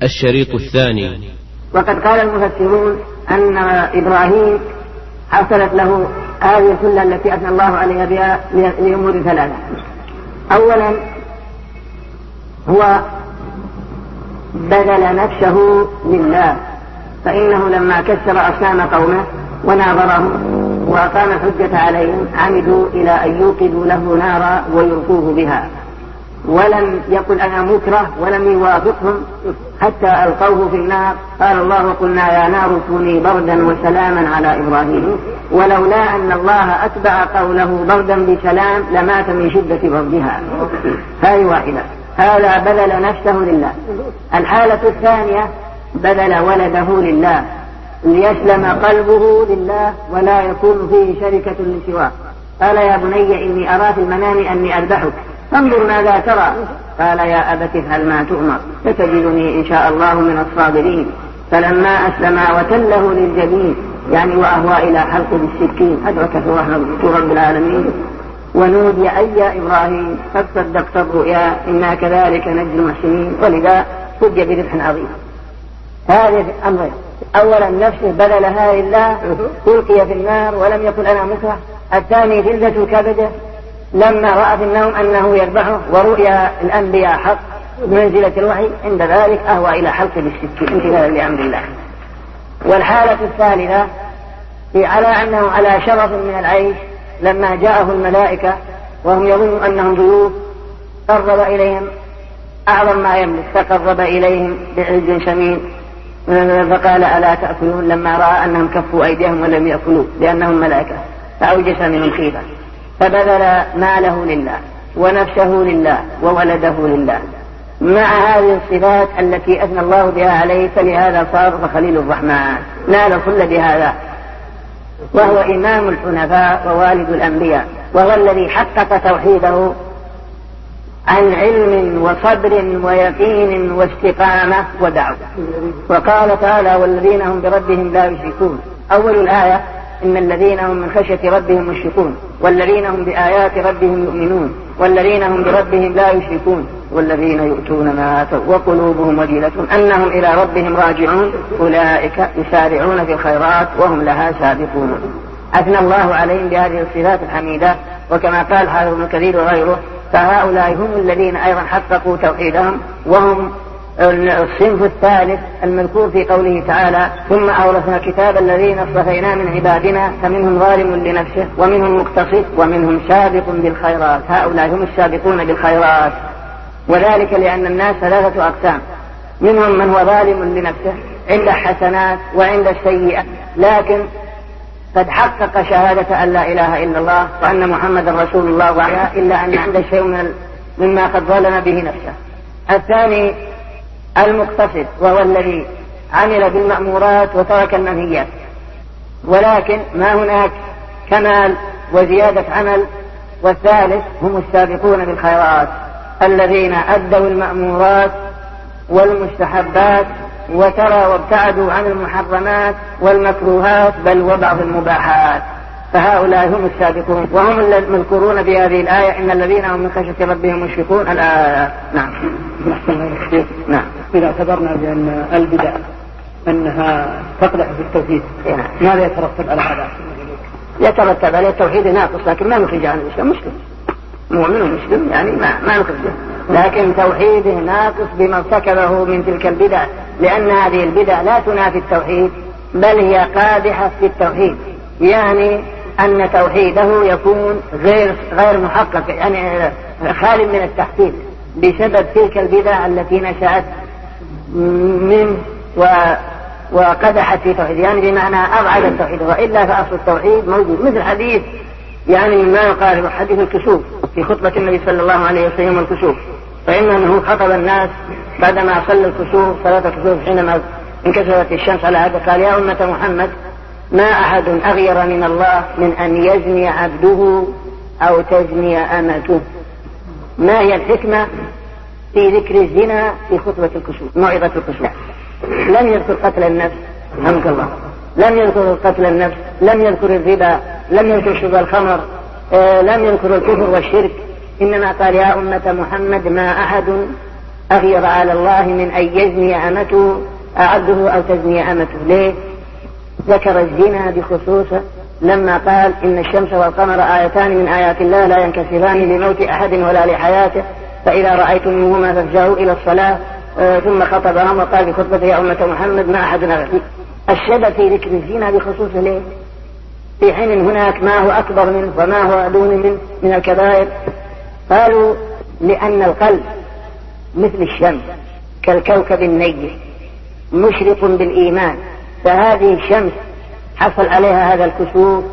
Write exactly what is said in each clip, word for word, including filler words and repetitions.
الشريط الثاني. وقد قال المفسرون أن إبراهيم حصلت له هذه الخلة التي أثنى الله عليها بها لأمور ثلاثة. أولا هو بذل نفسه لله، فإنه لما كسر أصنام قومه وناظرهم وأقام الحجة عليهم عمدوا إلى أن يوقدوا له نارا ويلقوه بها، ولم يقل أنا مكره ولم يوافقهم حتى ألقوه في النار. قال الله وقلنا يا نار كوني بردا وسلاما على إبراهيم، ولولا أن الله أتبع قوله بردا بسلام لمات من شدة بردها. هذه واحدة، هذا بذل نفسه لله. الحالة الثانية بذل ولده لله ليسلم قلبه لله ولا يكون فيه شركة لسواه. قال يا بني إني أرى في المنام أني أذبحك فانظر ماذا ترى. قال يا أبت افعل ما تؤمر ستجدني إن شاء الله من الصابرين. فلما أسلما وتله للجبين يعني وأهوى إلى حلق بالسكين أدركه رحمة رب العالمين ونودي أي يا إبراهيم قد صدقت الرؤيا إنا كذلك نجزي المحسنين، ولذا فج بربح عظيم. هذه أمرين، أولا نفسه بذلها لله ألقي في النار ولم يقل أنا مكره. الثاني جلدة كبده لما رأى في النوم أنه يذبحه ورؤيا الأنبياء حق بمنزلة الوحي، عند ذلك أهوى إلى حلق بالسكين امتثالا لأمر الله. والحالة الثالثة على أنه على شرف من العيش لما جاءه الملائكة وهم يظنوا أنهم ضيوف قرب إليهم أعظم ما يملك، فقرب إليهم بعز سمين فقال ألا تأكلون لما رأى أنهم كفوا أيديهم ولم يأكلوا لأنهم ملائكة فأوجس منهم خيفة. فبذل ماله لله ونفسه لله وولده لله مع هذه الصفات التي أثنى الله بها عليه، فلهذا صار خليل الرحمن نال الخلة بهذا، وهو إمام الحنفاء ووالد الأنبياء، وهو الذي حقق توحيده عن علم وصبر ويقين واستقامة ودعوة. وقال تعالى والذين هم بربهم لا يشركون. أول الآية إن الذين هم من خشية ربهم مشركون والذين هم بآيات ربهم يؤمنون والذين هم بربهم لا يشركون والذين يؤتون ما آتوا وقلوبهم وجلة أنهم إلى ربهم راجعون أولئك يسارعون في الخيرات وهم لها سابقون. أثنى الله عليهم بهذه الصفات الحميدة. وكما قال حافظ ابن كثير وغيره فهؤلاء هم الذين أيضا حققوا توحيدهم، وهم الصنف الثالث المذكور في قوله تعالى ثم أورثنا كتاب الذين اصطفينا من عبادنا فمنهم ظالم لنفسه ومنهم مقتصد ومنهم سابق بالخيرات. هؤلاء هم السابقون بالخيرات، وذلك لأن الناس ثلاثة أقسام، منهم من هو ظالم لنفسه عند حسنات وعند السيئة لكن قد حقق شهادة أن لا إله إلا الله وأن محمد رسول الله وعلى إلا أن عنده شيء من مما قد ظلم به نفسه. الثاني المقتصد وهو الذي عمل بالمأمورات وترك المنهيات، ولكن ما هناك كمال وزيادة عمل. والثالث هم السابقون بالخيرات الذين أدوا المأمورات والمستحبات وترى وابتعدوا عن المحرمات والمكروهات بل وبعض المباحات، فهؤلاء هم السابقون وهم المذكورون في هذه الآية إن الذين هم من خشية ربهم مشفقون الآية. نعم. نعم. إذا اعتبرنا بأن البدع أنها تقدح في التوحيد نعم. ماذا يترتب على هذا؟ يترتب على التوحيد ناقص لكن ما نخرج عن الإسلام مسلم، مؤمن مسلم يعني ما ما نخرجه، لكن توحيده ناقص بما ارتكبه من تلك البدع، لأن هذه البدع لا تنافي التوحيد بل هي قادحة في التوحيد، يعني أن توحيده يكون غير غير محقق يعني خال من التحقيق بسبب تلك البدع التي نشأت من و وقدحت في توحيد، يعني بمعنى أبعد التوحيد، وإلا فأصل التوحيد موجود. مثل حديث يعني ما يقارب حديث الكسوف في خطبة النبي صلى الله عليه وسلم الكسوف، فإنه خطب الناس بعدما صلى الكسوف صلاة الكسوف حينما انكسرت الشمس على هذا قال يا أمة محمد ما أحد أغير من الله من أن يزني عبده أو تزني أمته. ما هي الحكمة في ذكر الزنا في خطبة الكسوف موعظة الكسوف؟ لم يذكر قتل النفس حمد الله، لم يذكر قتل النفس، لم يذكر الربا، لم يذكر شرب الخمر، آه لم يذكر الكفر والشرك، إنما قال يا أمة محمد ما أحد أغير على الله من أن يزني أمته أعده أو تزني أمته. ليه؟ ذكر الزنا بخصوصه لما قال إن الشمس والقمر آيتان من آيات الله لا ينكسفان لموت أحد ولا لحياته فإذا رأيتموهما فافزعوا إلى الصلاة. آه ثم خطبهم وقال في خطبته يا أمة محمد ما أحد غير. الشبه في ذكر الزنا بخصوصه ليه؟ في حين هناك ما هو أكبر منه وما هو دون منه من الكبائر. قالوا لأن القلب مثل الشمس كالكوكب النير مشرق بالإيمان، فهذه الشمس حصل عليها هذا الكسوف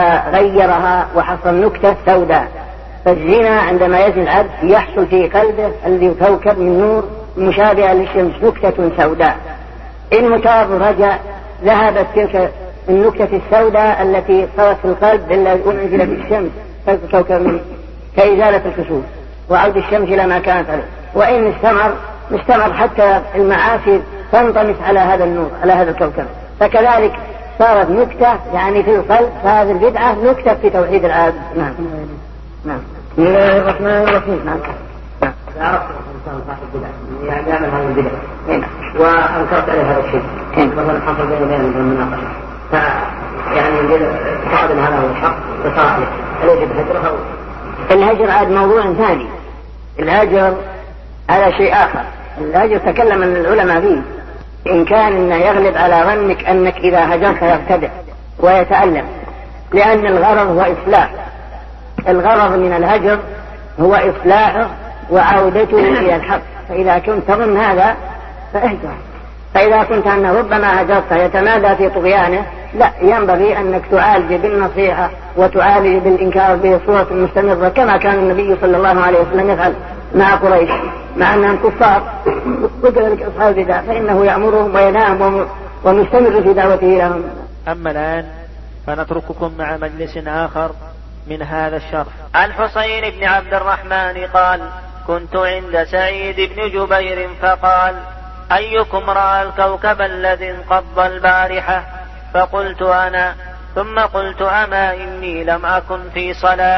فغيرها وحصل نكتة سوداء. فالزنا عندما يزني العبد يحصل في قلبه الذي كوكب من نور مشابهة للشمس نكتة سوداء. إن متاب رجع ذهبت تلك النكتة السوداء التي صارت في القلب إلا أنزلت الشمس كوكب من كإزالة الكسوف وعود الشمس إلى ما كانت عليه. وإن استمر مستمر حتى المعاصي تنطمس على هذا النور على هذا الكوكب. فكذلك صارت نكتة يعني في القلب فهذه البدعة نكتة في توحيد العابد. نعم. نعم. بسم الله الرحمن الرحيم. نعم. عرفت الإنسان صاحب البدع يعني يعمل هذه البدع وأنكرت عليه هذا الشيء مثلا حصل بين بين المناقشة فيعني تعلم هذا هو الحق وصار هل يجب هجره؟ الهجر عاد موضوع ثاني. الهجر هذا شيء آخر. الهجر تكلم العلماء فيه إن كان إنه يغلب على ظنك أنك إذا هجرت يرتدع ويتألم، لأن الغرض هو إصلاح. الغرض من الهجر هو إصلاحه وعودته إلى الحق. فإذا كنت تظن هذا فاهجر. فإذا كنت أنه ربما هجرت يتمادى في طغيانه لا، ينبغي أنك تعالج بالنصيحة وتعالج بالإنكار بصورة مستمرة كما كان النبي صلى الله عليه وسلم يفعل مع قريش مع أنهم كفار وكذلك أصحاب البدع فإنه يأمرهم وينام ومستمر في دعوته لهم. أما الآن فنترككم مع مجلس آخر من هذا الشرح. عن حسين بن عبد الرحمن قال كنت عند سعيد بن جبير فقال أيكم رأى الكوكب الذي انقض البارحة؟ فقلت أنا. ثم قلت أما إني لم أكن في صلاة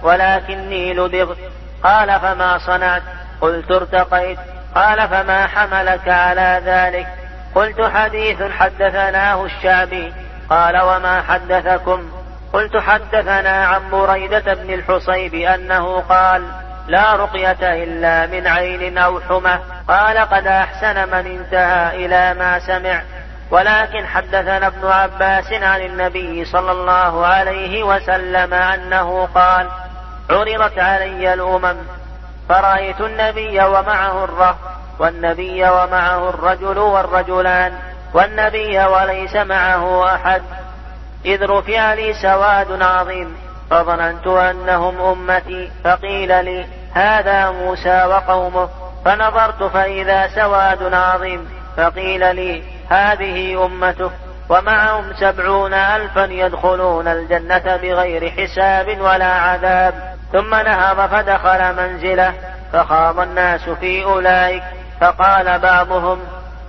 ولكني لدغت. قال فما صنعت؟ قلت ارتقيت. قال فما حملك على ذلك؟ قلت حديث حدثناه الشعبي. قال وما حدثكم؟ قلت حدثنا عن بريدة بن الحصيب أنه قال لا رقية إلا من عين أو حمى. قال قد أحسن من انتهى إلى ما سمع. ولكن حدثنا ابن عباس عن النبي صلى الله عليه وسلم أنه قال عرضت علي الأمم فرأيت النبي ومعه الرهط والنبي ومعه الرجل والرجلان والنبي وليس معه أحد إذ رفع لي سواد عظيم فظننت أنهم أمتي فقيل لي هذا موسى وقومه فنظرت فإذا سواد عظيم فقيل لي هذه أمته ومعهم سبعون ألفا يدخلون الجنة بغير حساب ولا عذاب. ثم نهض فدخل منزله فخاض الناس في أولئك فقال بعضهم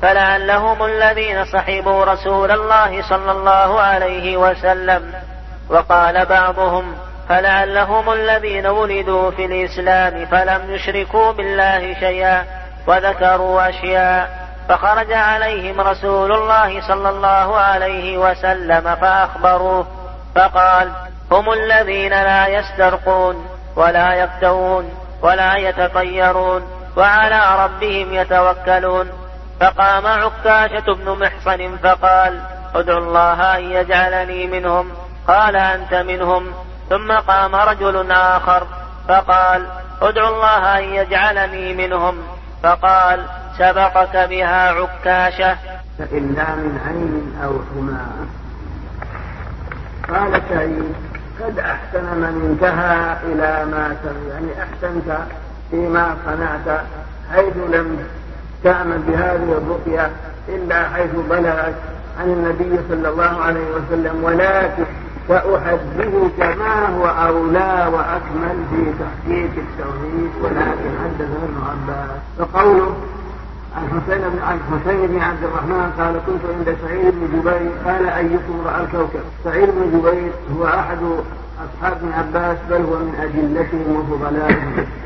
فلعلهم الذين صحبوا رسول الله صلى الله عليه وسلم. وقال بعضهم فلعلهم الذين ولدوا في الإسلام فلم يشركوا بالله شيئا وذكروا أشياء. فخرج عليهم رسول الله صلى الله عليه وسلم فأخبروه فقال هم الذين لا يسترقون ولا يكتوون ولا يتطيرون وعلى ربهم يتوكلون. فقام عكاشة بن محصن فقال ادعوا الله أن يجعلني منهم. قال أنت منهم. ثم قام رجل آخر فقال ادعوا الله أن يجعلني منهم. فقال سبقك بها عكاشة. إلا من عين أو حمى. قال سعيد قد أحسن من انتهى إلى ما سمع، يعني أحسنت فيما صنعت حيث لم تعمل بهذه الرقية إلا حيث بلغت عن النبي صلى الله عليه وسلم، ولكن سأحدثك ما هو أولى وأكمل في تحقيق التوحيد. ولكن حدثنا ابن عباس فقوله عن حسين بن حسين بن عبد الرحمن قال كنت عند سعيد بن جبير قال أيكم رأى الكوكب. سعيد بن جبير هو أحد أصحاب ابن عباس بل هو من أجلتهم وفضلائهم،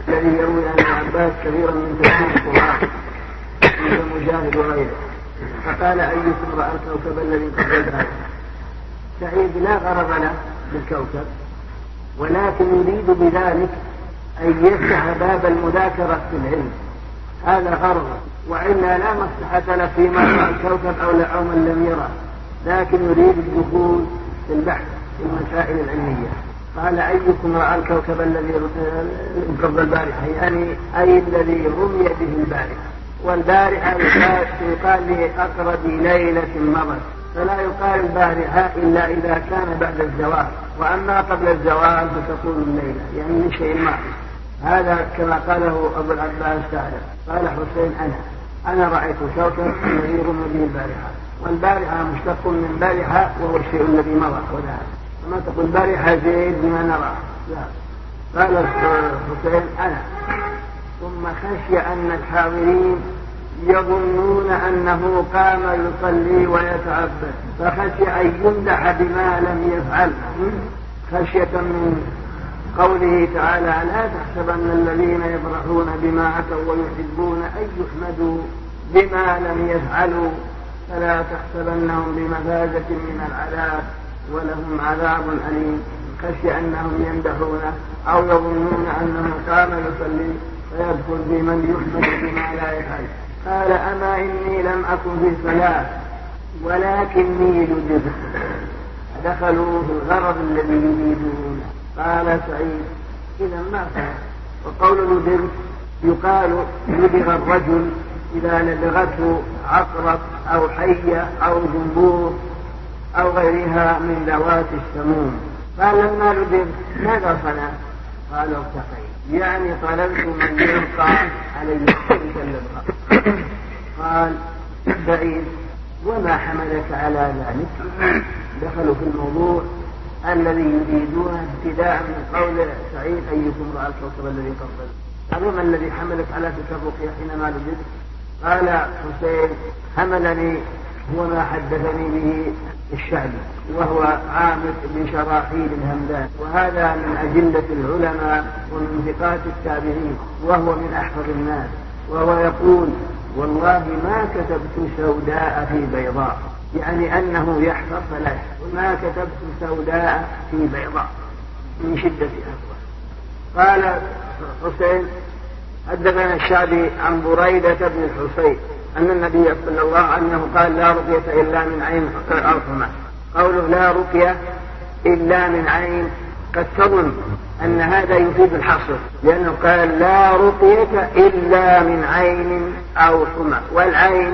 الذي يروي عن عباس كثيرا من تفسير القرآن مثل مجاهد وغيره. فقال أيكم رأى الكوكب الذي قبل البارحة. سعيد لا غرض له بالكوكب، ولكن يريد بذلك أن يفتح باب المذاكرة في العلم، هذا غرضه، وإلا لا مصلحة له فيما رأى الكوكب أو أو من لم يره، لكن يريد الدخول في البحث في المسائل العلمية. قال أيكم رأى الكوكب الذي قبل البارحة، يعني أي الذي رمي به البارحة. والبارحة يقال لأقرب ليلة مضت، فلا يقال البارحة إلا إذا كان بعد الزوال، وأما قبل الزوال فتكون الليلة، يعني من شيء الماضي. هذا كما قاله أبو العباس تعالى. قال حسين أنا أنا رأيت كوكب الذي رمي به البارحة، والبارحة مشتق من بارحة وهو الشيء الذي مضى وذهب، فما تقول بارحة زيد بما نرى، لا. قال حسين أنا، ثم خشي أن الحاضرين يظنون أنه قام يصلي ويتعبد، فخشي أن يمدح بما لم يفعل، خشية من قوله تعالى لا تحسبن الذين يفرحون بما أتوا ويحبون أن يحمدوا بما لم يفعلوا فلا تحسبنهم بمفازة من العذاب ولهم عذاب أليم. خشي أنهم يمدحونه أو يظنون أنه قام يصلي فيدخل بمن يحمد بما لا يفعل. قال أما إني لم أكن في الصلاة ولكني لدغت. دخلوا في الغرض الذي يريدون. قال سعيد إذا ما فعل. وقول لدغت يقال لدغ الرجل إذا لدغته عقرب أو حية أو جنبور أو غيرها من ذوات السموم. قال لما لدغت ماذا صنع؟ قال ارتقيت، يعني طلبت من يلقى علي تلك اللدغة. قال سعيد وما حملك على ذلك؟ دخلوا في الموضوع الذي يريدون ابتداء من قول سعيد أيكم رأى الكوكب الذي قبل. أما الذي حملك على تلك الرقية حينما لدغت؟ قال حسين حملني هو ما حدثني به الشعبي وهو عامر بن شراحيل الهمدان، وهذا من أجلة العلماء ومن ثقات التابعين، وهو من أحفظ الناس، وهو يقول والله ما كتبت سوداء في بيضاء، يعني أنه يحفظ فلا يحفظ، ما كتبت سوداء في بيضاء من شدة أحفظ. قال حسين حدثنا الشعبي عن بريدة بن الحصين أن النبي صلى الله عليه وسلم قال لا رقية إلا من عين أو حمى. قوله لا رقية إلا من عين قد تظن أن هذا يفيد الحصر، لأنه قال لا رقية إلا من عين أو حمى، والعين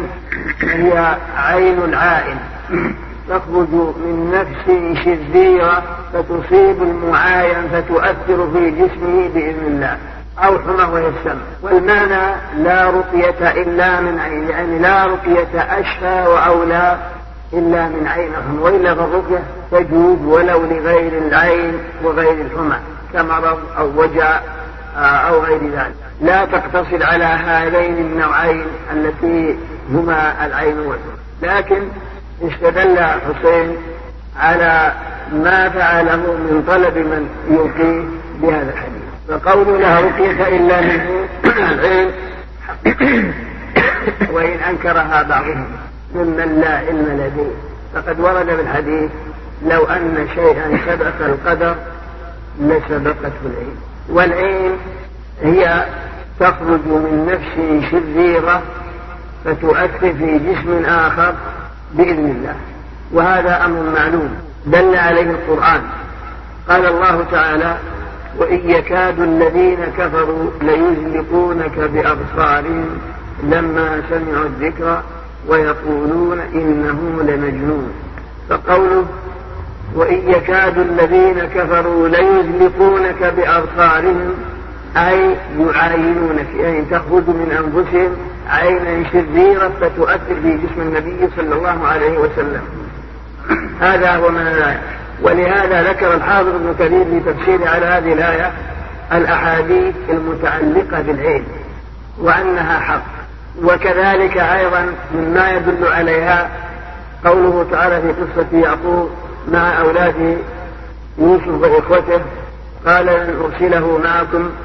هي عين العائن تخرج من نفس شريرة فتصيب المعاين فتؤثر في جسمه بإذن الله، أو حمى وهي السم. والمعنى لا رقية إلا من عين، يعني لا رقية أشفى وأولى إلا من عين حمى، وإلا فالرقية تجوز ولو لغير العين وغير الحمى كمرض أو وجع أو غير ذلك، لا تقتصر على هذين النوعين التي هما العين والحمى. لكن استدل حسين على ما فعله من طلب من يلقيه بهذا الحديث، فقول لا رقية إلا من العين وإن أنكرها بعضهم ممن لا علم لديه، فقد ورد بالحديث لو أن شيئا سبق القدر لسبقته العين. والعين هي تخرج من نفس شريرة فتؤثر في جسم آخر بإذن الله، وهذا أمر معلوم دل عليه القرآن. قال الله تعالى وإن يكاد الذين كفروا ليزلقونك بأبصارهم لما سمعوا الذكر ويقولون إنه لمجنون. فقوله وإن يكاد الذين كفروا ليزلقونك بأبصارهم أي يعاينونك، يعني تخرج من أنفسهم عينا شريرة فتؤثر في جسم النبي صلى الله عليه وسلم. هذا هو من الآية. ولهذا ذكر الحافظ ابن كثير في تفسير على هذه الآية الأحاديث المتعلقة بالعين وأنها حق. وكذلك أيضا مما يدل عليها قوله تعالى في قصة يعقوب مع أولاده يوسف وإخوته قال لن أرسله معكم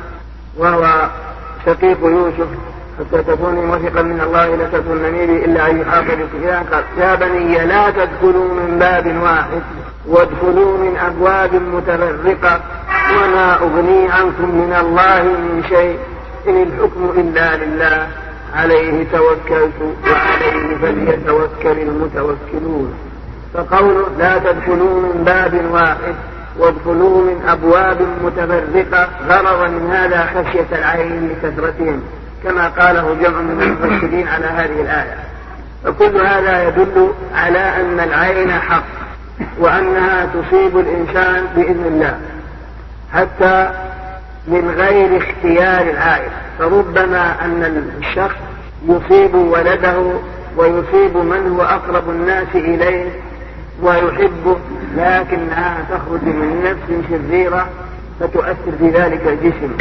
وهو شقيق يوسف حتى تكوني موثقا من الله لتكونني لي إلا أن يحاط بسفيان قال يا بني لا تدخلوا من باب واحد وادخلوا من أبواب متفرقة وما أغني عنكم من الله من شيء إن الحكم إلا لله عليه توكلت وعليه فليتوكل المتوكلون. فقوله لا تدخلوا من باب واحد وادخلوا من أبواب متفرقة غرض من هذا خشية العين لكثرتهم كما قاله جمع من المفسرين على هذه الآية. فكل هذا يدل على أن العين حق وأنها تصيب الإنسان بإذن الله حتى من غير اختيار العائل. فربما أن الشخص يصيب ولده ويصيب من هو أقرب الناس إليه ويحبه لكنها تخرج من نفس شريرة فتؤثر في ذلك الجسم.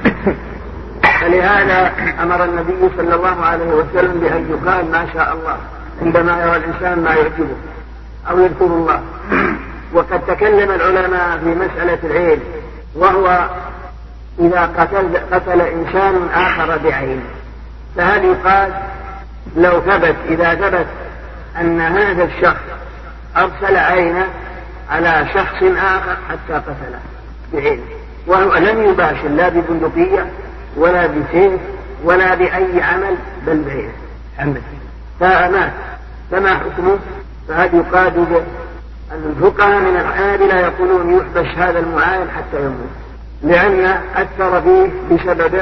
فلهذا أمر النبي صلى الله عليه وسلم بأن يقال ما شاء الله عندما يرى الإنسان ما يعجبه أو يذكر الله. وقد تكلم العلماء في مسألة العين وهو إذا قتل, قتل إنسان آخر بعين فهل يقال لو ثبت إذا ثبت أن هذا الشخص أرسل عينه على شخص آخر حتى قتله بعين وهو لم يباشر لا ببندقية ولا بسيف ولا بأي عمل بل بعين حمد فمات فما حكمه؟ فهل يقال الفقهاء من الحنابلة يقولون يحبس هذا المعاين حتى يموت لأن أثر فيه بسببه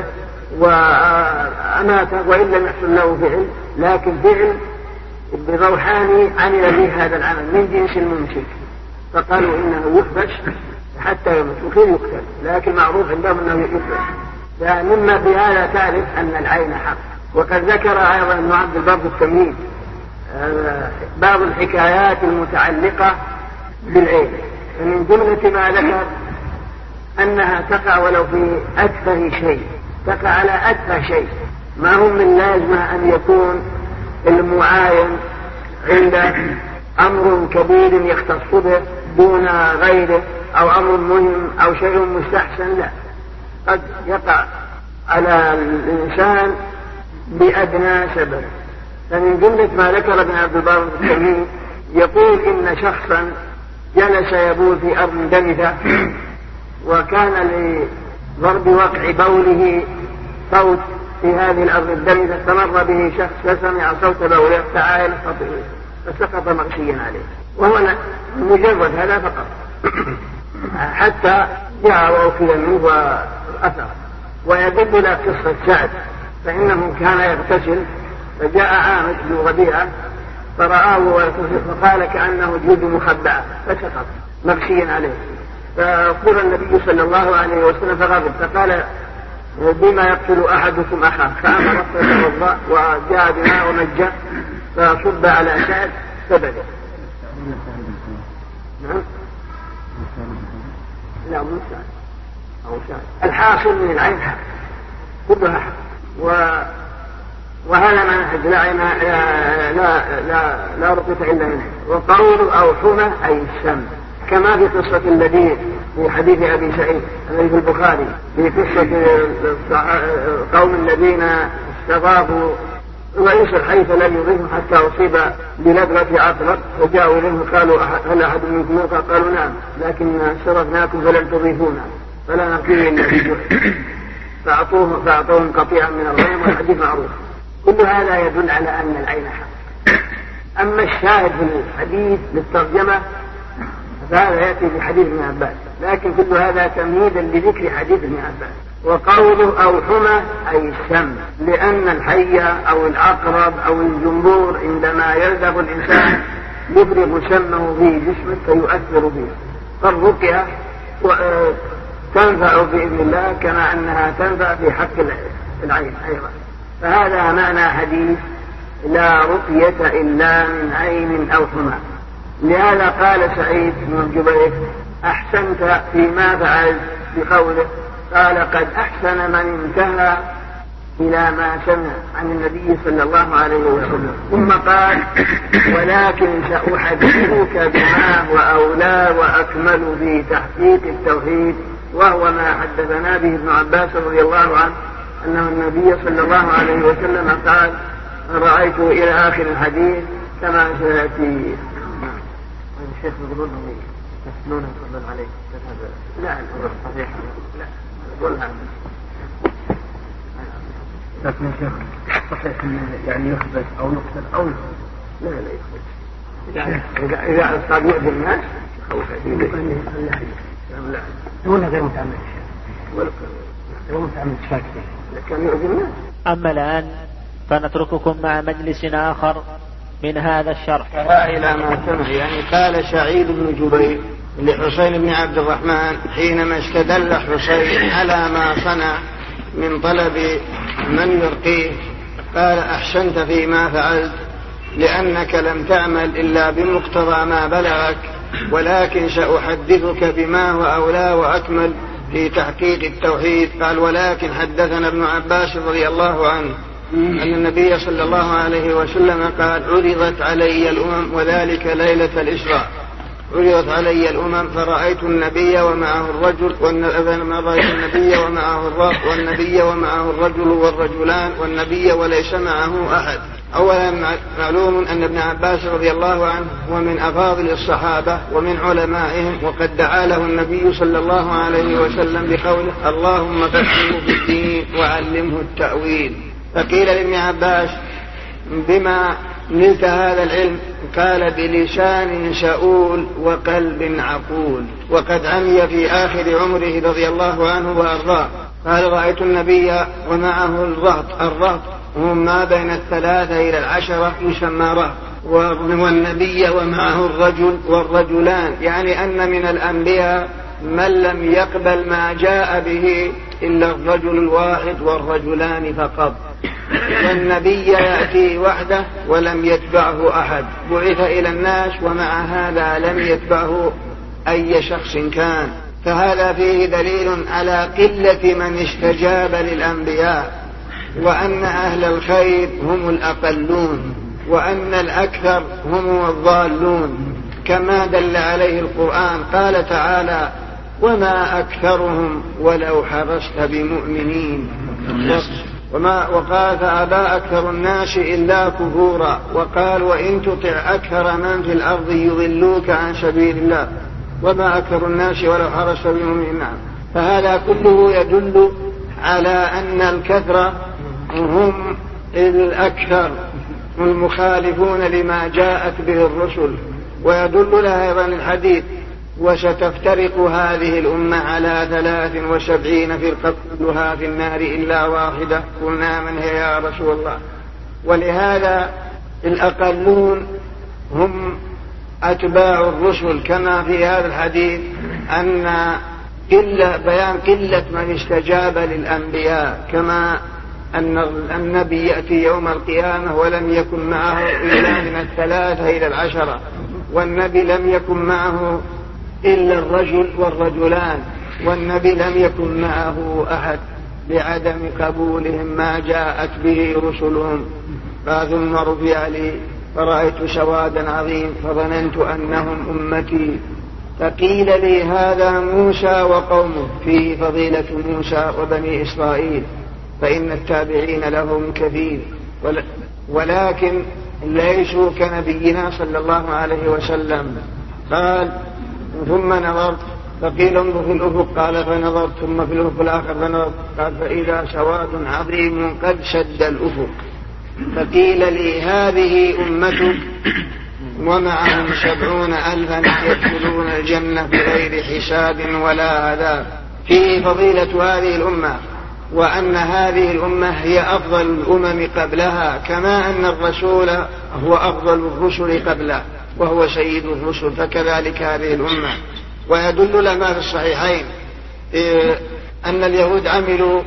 وأماته وإن لم يحصل له فعل لكن فعل بروحاني عمل به هذا العمل من جنس الممسك فقالوا إنه يحبس حتى يموت وكيف يقتل لكن معروف عندهم أنه يحبس. فمما في هذا تعرف أن العين حق. وقد ذكر أيضا ابن عبد البر في التمهيد بعض الحكايات المتعلقة بالعين فمن جملة ما ذكر أنها تقع ولو في أتفه شيء تقع على أتفه شيء ما هم من لازمة أن يكون المعاين عنده أمر كبير يختص به دون غيره أو أمر مهم أو شيء مستحسن لا قد يقع على الإنسان بأدنى سبب. فمن جملة ما ذكر ابن عبد البر في التمهيد يقول إن شخصا جلس يبول في أرض دنثة وكان لضرب وقع بوله صوت في هذه الأرض الدنثة فمر به شخص فسمع صوت بوله فعاين فسقط مغشيا عليه وهو مجرد هذا فقط حتى جاء وأخذ منه وأثر. ويدل إلى قصة سعد فإنه كان يغتسل فجاء عامد بن ربيعة فرآه وقال كأنه جلد مخبأة فسقط مغشيا عليه فقال النبي صلى الله عليه وسلم فغضب فقال بما يقتل أحدكم أخاه فأمر فتوضأ وجاء بماء ومجه فصب على سعد فبدأ. نعم لا مو سعد أو سعد. الحاصل من العين حق كلها حق و... وهذا منهج لا لا لا لا, لا رقية إلا منه. وقول أو حمى أي السم كما في قصة الذي في حديث أبي سعيد الذي في البخاري في قصة قوم الذين استضافوا رئيس الحي فلم يضيفهم حتى أصيب بلدغة عقرب فجاءوا إليه قالوا هل أحد منكم موقع؟ قالوا نعم لكن شرفناكم فلم تضيفونا فلا نقيه إلا بجوع فأعطوه فأعطوهم قطيعا من الغنم والحديث معروف. كل هذا يدل على أن العين حق. أما الشاهد في الحديث للترجمة فهذا يأتي في حديث ابن عباس لكن كل هذا تمهيدا لذكر حديث ابن عباس. وقوله أو حمى أي السم لأن الحية أو العقرب أو الجمبور عندما يلدغ الإنسان يفرغ سمه في جسمه فيؤثر به. فالرقية تنفع بإذن الله كما أنها تنفع في حق العين أيضا. فهذا معنى حديث لا رقية إلا من عين أو حمى. لهذا قال سعيد بن جبير أحسنت فيما فعلت بقوله قال قد أحسن من انتهى إلى ما سمع عن النبي صلى الله عليه وسلم. ثم قال ولكن سأحدثك بما هو أولى وأكمل في تحقيق التوحيد وهو ما حدثنا به ابن عباس رضي الله عنه أنه النبي صلى الله عليه وسلم قال رأيت إلى آخر الحديث كما سيأتي. الشيخ يقولون لهم يسنون صلى الله عليه لا لا صحيح لا قولها لكن الشيخ صحيح يعني يخبز أو يقتل أو لا لا يخبز إذا إذا صار يؤذي الناس خوف لا ولا غير متعمد غير متعمد فاكر كان يؤذي الناس. أما الآن فنترككم مع مجلس آخر من هذا الشرح. إلى ما سمع يعني قال سعيد بن جبير لحسين بن عبد الرحمن حينما استدل حسين على ما صنع من طلب من يرقيه قال أحسنت فيما فعلت لأنك لم تعمل إلا بمقتضى ما بلغك ولكن سأحدثك بما هو أولى وأكمل في تحقيق التوحيد. قال ولكن حدثنا ابن عباس رضي الله عنه أن النبي صلى الله عليه وسلم قال عرضت علي الأمم وذلك ليلة الإسراء عرضت علي الأمم فرأيت النبي ومعه الرجل رأيت النبي ومعه الرجل والنبي ومعه الرجل والرجلان والنبي وليس معه أحد. أولا معلوم أن ابن عباس رضي الله عنه ومن أفاضل الصحابة ومن علمائهم وقد دعا له النبي صلى الله عليه وسلم بقوله اللهم فقهه في الدين وعلمه التأويل. فقيل لابن عباس بما نلت هذا العلم؟ قال بلسان سؤول وقلب عقول وقد عمي في آخر عمره رضي الله عنه وأرضاه. قال رأيت النبي ومعه الرهط الرهط هم ما بين الثلاثة إلى العشرة يسمى رهط والنبي ومعه الرجل والرجلان يعني أن من الأنبياء من لم يقبل ما جاء به إلا الرجل الواحد والرجلان فقط والنبي يأتي وحده ولم يتبعه أحد بعث إلى الناس ومع هذا لم يتبعه أي شخص كان. فهذا فيه دليل على قلة من استجاب للأنبياء وأن أهل الخير هم الأقلون وأن الأكثر هم الضالون كما دل عليه القرآن. قال تعالى وما أكثرهم ولو حرصت بمؤمنين وما وقال فأبى أكثر الناس إلا كفورا وقال وإن تطع أكثر من في الأرض يضلوك عن سبيل الله وما أكثر الناس ولو حرصت بمؤمنين. فهذا كله يدل على أن الكثرة هم الأكثر المخالفون لما جاءت به الرسل. ويدل لها أيضا الحديث وستفترق هذه الأمة على ثلاث وسبعين فرقة كلها في النار إلا واحدة قلنا من هي يا رسول الله. ولهذا الأقلون هم أتباع الرسل كما في هذا الحديث أن قلة بيان قلة من استجاب للأنبياء كما أن النبي يأتي يوم القيامة ولم يكن معه إلا من الثلاثة إلى العشرة والنبي لم يكن معه إلا الرجل والرجلان والنبي لم يكن معه أحد بعدم قبولهم ما جاءت به رسلهم. ثم رفع لي فرأيت سوادا عظيم فظننت أنهم أمتي فقيل لي هذا موسى وقومه فيه فضيلة موسى وبني إسرائيل فإن التابعين لهم كثير ولكن ليسوا كنبينا صلى الله عليه وسلم. قال ثم نظرت فقيل انظر في الأفق قال فنظرت ثم في الأفق الآخر فنظرت قال فإذا سواد عظيم قد سد الأفق فقيل لي هذه أمتك ومعهم سبعون ألفا يدخلون الجنة بغير حساب ولا عذاب. فيه فضيلة هذه الأمة وأن هذه الأمة هي أفضل الأمم قبلها كما أن الرسول هو أفضل الرسل قبله وهو سيد الرسل فكذلك هذه الأمة. ويدل لما في الصحيحين أن اليهود عملوا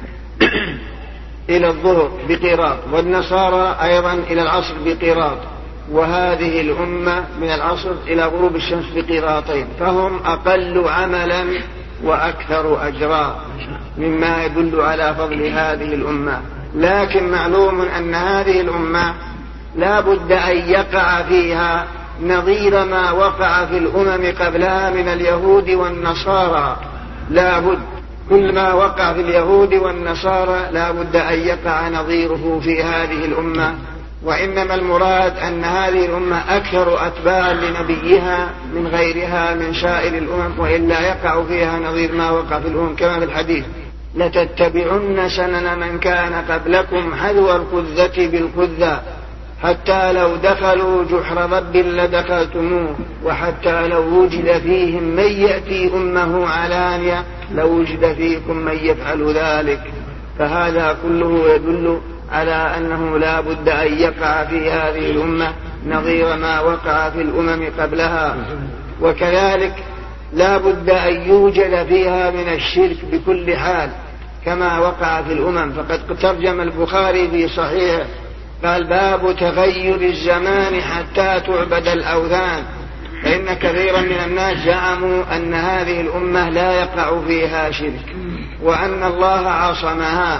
إلى الظهر بقيراط والنصارى أيضا إلى العصر بقيراط وهذه الأمة من العصر إلى غروب الشمس بقيراطين فهم أقل عملا وأكثر أجرا مما يدل على فضل هذه الأمة. لكن معلوم أن هذه الأمة لا بد أن يقع فيها نظير ما وقع في الأمم قبلها من اليهود والنصارى لا بد كل ما وقع في اليهود والنصارى لا بد أن يقع نظيره في هذه الأمة، وإنما المراد أن هذه الأمة أكثر أتباعا لنبيها من غيرها من سائر الأمم، وإلا يقع فيها نظير ما وقع في الأمم كما في الحديث: لتتبعن سنن من كان قبلكم حذو القذة بالقذة، حتى لو دخلوا جحر رب لدخلتموه، وحتى لو وجد فيهم من يأتي أمه علانية لوجد فيكم من يفعل ذلك. فهذا كله يدل على أنه لا بد أن يقع في هذه الأمة نظير ما وقع في الأمم قبلها، وكذلك لا بد أن يوجد فيها من الشرك بكل حال كما وقع في الأمم. فقد ترجم البخاري في صحيحه قال: باب تغير الزمان حتى تعبد الأوثان، فإن كثيرا من الناس زعموا أن هذه الأمة لا يقع فيها شرك، وأن الله عصمها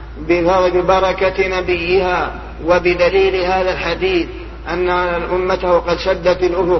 ببركة نبيها، وبدليل هذا الحديث أن أمته قد سدت الأفق،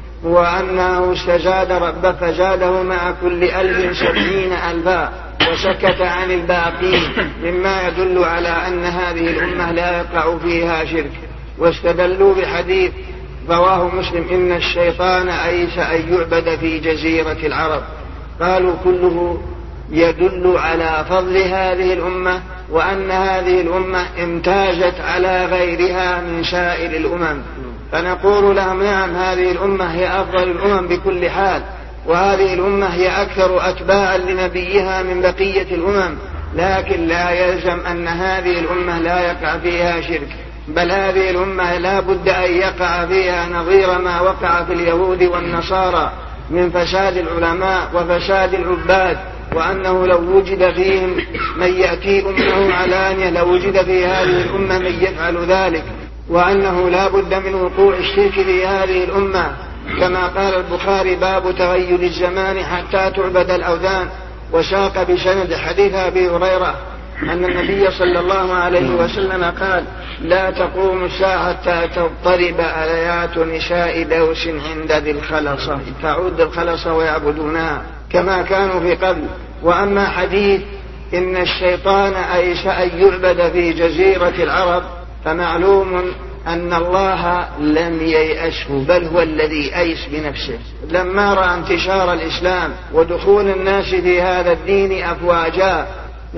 وأنه استزاد ربه فزاده مع كل ألف سبعين ألفا وسكت عن الباقين، مما يدل على أن هذه الأمة لا يقع فيها شرك. واستدلوا بحديث رواه مسلم: إن الشيطان أيس أن يعبد في جزيرة العرب. قالوا كله يدل على فضل هذه الأمة، وأن هذه الأمة امتازت على غيرها من سائر الأمم. فنقول لهم: نعم، هذه الأمة هي أفضل الأمم بكل حال، وهذه الأمة هي أكثر أتباعا لنبيها من بقية الأمم، لكن لا يلزم أن هذه الأمة لا يقع فيها شرك، بل هذه الأمة لا بد أن يقع فيها نظير ما وقع في اليهود والنصارى من فساد العلماء وفساد العباد، وأنه لو وجد فيهم من يأتي أمه علانية لوجد في هذه الأمة من يفعل ذلك، وأنه لا بد من وقوع الشرك في هذه الأمة، كما قال البخاري: باب تغير الزمان حتى تعبد الأوثان. وساق بسند حديث أبي هريرة أن النبي صلى الله عليه وسلم قال: لا تقوم الساعة حتى تضطرب آيات نساء دوس عند ذي الخلصة، تعود الخلصة ويعبدونها كما كانوا في قبل. وأما حديث إن الشيطان أيس أن يعبد في جزيرة العرب، فمعلوم أن الله لم ييأسه، بل هو الذي أيس بنفسه لما رأى انتشار الإسلام ودخول الناس في هذا الدين أفواجا،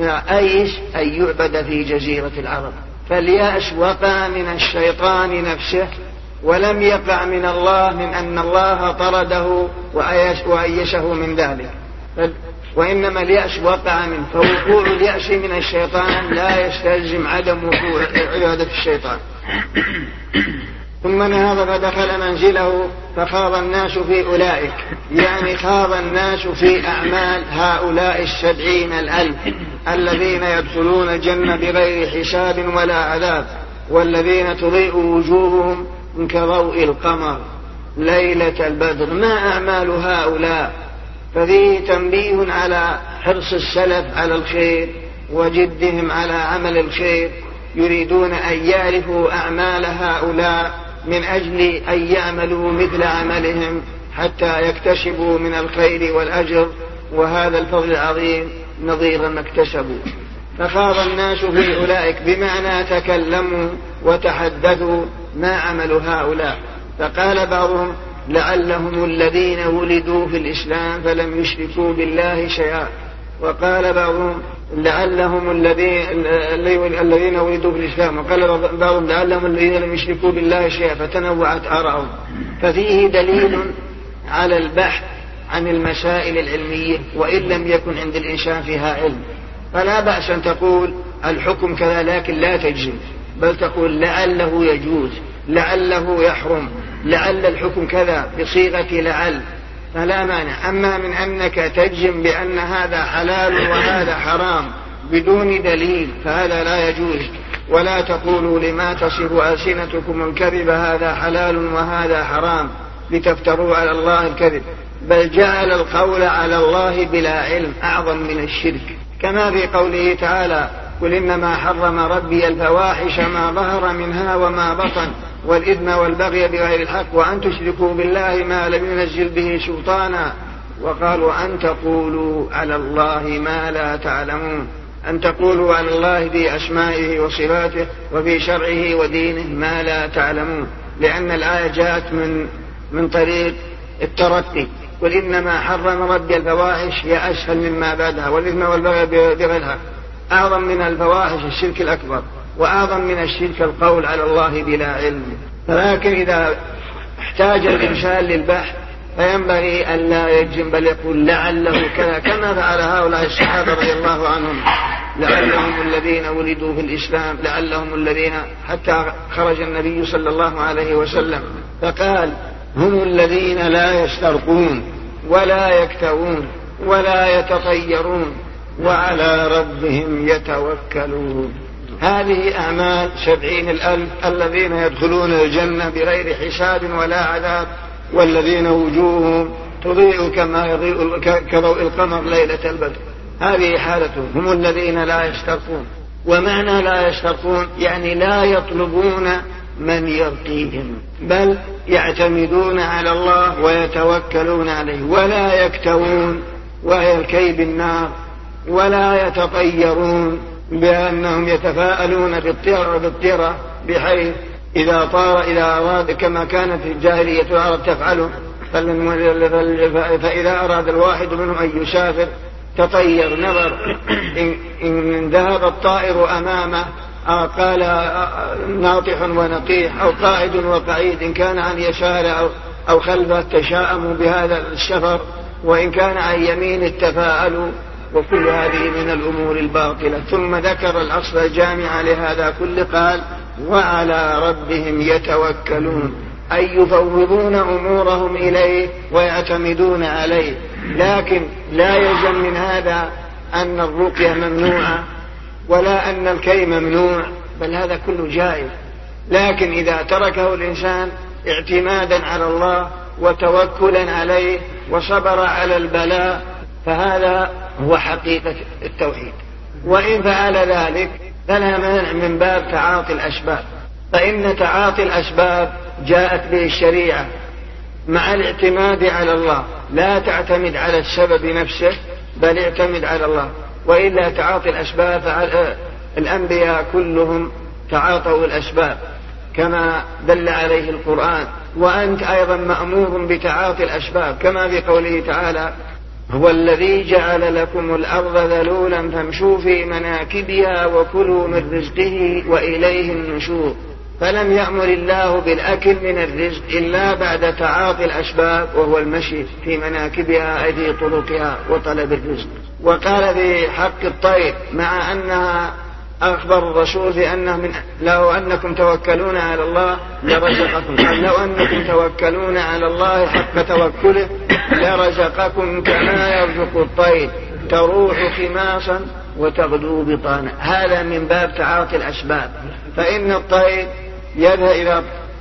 أيس أن يعبد في جزيرة العرب. فاليأس وقع من الشيطان نفسه، ولم يقع من الله، من أن الله طرده وأيشه من ذلك، وإنما اليأس وقع منه. فوقوع اليأس من الشيطان لا يستلزم عدم وقوع عبادة الشيطان. ثم نهض فدخل منزله فخاض الناس في أولئك، يعني خاض الناس في أعمال هؤلاء السبعين الألف الذين يدخلون الجنة بغير حساب ولا عذاب، والذين تضيء وجوههم كضوء القمر ليلة البدر. ما أعمال هؤلاء؟ ففيه تنبيه على حرص السلف على الخير وجدهم على عمل الخير، يريدون أن يعرفوا أعمال هؤلاء من أجل أن يعملوا مثل عملهم حتى يكتسبوا من الخير والأجر، وهذا الفضل العظيم نظير ما اكتسبوا. فخاض الناس في أولئك بمعنى تكلموا وتحدثوا ما عمل هؤلاء. فقال بعضهم: لعلهم الذين ولدوا في الإسلام فلم يشركوا بالله شيئا. وقال بعضهم: لعلهم الذين ولدوا في الإسلام. وقال بعضهم: لعلهم الذين لم يشركوا بالله شيئا، فتنوعت آراءهم. ففيه دليل على البحث عن المسائل العلمية وإن لم يكن عند الإنسان فيها علم. فلا بأس أن تقول الحكم كذا، لكن لا تجزم، بل تقول لعله يجوز، لعله يحرم، لعل الحكم كذا بصيغة لعل، فلا مانع. أما من أنك تجزم بأن هذا حلال وهذا حرام بدون دليل فهذا لا يجوز. ولا تقولوا لما تصف ألسنتكم الكذب هذا حلال وهذا حرام لتفتروا على الله الكذب، بل جعل القول على الله بلا علم أعظم من الشرك، كما في قوله تعالى: قل إنما حرم ربي الفواحش ما ظهر منها وما بطن والإثم والبغي بغير الحق وأن تشركوا بالله ما لم ينزل به سلطانا وقالوا أن تقولوا على الله ما لا تعلمون، أن تقولوا على الله بأسمائه وصفاته وفي شرعه ودينه ما لا تعلمون، لأن الآية جاءت من من طريق الترتي. قل إنما حرم ربي الفواحش هي أسهل مما بعدها، والإثم والبغي بغيرها. أعظم من الفواحش الشرك الأكبر، وأعظم من الشرك القول على الله بلا علم. ولكن إذا احتاج الإنسان للبحث فينبغي أن لا يجزم، بل يقول لعله كذا، كما فعل هؤلاء الصحابة رضي الله عنهم، لعلهم الذين ولدوا في الإسلام، لعلهم الذين، حتى خرج النبي صلى الله عليه وسلم فقال هم الذين لا يسترقون ولا يكتوون ولا يتطيرون وعلى ربهم يتوكلون. هذه أعمال سبعين الألف الذين يدخلون الجنة بغير حساب ولا عذاب، والذين وجوههم تضيء كما يضيء كضوء القمر ليلة البدر. هذه حالتهم، هم الذين لا يسترقون. ومعنى لا يسترقون يعني لا يطلبون من يرقيهم، بل يعتمدون على الله ويتوكلون عليه، ولا يكتوون وهي الكي بالنار، ولا يتطيرون بأنهم يتفاءلون بالطيرة بالطيرة بحيث إذا طار إذا أراد، كما كانت الجاهلية العرب تفعله، فإذا أراد الواحد منهم أن يسافر تطير، نظر إن ذهب الطائر أمامه قال ناطح ونقيح، أو قاعد وقعيد، إن كان عن يساره أو خلفه تشاءموا بهذا السفر، وإن كان عن يمين التفاءلوا، وكل هذه من الأمور الباطلة. ثم ذكر الأصل الجامع لهذا كل، قال وعلى ربهم يتوكلون، أي يفوضون أمورهم إليه ويعتمدون عليه. لكن لا يلزم من هذا أن الرقية ممنوعة ولا أن الكي ممنوع، بل هذا كله جائز. لكن إذا تركه الإنسان اعتمادا على الله وتوكلا عليه وصبر على البلاء فهذا هو حقيقة التوحيد. وإن فعل ذلك فلا مانع من باب تعاطي الأسباب، فإن تعاطي الأسباب جاءت به الشريعة مع الاعتماد على الله، لا تعتمد على السبب نفسه بل اعتمد على الله. وإلا تعاطي الأسباب الأنبياء كلهم تعاطوا الأسباب كما دل عليه القرآن، وأنت أيضا مأمور بتعاطي الأسباب، كما في قوله تعالى هو الذي جعل لكم الأرض ذلولا فامشوا في مناكبها وكلوا من رزقه وإليه النشور. فلم يأمر الله بالأكل من الرزق إلا بعد تعاطي الأسباب، وهو المشي في مناكبها أي في طرقها وطلب الرزق. وقال في حق الطير مع أنها أخبر الرسول بأنه من لو أنكم توكلون على الله لرزقكم، قال لو أنكم توكلون على الله حق توكله لرزقكم كما يرزق الطير تروح خماصا وتغدو بطانا. هذا من باب تعاطي الأسباب. فإن الطير يذهب إذا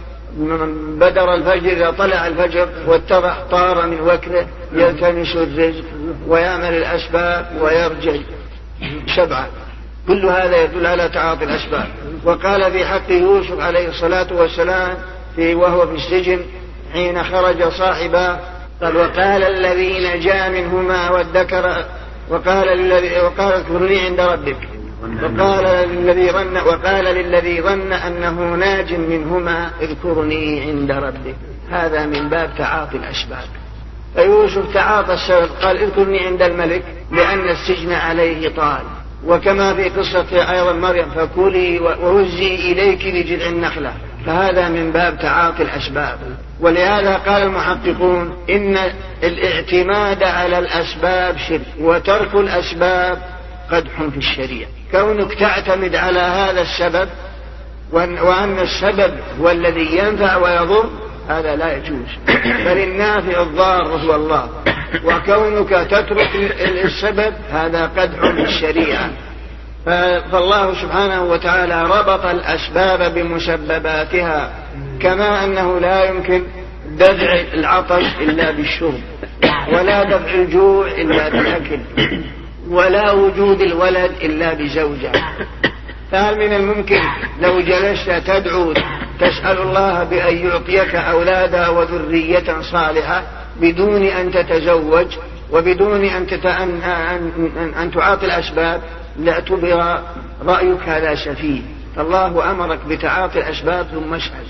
بدر الفجر، إذا طلع الفجر واتضح طار من وكره يلتمس الرزق ويعمل الأسباب ويرجع شبعا. كل هذا يدل على تعاطي الأسباب. وقال في حق يوسف عليه الصلاة والسلام في وهو في السجن حين خرج صاحبه، قال وقال الذي نجا منهما وادكر وقال للذي وقال اذكرني عند ربك وقال للذي ظن وقال للذي ظن أنه ناج منهما اذكرني عند ربك. هذا من باب تعاطي الأسباب. فيوسف تعاطى السبب، قال اذكرني عند الملك لأن السجن عليه طال. وكما في قصة أيضا مريم فكلي وهزي إليك بجذع النخلة، فهذا من باب تعاطي الأسباب. ولهذا قال المحققون إن الاعتماد على الأسباب شرك، وترك الأسباب قدح في الشريعة. كونك تعتمد على هذا السبب وأن السبب هو الذي ينفع ويضر، هذا لا يجوز، بل النافع الضار هو الله. وكونك تترك السبب هذا قدح في الشريعة. فالله سبحانه وتعالى ربط الأسباب بمسبباتها، كما أنه لا يمكن دفع العطش إلا بالشرب، ولا دفع الجوع إلا بالأكل، ولا وجود الولد إلا بزوجة. فهل من الممكن لو جلست تدعو تسأل الله بأن يعطيك أولادا وذرية صالحة بدون أن تتزوج؟ وبدون أن, تت... أن... أن... أن... أن تعاطي الأسباب لاعتبر رأيك لا شفيه. فالله أمرك بتعاطي الأسباب ثم اشهد.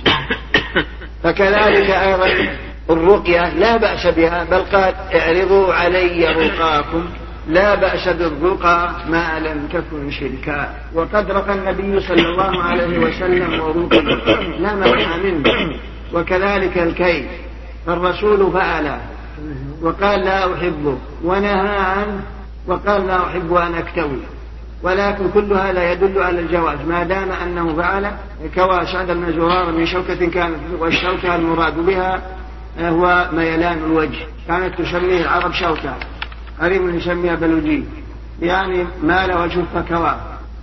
فكذلك أيضا الرقية لا بأس بها، بل قال اعرضوا علي رقاكم، لا بأس بالرقى ما لم تكن شركا. وقد رقى النبي صلى الله عليه وسلم ورقى لا مانع منه. وكذلك الكيد فالرسول فعله وقال لا أحبه، ونهى عنه وقال لا أحب أن أكتوي. ولكن كل هذا يدل على الجواز ما دام أنه فعل. كوى سعد بن زرار من شوكة كانت، والشوكة المراد بها هو ميلان الوجه، كانت تسميه العرب شوكة، قريب يسميها بلوجي، يعني مال وجهه فكوى،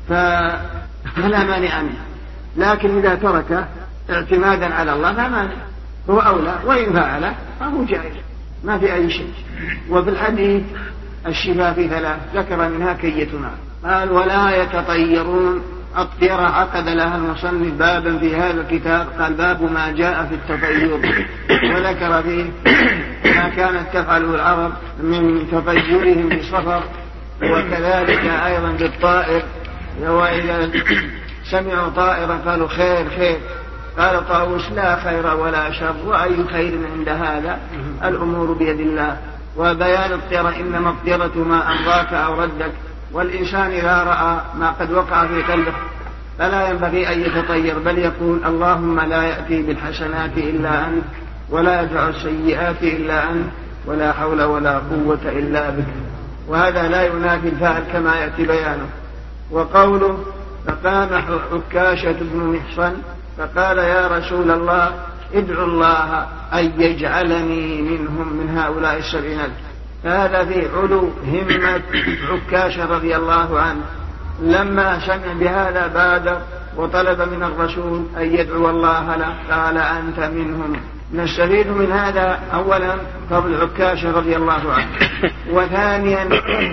فلا مانع منه. لكن إذا ترك اعتمادا على الله لا مانع، هو أولى، وإن فعل فهو جائز ما في أي شيء. وفي الحديث الشفاء في ثلاث ذكر منها كيتنا، قال ولا يتطيرون. الطيرة عقد لها المصنف بابا في هذا الكتاب، قال باب ما جاء في التطير، وذكر فيه ما كانت تفعله العرب من تطيرهم بسفر، وكذلك أيضا بالطائر، وإذا سمعوا طائرا قالوا خير خير، قال طاووس لا خير ولا شر، وأي خير عند هذا، الأمور بيد الله. وبيان الطيرة إنما الطيرة ما أمضاك أو ردك، والإنسان إذا رأى ما قد وقع في قلبه فلا ينبغي أن يتطير، بل يقول اللهم لا يأتي بالحسنات إلا أنت، ولا يدفع السيئات إلا أنت، ولا حول ولا قوة إلا بك. وهذا لا ينافي الفعل كما يأتي بيانه. وقوله فقام عكاشة بن محصن فقال يا رسول الله ادعو الله أن يجعلني منهم من هؤلاء السبعين ألف. هذا في علو همة عكاشة رضي الله عنه، لما سمع بهذا بادر وطلب من الرسول أن يدعو الله له، قال أنت منهم. نستفيد من هذا أولا فضل عكاشة رضي الله عنه، وثانيا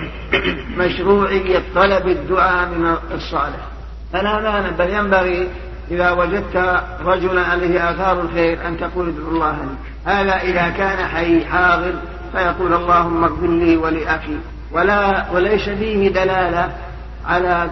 مشروعية طلب الدعاء من الصالح. فلا مانع، بل ينبغي إذا وجدت رجلا عليه آثار الخير أن تقول ادعو الله لي. هذا إذا كان حي حاضر فيقول اللهم اغفر لي ولأخي، ولا وليس فيه دلالة على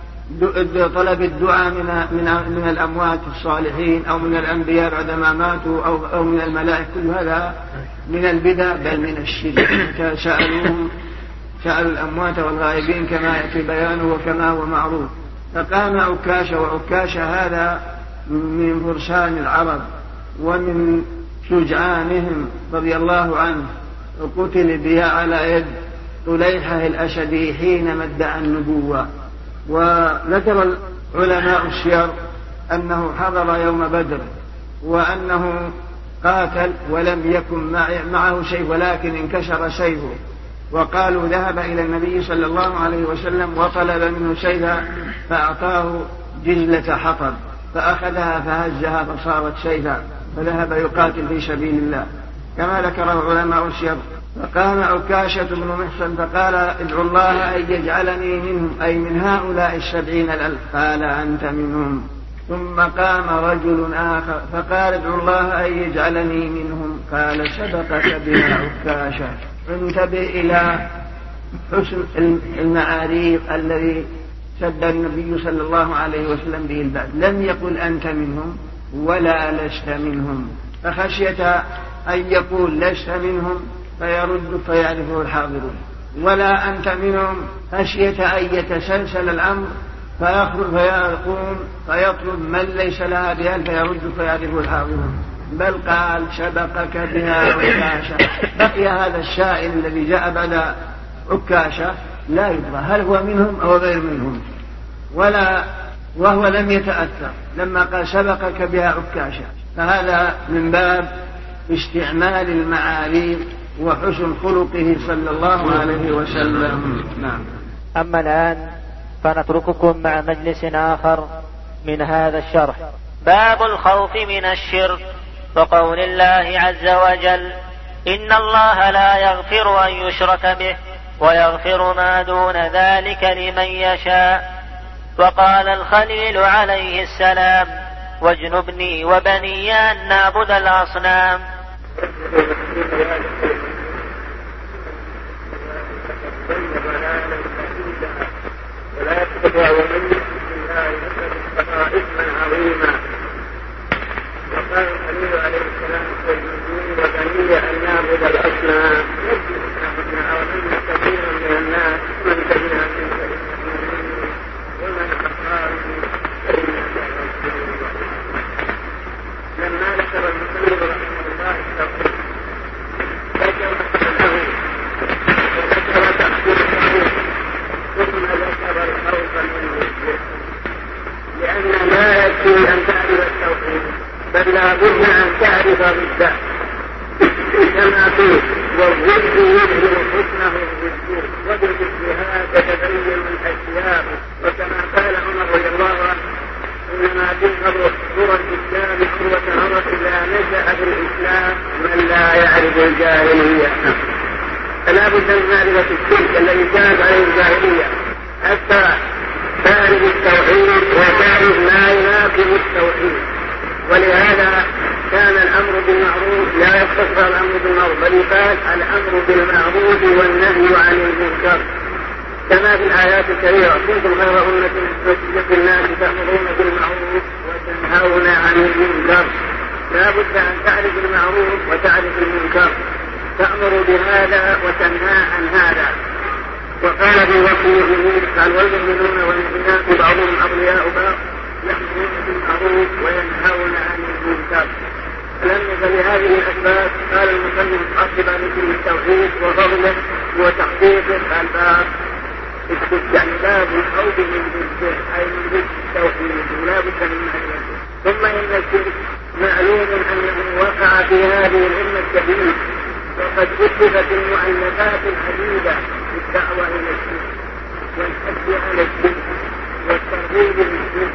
طلب الدعاء من من من الأموات الصالحين أو من الأنبياء بعدما ماتوا أو أو من الملائكة. كل هذا من البدع بل من الشرك. سألوهم سألوا الأموات والغائبين كما يأتي بيانه وكما هو معروف. فقام عكاشة، وعكاشة هذا من فرسان العرب ومن شجعانهم رضي الله عنه، وقتل بها على يد طليحة الأسدي حينما ادعى النبوة. وذكر علماء السير أنه حضر يوم بدر، وأنه قاتل ولم يكن معه سيف ولكن انكسر سيفه، وقالوا ذهب إلى النبي صلى الله عليه وسلم وطلب منه سيفا فأعطاه جزلة حطب فأخذها فهزها فصارت سيفا، فذهب يقاتل في سبيل الله كما ذكره علماء السير. فقام عكاشة بن محصن فقال ادعو الله أن يجعلني منهم، أي من هؤلاء السبعين الألف، قال أنت منهم. ثم قام رجل آخر فقال ادعو الله أن يجعلني منهم، قال سبقك بها عكاشة. انتبه إلى حسن المعاريق الذي سد النبي صلى الله عليه وسلم به الباب، لم يقل أنت منهم ولا لست منهم، فخشية أن يقول لست منهم فيرد فيعرفه الحاضرون، ولا أنت منهم خشية أن يتسلسل الأمر فيخرج فيقوم فيطلب من ليس لها بأل فيرد فيعرفه الحاضرون، بل قال سبقك بها عكاشة. بقي هذا السائل الذي جاء بعد عكاشة لا يدرى هل هو منهم أو غير منهم، ولا وهو لم يتأثر لما قال سبقك بها عكاشة. فهذا من باب استعمال المعاريف وحسن خلقه صلى الله عليه وسلم. نعم. أما الآن فنترككم مع مجلس آخر من هذا الشرح. باب الخوف من الشرك، وقول الله عز وجل إن الله لا يغفر أن يشرك به ويغفر ما دون ذلك لمن يشاء. وقال الخليل عليه السلام واجنبني وبني أن نعبد الأصنام. ضلالا بعيدا ولا تدع ومن يشرك بالله فقد افترى اثما عظيما. وقال الخليل عليه السلام سيدي وبني ان نعبد الاصنام نجد ومن كثيرا من الناس من كثيرا من المؤمنين ومن اخبرني لما ذكر المسلم رحمه الله التوحيد ذكر له وذكر تأثيره ثم ذكر الخوف منه لأن لا يكفي أن تعرف التوحيد بل لا بد أن تعرف ضده كما قيل والضد يظهر حسنه بالضد وبالجهاد تتبين الأشياء وكما قال عمر رضي الله عنه إنما تظهر صورة الإسلام قوة عمر إذا نشأ في الإسلام من لا يعرف الجاهلية. فلا بد من معرفة الشرك الذي كانت عليه الجاهلية حتى تعرف التوحيد وتعرف ما يناقض التوحيد. ولهذا كان الأمر بالمعروف لا يقتصر الأمر بالمعروف بل يقال الأمر بالمعروف والنهي عن المنكر كما في الآيات الكريمة كنتم خير أمة أخرجت للناس تأمرون بالمعروف وتنهون عن المنكر. لا بد أن تعرف المعروف وتعرف المنكر تأمر بهذا وتنهى عن هذا. وقال في وصف المؤمنين قال والمؤمنون والمؤمنات بعضهم أولياء بعض يأمرون بالمعروف وينهون عن المنكر. فلما فلهذه الأسباب قال المصنف أصبا مثل التوحيد وفضله وتحقيقه الباب يعني باب الخوف من ضده أي من ضد التوحيد ولا بد من معرفته. ثم إن الشرك معلوم أنه وقع في هذه الأمة الكبيرة وقد كتبت المؤلفات العديدة في الدعوة إلى الشرك والحث على الشرك والترغيب للشرك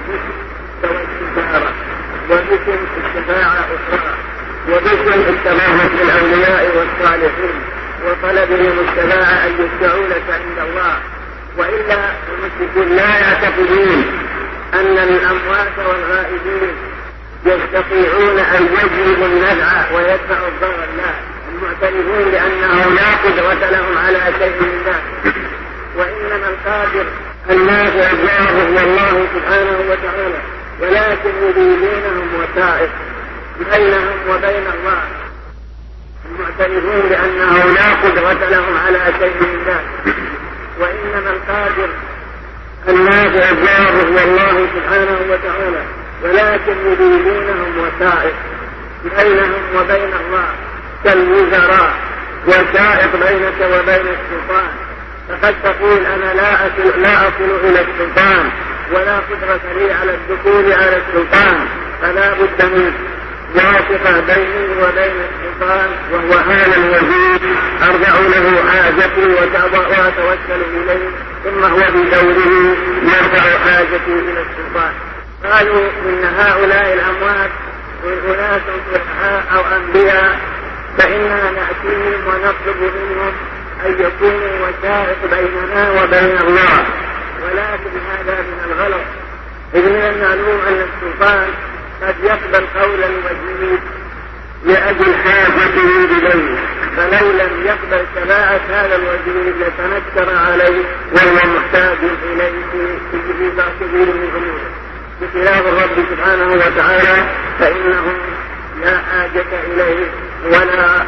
والتجارة وذكر الشفاعة أخرى وذكر التماهج بالأولياء والصالحين وطلبهم الشفاعة أن يشفعوا لك عند الله. وإلا المشركون لا يعتقدون أن الأموات والغائبين يستطيعون أن يجلبوا النفع ويدفعوا الضرر. لا، المعترفون بأنه لا قدرة لهم على شيء من ذلك وإنما القادر النافع الله هو الله سبحانه وتعالى ولكن يريدونهم وسائط بينهم وبين الله. المعترفون بأنه لا قدرة لهم على شيء من ذلك وإنما القادر النافع الله هو الله سبحانه وتعالى ولكن يريدونهم وسائط بينهم وبين الله كالوزراء وسائط بينك وبين السلطان. فقد تقول أنا لا أصل, لا أصل إلى السلطان ولا قدرة لي على الدخول على السلطان فلا بد من واسطة بيني وبين السلطان وهو هذا الوزير أرجع له حاجتي وأتوكل إليه ثم هو بدوره يرفع حاجتي إلى السلطان. قالوا إن هؤلاء الأموات أناس صلحاء أو أنبياء فإننا نأتيهم ونطلب منهم أن يكونوا وسائط بيننا وبين الله. ولكن هذا من الغلط إذ من المعلوم أن السلطان قد يقبل قول الوزير لأجل حاجته إليه فلو لم يقبل شفاعة هذا الوزير لتنكر عليه وهو محتاج إليه في بعض كبير من أموره. بخلاف الرب سبحانه وتعالى فإنه لا حاجة إليه ولا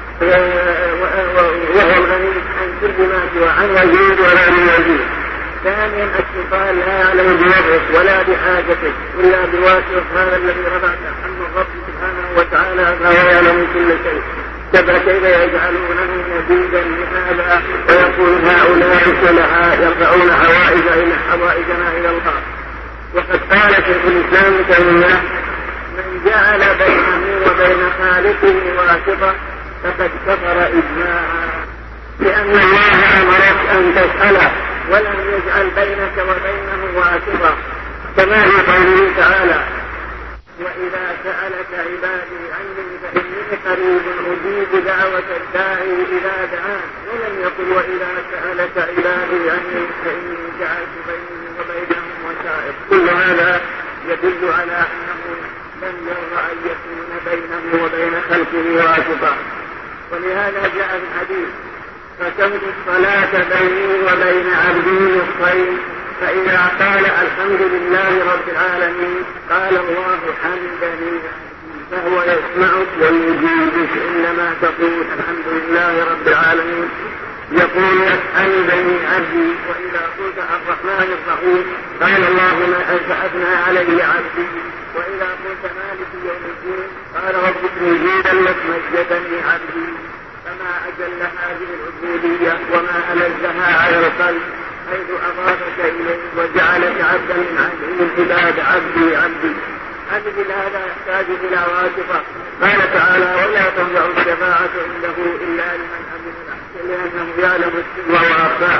وهو الغني عن كل ما سوى عن وزير ولا من وزير. ثانيا السلطان لا يعلم بوضعه ولا بحاجته إلا بواسطة هذا الذي رفعته أما الرب سبحانه وتعالى فهو يعلم كل شيء. كيف يجعلونه نبيذا لهذا ويقول هؤلاء صلحاء يرفعون حوائجنا إلى الله. وقد قال شيخ الإسلام تيمية من جعل بينه وبين خالقه واسطة فقد كفر إجماعا لأن الله أمرك أن تسأله ولم يجعل بينك وبينه واسطة كما في قوله تعالى وإذا سألك عبادي عني فإني قريب أجيب دعوة الداعي إذا دعان ولم يقل وإذا سألك عبادي عني فإني جعلت بيني وبينهم وسائط. كل هذا يدل على أنه لم يرضى أن يكون بينه وبين خلقه واسطة. ولهذا جاء في الحديث قسمت الصلاة بيني وبين عبدي نصفين، فإذا قال الحمد لله رب العالمين قال الله حمدني، فهو يسمعك ويجيبك إنما تقول الحمد لله رب العالمين. يقول حمدني عبدي، وإذا قلت الرحمن الرحيم قال اللهم أثنى علي عبدي، وإذا قلت مالك يوم الدين قال رب زيدا لك مجدني عبدي. فما أجل هذه العبودية وما ألزها على القلب، حيث أضافك إليه وجعلك عبدا من عبد العباد عبدي عبدي. أجل هذا يحتاج إلى واسطة. قال تعالى ولا تنفع الشفاعة عنده إلا لمن أذن له، لأنه يعلم السر وأخفى.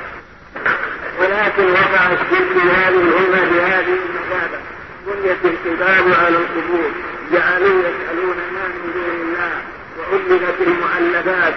ولكن وقع الشرك هذه الأمة بهذه المثابة، بنيت الكتاب على القبور، جعلوا يسألون ما من دون الله، وعلمت المؤلفات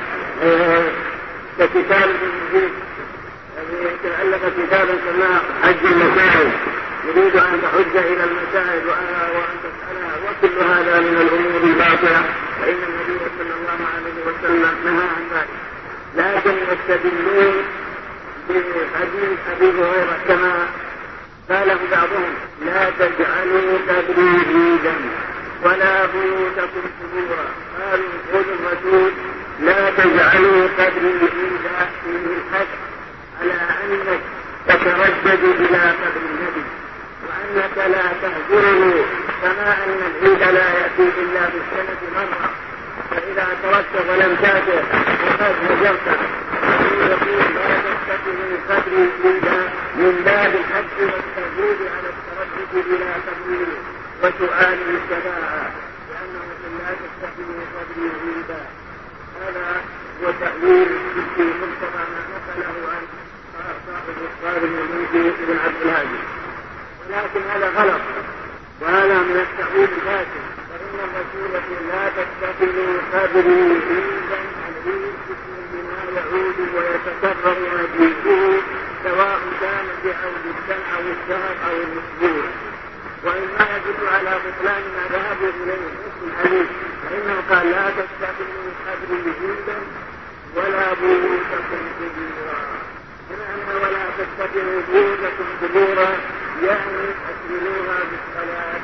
ككتاب المسجد تألف كتابا كما حج المساجد، يريد أن تحج إلى المساجد وأن تسألها، وكل هذا من الأمور الباطلة، فإن النبي صلى الله عليه وسلم نهى عن ذلك. لكن يستدلون بحديث أبي هريرة كما قاله بعضهم لا تجعلوا قبري عيدا ولا بيوتكم قبورا. قالوا قول الرسول لا تجعلوا قبري عيدا فيه الحث على أنك تتردد إلى قبر النبي، وأنك لا تهجره، كما أن العيد لا يأتي إلا بالسنة مرة، فإذا تركت ولم تأتي وقد هجرت. يقول لا تتخذوا قبري عيدا من باب الحث والتهديد على التردد إلى قبره وسؤال الشفاعة، لأنه لا تتخذوا قبري عيدا. هذا هو تأويل في مقتضى ما نقله عن صاحب الصالح المنذر بن عبد الهادي، ولكن هذا غلط، وهذا من التأويل الفاسد. فإن الرسول لا تتخذوا قبري عيدا، العيد اسم بما يعود ويتكرر مجيئه، سواء كان بعود السنة أو الشهر أو الأسبوع. وإنما يدل على بطلان ما ذهبوا إليه اسم الحديث، فإنه قال لا تتخذوا قبري عيدا ولا بيوتكم قبورا. بمعنى ولا تتخذوا بيوتكم قبورا يعني أكملوها بالصلاة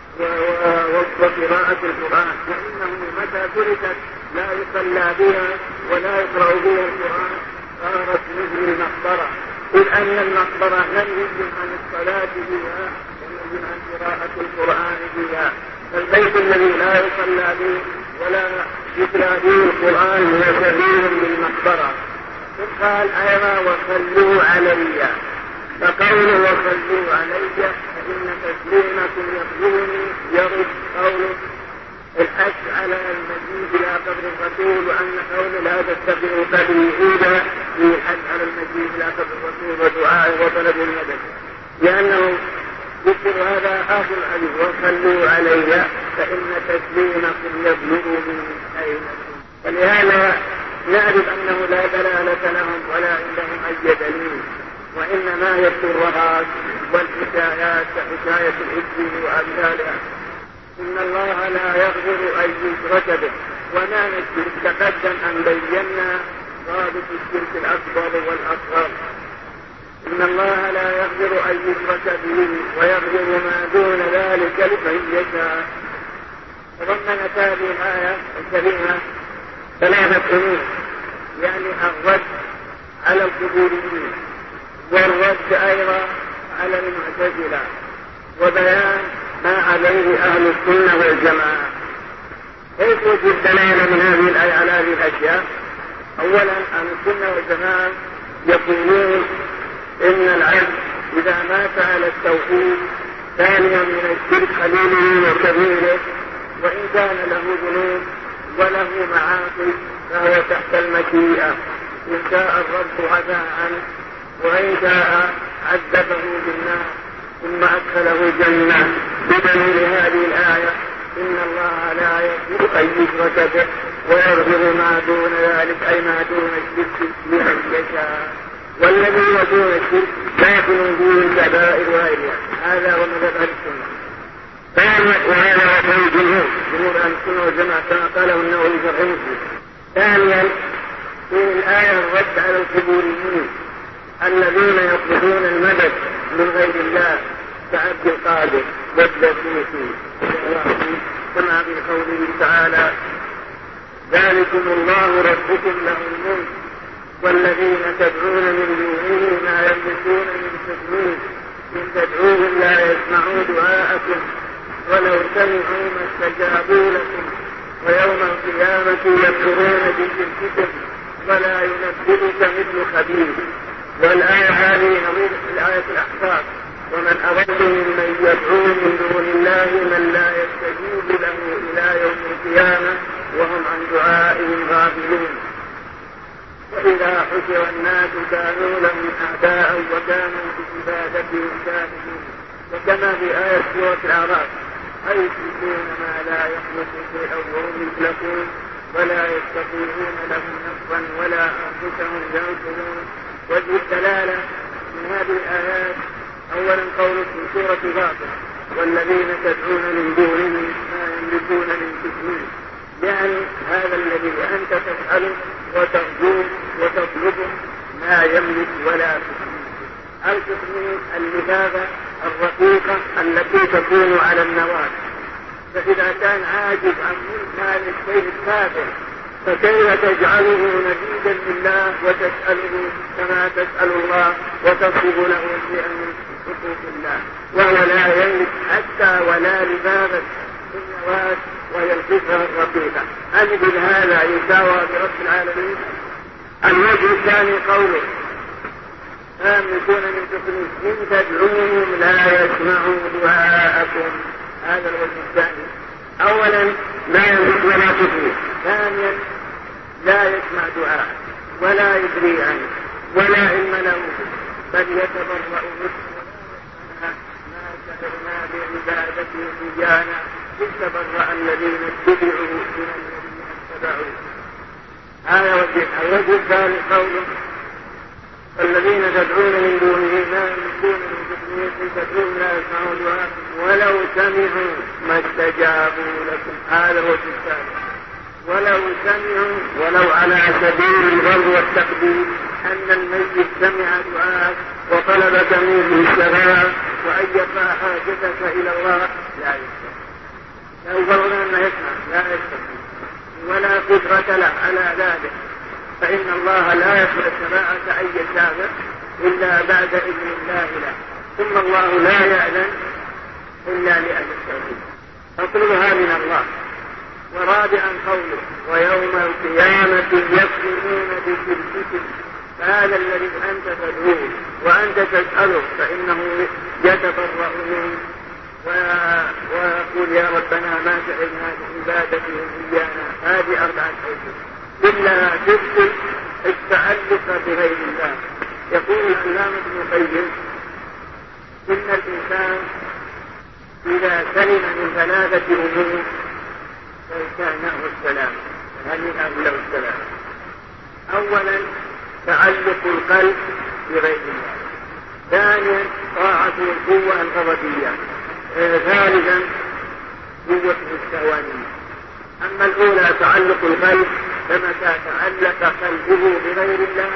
وقراءة القرآن، فإنه متى تركت لا يصلى بها ولا يقرأ بها القرآن صارت مثل المقبرة، إذ أن المقبرة لم يجب عن الصلاة بها ويجب عن قراءة القرآن بها. فالبيت الذي لا يصلى به ولا يتلى به القرآن هو شبيه بالمقبرة. قال أيضا وصلوا علي، فقوله وصلوا علي فإن تسليمكم يقولني يرد قوله الحث على المجيء إلى قبر الرسول، وأن قول لا تتبعوا قبري عيدا في الحث على المجيء إلى قبر الرسول ودعائه وطلب المدد، لأنه ذكر هذا آخر الحديث وصلوا علي فإن تسليمكم يبلغني أينكم. فلهذا نعرف أنه لا دلالة لهم ولا عندهم أي دليل، وإنما يذكر الرغاز والحكايات كحكاية الإبل وأمثالها. إن الله لا يغفر أن يشرك به، وما نشرك تقدم أن بينا ضابط الشرك الأكبر والأصغر. إن الله لا يغفر أن يشرك به ويغفر ما دون ذلك لمن يشاء. تضمنت هذه الآية الكريمة ثلاثة أمور، يعني الرد على القبوريين، والرد أيضا على المعتزلة، وبيان ما عليه أهل السنة والجماعة. كيف وجد دلالة من هذه الآية على هذه الأشياء؟ أولا أهل السنة والجماعة يقولون إن العبد إذا مات على التوحيد ثانيا من الشرك قليله وكبيره، وإن كان له ذنوب وله معاصي فهو تحت المشيئة، إن شاء الرب عفا عنه وإن شاء عذبه بالنار ثم أدخله الجنة. بدليل هذه الآية إن الله لا يغفر أن يشرك به ويغفر ما دون ذلك أي ما دون الشرك لمن يشاء، والذي يدون الشرك داخل فيه الكبائر وغيرها. هذا هو مذهب أهل السنة. وهذا هو الجمهور، جمهور أهل السنة والجماعة كما قاله النووي في شرح مسلم. ثانيا في الآية الرد على القبوريين الذين يطلبون المدد من غير الله كعبد القادر والدسوسي كما في قوله تعالى ذلكم الله ربكم له الملك والذين تدعون من دونه ما يملكون من تدمير إن تدعوهم لا يسمعوا دعاءكم ولو سمعوا ما استجابوا لكم ويوم القيامة يكفرون بشرككم ولا ينبئك مثل خبير. والآية هذه نظير الآية الأحقاف ومن أضل ممن يدعو من دون الله من لا يستجيب له إلى يوم القيامة وهم عن دعائهم غافلون. وإذا حشر الناس كانوا لهم أعداء وكانوا بعبادتهم كافرين. وكما في آية سورة الأعراف أيشركون ما لا يخلق شيئا وهم يخلقون ولا يستطيعون لهم نصرا ولا أنفسهم ينصرون. وجه الدلالة من هذه الآيات أولا قول في سورة غافر والذين تدعون من دونه ما يملكون من تسمين، يعني هذا الذي أنت تسأله وترجوه وتطلبه ما يملك ولا تسمين. التسمين اللبابة الرقيقة التي تكون على النواة، فإذا كان عاجز عن مال الشيء الكافر فكيف تجعله نبيذا لله وتسأله كما تسأل الله وتطلب له شيئا من حقوق الله وهو لا يملك حتى ولا لبابة في النواة وهي الفكرة الرقيقة. أجد هذا يساوى برب العالمين. الوجه الثاني قوله آمنون من تقنين إن تدعوهم لا يسمعوا دعاءكم. هذا الوجه الثاني. أولا لا يملك ولا تدري، ثانيا لا يسمع دعاء ولا يدري عنه ولا علم له بل يتبرأ ما سألنا بعبادته إيانا يتبرأ الذين اتبعوا من الذين اتبعوا. هذا وجه. الوجه الثاني قوله الذين تدعون من دونه ما يملكون من تسمية تدعون لا يسمعوا دعاءكم ولو سمعوا ما استجابوا لكم. هذا الوجه الثاني. ولو سمعوا ولو على سبيل الغر والتقدير أن الميت سمع دعاءك وطلبك منه الشفاعة وأن يرفع حاجتك إلى الله لا يستطيع. لو فرضنا أنه يسمع لا يستطيع ولا قدرة له على ذلك، فإن الله لا يفعل الشفاعة أي شافع إلا بعد إذن الله له، ثم الله لا يأذن إلا لأهل التوحيد فاطلبها من الله. ورابعا قوله ويوم القيامة يكفرون بشرككم. فهذا الذي أنت تدعوه وأنت تسأله فإنه يتبرأ منه ويقول يا ربنا ما سألنا بعبادتهم إيانا. هذه أربعة أوجه إلا تبطل التعلق بغير الله. يقول الإمام ابن القيم إن الإنسان إذا سلم من ثلاثة أمور فكانه السلام هنيئا له السلام. أولا تعلق القلب بغير الله، ثانيا طاعة القوة الغضبية، ثالثا قوة الشهوانية. أما الأولى تعلق القلب فمتى تعلق قلبه بغير الله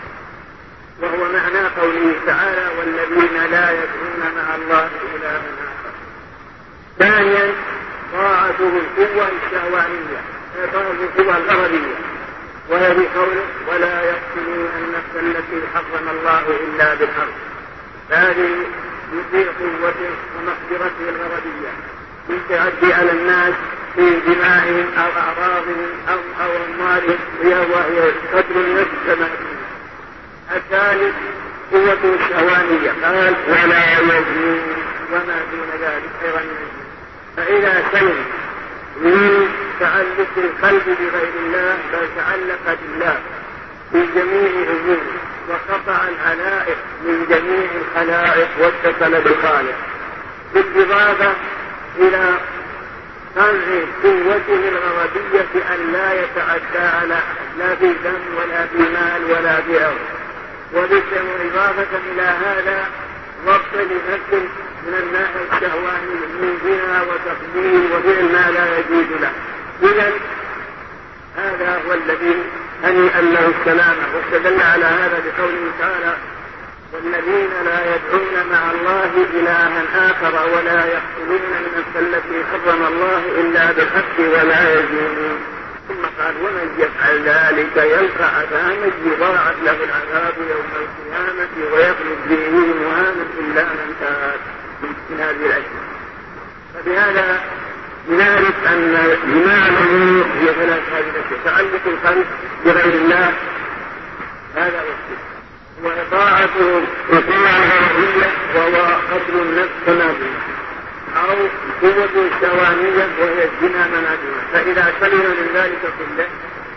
وهو معنى قوله تعالى والذين لا يدعون مع الله إلها آخر. ثانيا طاعته القوة الشهوانية طاعته القوة الغضبية وهي بقوله ولا يقتلون النفس التي حرم الله إلا بالحق. هذه يطيع قوته ومقدرته الغضبية في تعدي على الناس في دمائهم أو أعراضهم أو أو أموالهم وهي قتل النفس كما فيه. الثالث قوة الشهوانية قال ولا يزنون وما دون ذلك أيضا يزنون. فإذا سلم من تعلق القلب بغير الله بل تعلق بالله في جميع أموره وقطع العلائق من جميع الخلائق واتصل بالخالق بالإضافة إلى منع قوته الغضبية أن لا يتعدى على لا في دم ولا في مال ولا في أرض. وبالإضافة إلى هذا ضبط لنفسه من الناحية الشهواني من زنا وتقدير وفعل ما لا يجوز له. إذن هذا هو الذي هنيئا له السلامة. واستدل على هذا بقوله تعالى: والذين لا يدعون مع الله إلها آخر ولا يقتلون النفس التي حرم الله إلا بالحق ولا يزنون. ثم قال: ومن يفعل ذلك يلقى عذابا يضاعف له العذاب يوم القيامة ويخلد به مهانا إلا من تاب من هذه الأشياء. فبهذا نعرف أن جماع الأمور هي ثلاث هذه الأشياء: تعلق القلب بغير الله هذا وحده، وإطاعته إطاعة غيرية وهو قتل النفس تنازلا، أو قوة الشوانية وهي الزنا منازلا. فإذا سلم من ذلك كله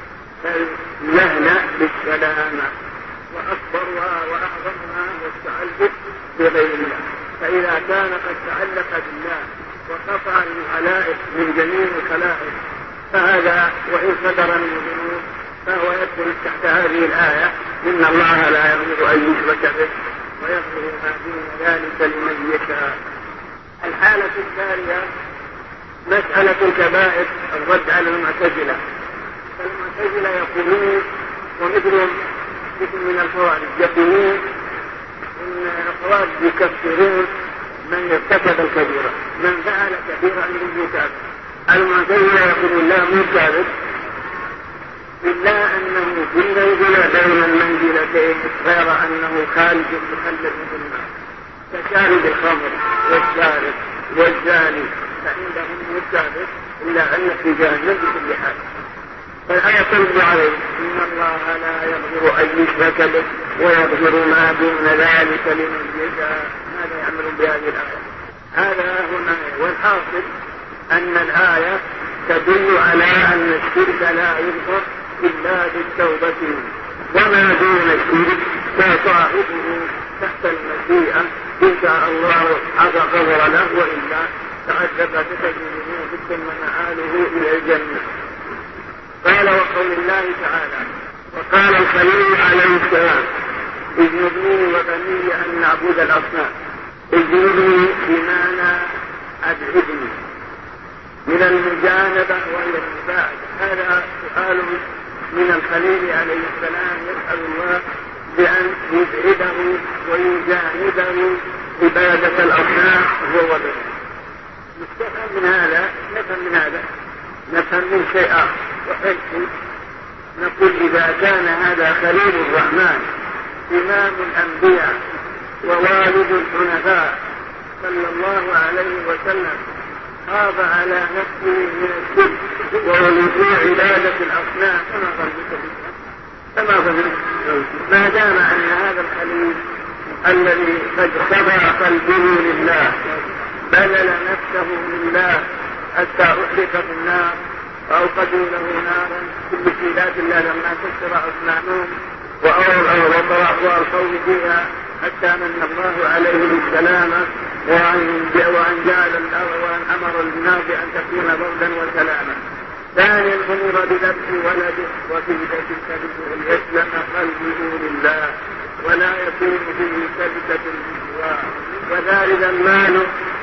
فليهنأ بالسلامة، وأكبرها وأعظمها هو التعلق بغير الله. فإذا كان قد تعلق بالله وقطع الخلائق من جميع الخلائق فهذا وإن صدر من الذنوب فهو يدخل تحت هذه الآية: إن الله لا يغفر أن يشرك به ويغفر ما دون ذلك لمن يشاء. الحالة الثانية مسألة الكبائر، الرد على المعتزلة. فالمعتزلة يقولون، ومثلهم مثل من الخوارج يقولون إن الخوارج يكفرون من ارتكب الكبيرة، من فعل كبيرة أنه كافر. المعتزلة يقولون لا مو كافر إلا أنه في المنزلة بين المنزلتين غير أنه خالد مخلد في النار، كشارب الخمر والسارق والزاني فعندهم مكافر إلا أن في جهنم بكل حال. فالآية ترد عليه: إن الله لا يغفر أن يشرك به ويغفر ما دون ذلك لمن يشاء. هذا يعمل بهذه الآية. هذا هنا. والحاصل أن الآية تدل على أن الشرك لا يغفر إلا بالتوبة، وما دون الشرك فصاحبه تحت المشيئة إن شاء الله غفر له، وإلا تعذب بتجربه ثم مآله إلى الجنة. قال: وقول الله تعالى: وقال الخليل عليه السلام: اجنبني وبني أن نعبد الأصنام. اجنبني بمعنى أبعدني من المجانبة وهي المباعدة. هذا سؤال من الخليل عليه السلام، يسأل الله بأن يبعده ويجانبه عبادة الأصنام هو وبنيه. نستفهم من هذا نفهم من هذا نفهم من شيء آخر، وحيث نقول: إذا كان هذا خليل الرحمن إمام الأنبياء ووالد الحنفاء صلى الله عليه وسلم خاف على نفسه من الشرك ولزوم عبادة الأصنام، فما ظنك بها؟ فما ظنك ما دام أن هذا الخليل الذي قد خضع قلبه لله بذل نفسه لله حتى أحرق في النار وأوقدوا له نارا كل سيلات الله لما كسر أصنامهم وألقوا فيها حتى من الله عليه بالسلامة وأن جعل الأرض وأن أمر النار بأن تكون بردا وسلاما. ثانيا أمر بذبح ولده وفي ذلك يسلم قلبه لله ولا يكون فيه سبتة بالسواء، وذلك المال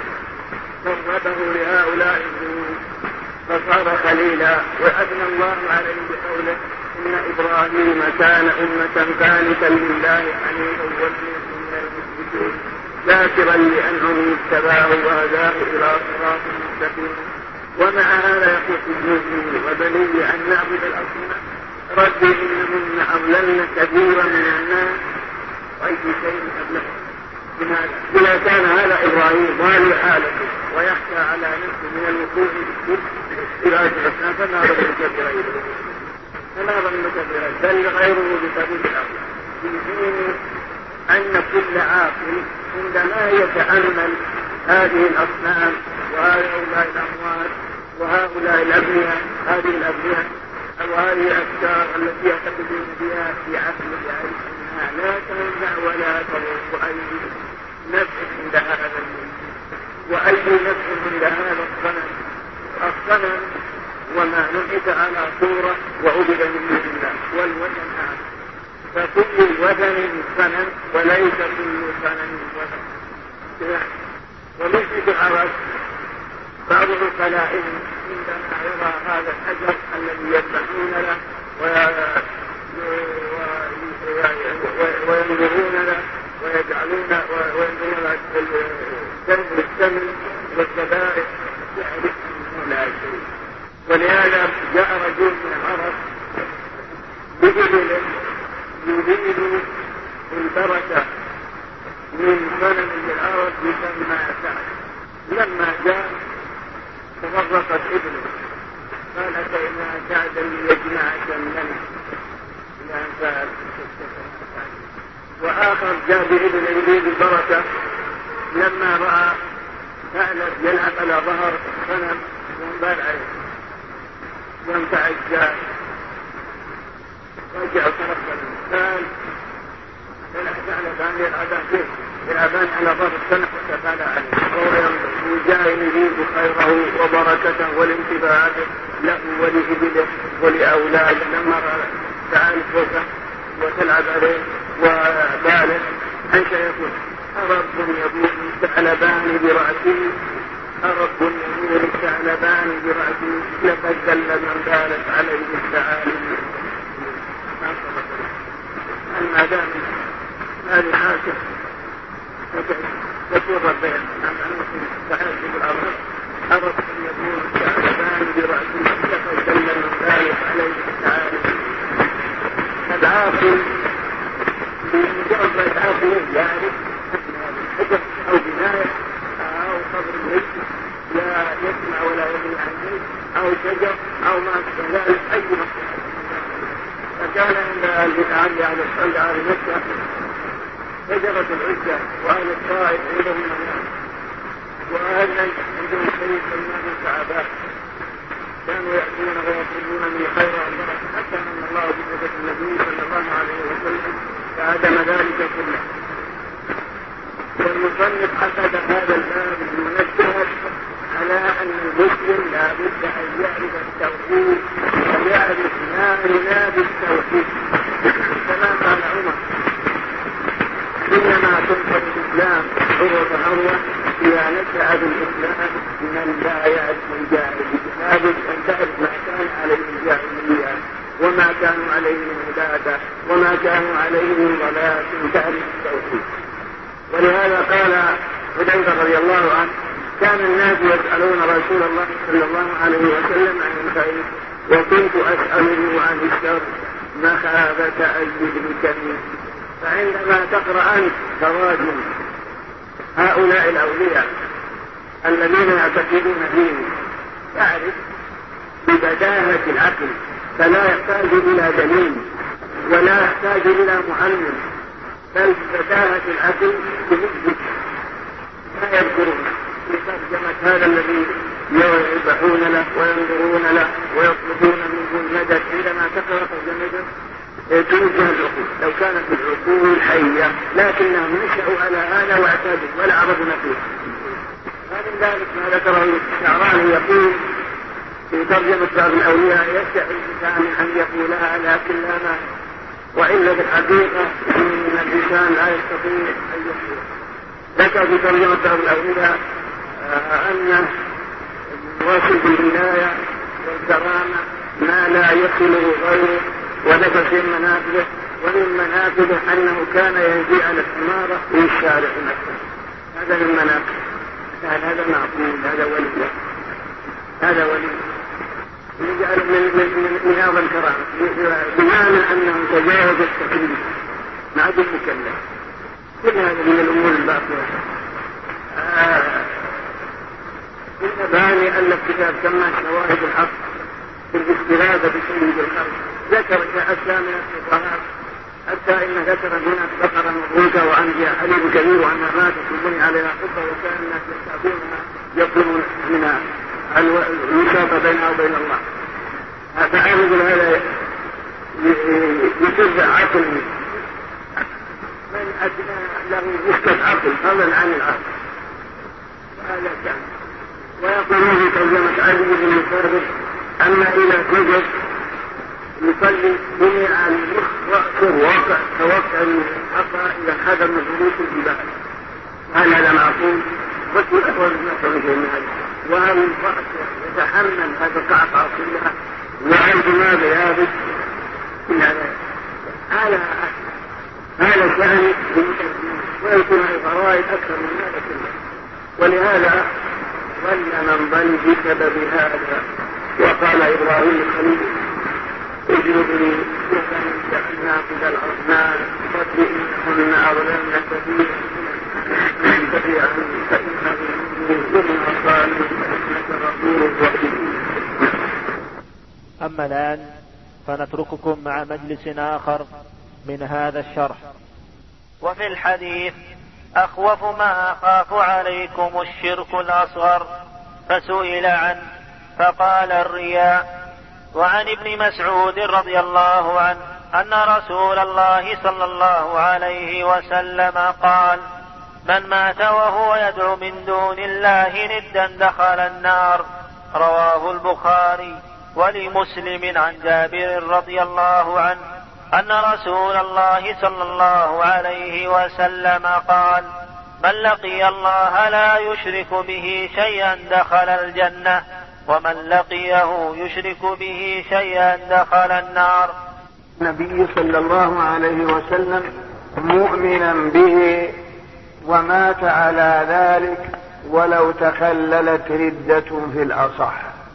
قربه لهؤلاء الذنوب فصار خليلا. وأثنى الله عليه بقوله: إن إبراهيم كان أمة قانتا لله حنيفا ولم من المشركين شاكرا لأنعمه اجتباه وهداه إلى صراط مستقيم. ومع هذا يقول ابنه وبني أن نعبد الأصنام ربي إنهن أضللن كثيرا من الناس وأي شيء قبله. لماذا؟ إذا كان هذا إبراهيم والي حالته ويخشى على نفسه من الوقوع في الأصنام فما ظنك بغيره فما ظنك بغيره بل غيره بسبيل الأرض. يمكن أن كل عاقل عندما يتأمل هذه الأصنام وهؤلاء الأموات وهؤلاء الأبنياء هذه الأبنياء أو هذه الأفكار التي يعتقدون بها في عقل يعرف أنها لا تنفع ولا تضر أي نفع عند هذا الملك وأي نفع عند هذا الصنم. الصنم وما نحت على صورة وعبد من دون الله والوثن هذا، فكل وثن صنم وليس كل صنم وثن. ومثل العرب بعض الخلائق عندما يرى هذا الحجر الذي يذبحون له لما جاء تفرقت ابنه قال أتينا سعدا ليجمع شملنا إلى أن سأل وآخر جاء بابن يريد البركة لما رأى ثعلب يلعب على ظهر الصنم وانبال عليه وانتعج جاء رجع وترقب قال ثعلبان يلعبان فيه يلعبان على ظهر الصنم وتفال عليه وجاء يريد خيره وبركته والانتباه له ولإبله ولأولاده لما رأى تعال فوقه وتلعب عليه وبالغ أنت يقول أرب يبول الثعلبان برأسه أرب يبول الثعلبان برأسه لقد دل من بالت عليه الثعالب أما دام هذه حاجة تكون ربين تعالى بالأرض أرب يبول الثعلبان برأسه لقد دل من بالت عليه الثعالب العاقل بمجرد العاقل يعرف حجر أو بناية أو قبر الهج لا يسمع ولا يدري عن شيء أو شجر أو ما أشبه ذلك أي مصلحة. فكان عند البدعة على الصلاة على مكة شجرة العزة وأهل الطائف عندهم الناس وأهل عندهم شيء سلمان الكعبات كانوا يأتون ويطلبون من خير البركة حتى أن الله بوجود النبي صلى الله عليه وسلم فعدم ذلك كله. والمصنف حسب هذا الباب المنزه على أن المسلم لا بد أن يعرف التوحيد ويعرف ما ينادي التوحيد كما قال عمر إنما تنقل الإسلام عروة عروة إذا نشأ بالإسلام من لا يعرف الجاهلية لابد أن تعرف ما كان عليه الجاهلية وما كانوا عليه من عبادة وما كانوا عليه من ضلال تعرف التوحيد. ولهذا قال حذيفة رضي الله عنه كان الناس يسألون رسول الله صلى الله عليه وسلم عن الخير وكنت أسأله عن الشر مخافة أن يدركني. فعندما تقرأ أنت تراجم هؤلاء الأولياء الذين يعتقدون فيه تعرف ببداهة العقل فلا يحتاج إلى دليل ولا يحتاج إلى معلم بل بداهة العقل بمثلك لا يذكرون لترجمة هذا الذي يذبحون له وينظرون له ويطلبون منه المدد عندما تقرأ ترجمته توجه العقول لو كانت العقول حية لكنهم نشأوا على هذا واعتادوا ولا عرضوا فيه. هذا ذلك ما ذكره الشعراني يقول في ترجمة بعض الأولياء يستحي الإنسان أن يقولها لكن لا مانع وإلا بالحقيقة أن الإنسان لا يستطيع أن يقول. ذكر في ترجمة بعض الأولياء أن واصل بالولاية والكرامة ما لا يصله غيره وذكر في مناقبه ومن مناقبه أنه كان ينزي على الحمارة في الشارع مثلا. هذا من مناقب. هذا معقول هذا ولي هذا ولي يجعل من من من هذا الكرامة بمعنى أنه تجاوز التكليف ما عاد مكلف. كل هذا من الأمور الباطلة. إن باني ألف كتاب كما شواهد الحق في الاستغاثة بسيد الخلق ذكر أشياء من الفقهاء حتى إن ذكر هنا بقرة مبروكة وأنجى حليب كبير وأنها ماتت وبني عليها قبة وكان الناس يستعبونها يقومون منها الوساطة بينها وبين الله. فأعمل هذا يسر عقل من أدنى له نسبة عقل فضلا عن العقل هذا كان. ويقولون في ترجمة علي بن ثابت أما إلى كذب يصلي بني على المخ رأسه واقع توقع الحقى إذا خدم ظروف الجبال. هل هذا معقول؟ وكل أحوال نحن من هذا وهل الرأس يتحمل هذا القعقع كلها وهل دماغ يابس هذا هذا الشأن ويكون الفرائض أكثر من هذا كله. ولهذا ظل من ظل بسبب هذا. وقال إبراهيم الخليل اجلب لي سبعا ناقد الأصنام قد إنهن أظلمن كثيرا تبعا فإنه ثم قالوا إنك غفور رحيم. أما الآن فنترككم مع مجلس آخر من هذا الشرح. وفي الحديث: أخوف ما أخاف عليكم الشرك الأصغر، فسئل عنه فقال: الرياء. وعن ابن مسعود رضي الله عنه أن رسول الله صلى الله عليه وسلم قال: من مات وهو يدعو من دون الله ندا دخل النار. رواه البخاري. ولمسلم عن جابر رضي الله عنه أن رسول الله صلى الله عليه وسلم قال: من لقي الله لا يشرك به شيئا دخل الجنة، ومن لقيه يشرك به شيئا دخل النار. النبي صلى الله عليه وسلم مؤمنا به ومات على ذلك ولو تخللت ردة في الأصح.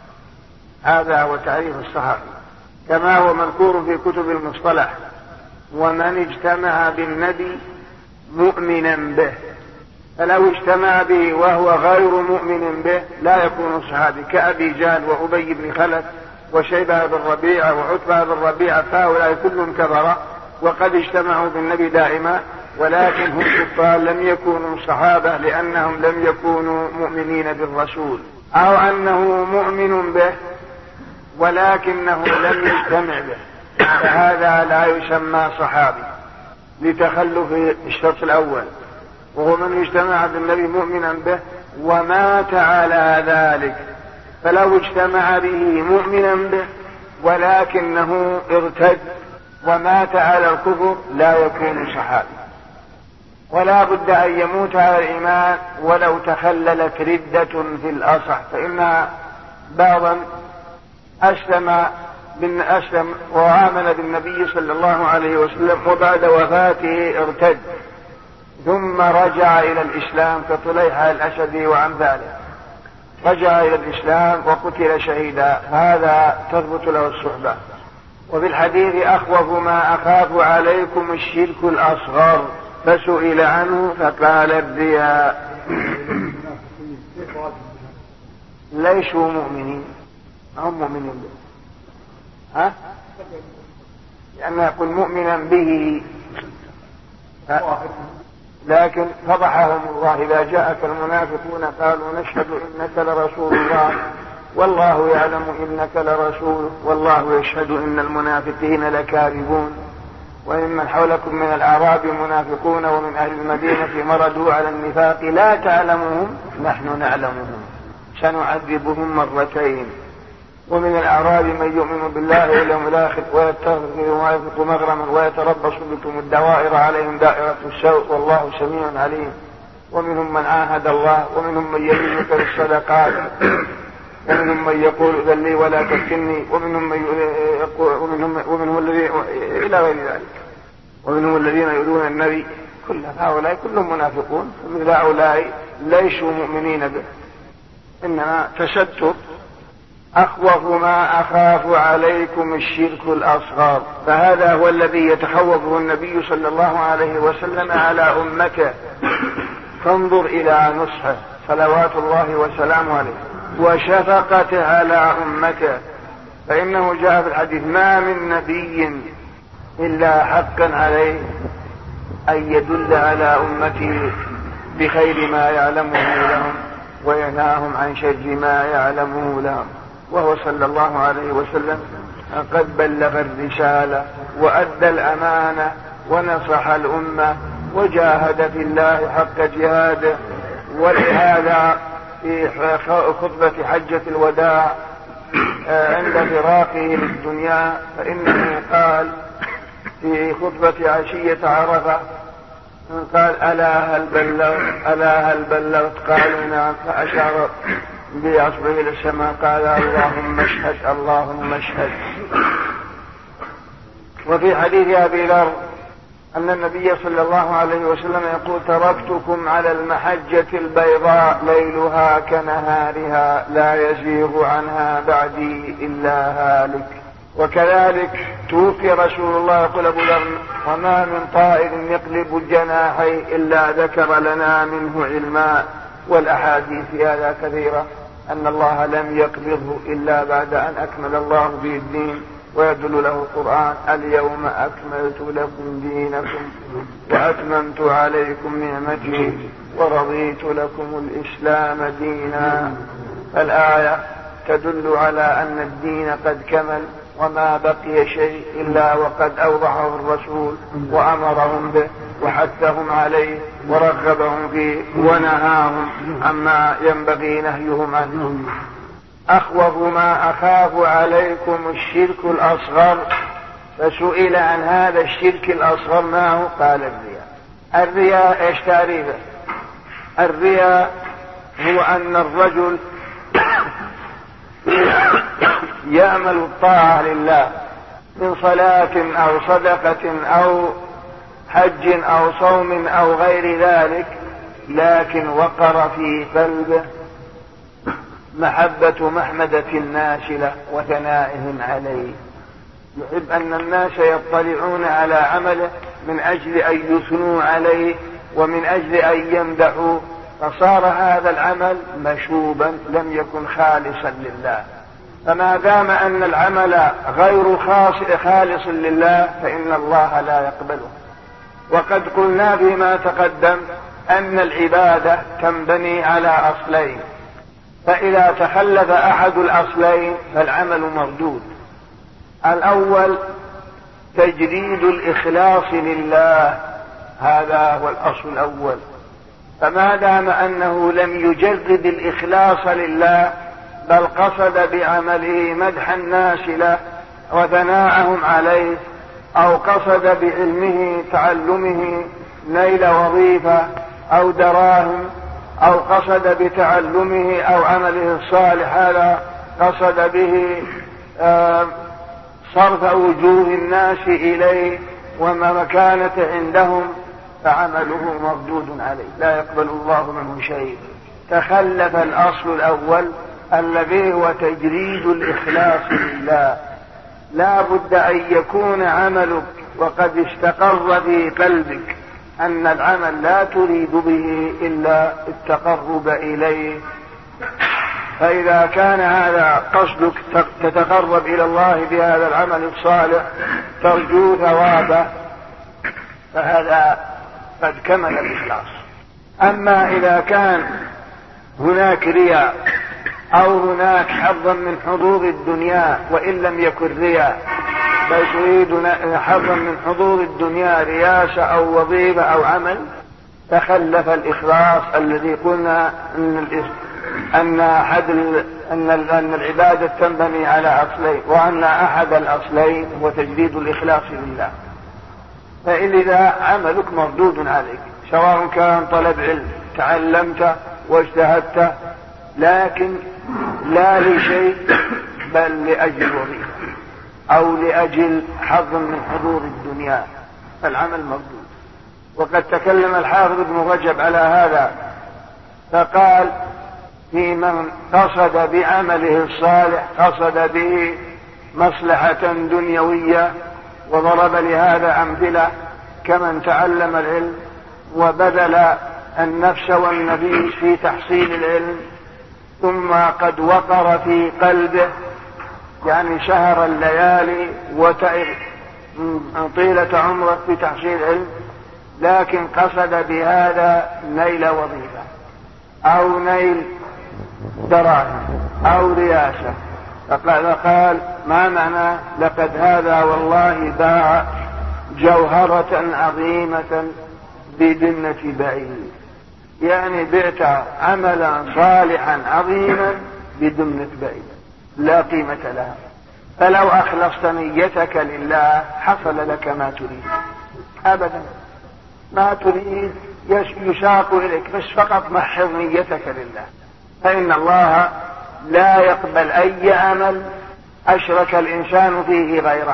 هذا هو تعريف الصحابي كما هو مذكور في كتب المصطلح: ومن اجتمع بالنبي مؤمنا به. فلو اجتمع به وهو غير مؤمن به لا يكون صحابي، كأبي جهل وأبي بن خلف وشيبة بن ربيعة وعتبة بن ربيعة، فهؤلاء كلهم كفرة وقد اجتمعوا بالنبي دائما، ولكن هم كفار لم يكونوا صحابة لأنهم لم يكونوا مؤمنين بالرسول، أو أنه مؤمن به ولكنه لم يجتمع به، فهذا لا يسمى صحابي لتخلف الشرط الأول، وهو من اجتمع بالنبي مؤمنا به ومات على ذلك. فلو اجتمع به مؤمنا به ولكنه ارتد ومات على الكفر لا يكون صحابي. ولا بد أن يموت على الإيمان ولو تخللت ردة في الأصح، فإن بعضا أسلم من أسلم وآمن بالنبي صلى الله عليه وسلم وبعد وفاته ارتد ثم رجع إلى الإسلام كطليحة الأسدي وأمثاله، رجع إلى الإسلام وقتل شهيدا، هذا تثبت له الصحبة. وفي الحديث: أخوف ما أخاف عليكم الشرك الأصغر، فسئل عنه فقال: الرياء. ليسوا مؤمنين، هم مؤمنين به، ها؟ لأنه يقول مؤمنا به، لكن فضحهم الله: إذا جاءك المنافقون قالوا نشهد إنك لرسول الله والله يعلم إنك لرسول والله يشهد إن المنافقين لكاذبون. وممن حولكم من الأعراب منافقون ومن أهل المدينة مردوا على النفاق لا تعلمهم نحن نعلمهم سنعذبهم مرتين. ومن الأعراب من يؤمن بالله واليوم الآخر ويتخذ مغرما ويتربص بكم الدوائر عليهم دائرة السوء والله سميع عليم. ومنهم من عاهد الله ومنهم من يمينك بالصدقات ومنهم من يقول إذن لي ولا تفتني ومنهم من يقول ومنهم, ومنهم الذين إلى غير ذلك ومنهم الذين يؤذون النبي. كل هؤلاء كلهم منافقون، مثل هؤلاء ليسوا مؤمنين به، إنما تشتت. أخوف ما أخاف عليكم الشرك الأصغر، فهذا هو الذي يتخوفه النبي صلى الله عليه وسلم على أمته، فانظر إلى نصحه صلوات الله وسلامه عليه وشفقته على أمته، فإنه جاء في الحديث: ما من نبي إلا حقا عليه أن يدل على أمته بخير ما يعلمه لهم وينهاهم عن شر ما يعلمه لهم. وهو صلى الله عليه وسلم قد بلغ الرسالة وأدى الأمانة ونصح الأمة وجاهد في الله حق جهاده. ولهذا في خطبة حجة الوداع عند فراقه للدنيا فإنه قال في خطبة عشية عرفة قال: ألا هل بلغت ألا هل بلغت قالوا نعم، فأشار بأصبعه إلى السماء قال: اللهم اشهد اللهم اشهد. وفي حديث أبي ذر أن النبي صلى الله عليه وسلم يقول: تركتكم على المحجة البيضاء ليلها كنهارها لا يزيغ عنها بعدي إلا هالك. وكذلك توفي رسول الله يقول أبو ذر: وما من طائر يقلب الجناحي إلا ذكر لنا منه علما والأحاديث في هذا كثيرة أن الله لم يقبضه إلا بعد أن أكمل الله به الدين، ويدل له القرآن: اليوم أكملت لكم دينكم وأتممت عليكم نعمتي ورضيت لكم الإسلام دينا. الآية تدل على أن الدين قد كمل، وما بقي شيء إلا وقد أوضحه الرسول وأمرهم به وحثهم عليه ورغبهم فيه ونهاهم عما ينبغي نهيهم عنه. أخوف ما أخاف عليكم الشرك الأصغر. فسئل عن هذا الشرك الأصغر ما هو؟ قال: الرياء. الرياء ايش تعريفه؟ الرياء هو أن الرجل يعمل الطاعة لله من صلاة أو صدقة أو حج أو صوم أو غير ذلك، لكن وقر في قلبه محبة محمدة الناس له وثنائهم عليه، يحب أن الناس يطلعون على عمله من أجل أن يثنوا عليه ومن أجل أن يمدحوه، فصار هذا العمل مشوبا لم يكن خالصا لله. فما دام أن العمل غير خالص لله فإن الله لا يقبله. وقد قلنا فيما تقدم أن العبادة تنبني على أصلين، فإذا تخلف أحد الأصلين فالعمل مردود. الأول تجريد الإخلاص لله، هذا هو الأصل الأول. فما دام أنه لم يجرد الإخلاص لله بل قصد بعمله مدح الناس له وثناءهم عليه، أو قصد بعلمه تعلمه نيل وظيفة أو دراهم، أو قصد بتعلمه أو عمله الصالح هذا قصد به آه صرف وجوه الناس إليه وما مكانة عندهم، فعمله مردود عليه لا يقبل الله منه شيء. تخلف الأصل الأول الذي هو تجريد الإخلاص لله. لا بد أن يكون عملك وقد استقر في قلبك أن العمل لا تريد به إلا التقرب إليه، فإذا كان هذا قصدك تتقرب إلى الله بهذا العمل الصالح ترجو ثوابه، فهذا قد كمل الإخلاص. أما إذا كان هناك رياء أو هناك حظا من حظوظ الدنيا وإن لم يكن رياء، بل تريد حظا من حظوظ الدنيا رياسة أو وظيفة أو عمل، تخلف الإخلاص الذي قلنا أن أن أحد أن أن العبادة تنبني على أصلين، وأن أحد الأصلين هو تجديد الإخلاص لله. فإذا عملك مردود عليك، سواء كان طلب علم تعلمت واجتهدت لكن لا لشيء بل لأجل وظيفة أو لأجل حظ من حضور الدنيا، فالعمل مردود. وقد تكلم الحافظ ابن رجب على هذا فقال: في من قصد بعمله الصالح قصد به مصلحة دنيوية، وضرب لهذا أمثلة كمن تعلم العلم وبذل النفس والنفيس في تحصيل العلم، ثم قد وقر في قلبه يعني شهر الليالي وتعب طيلة عمره في تحصيل العلم، لكن قصد بهذا نيل وظيفة أو نيل دراهم أو رياسة، فقال: ما معنى؟ لقد هذا والله باع جوهرة عظيمة بدنة بعيد، يعني بعت عملا صالحا عظيما بدنة بعيد لا قيمة لها. فلو أخلصت نيتك لله حصل لك ما تريد أبدا، ما تريد يشاق إليك، بس فقط محض نيتك لله، فإن الله لا يقبل أي عمل أشرك الإنسان فيه غيره.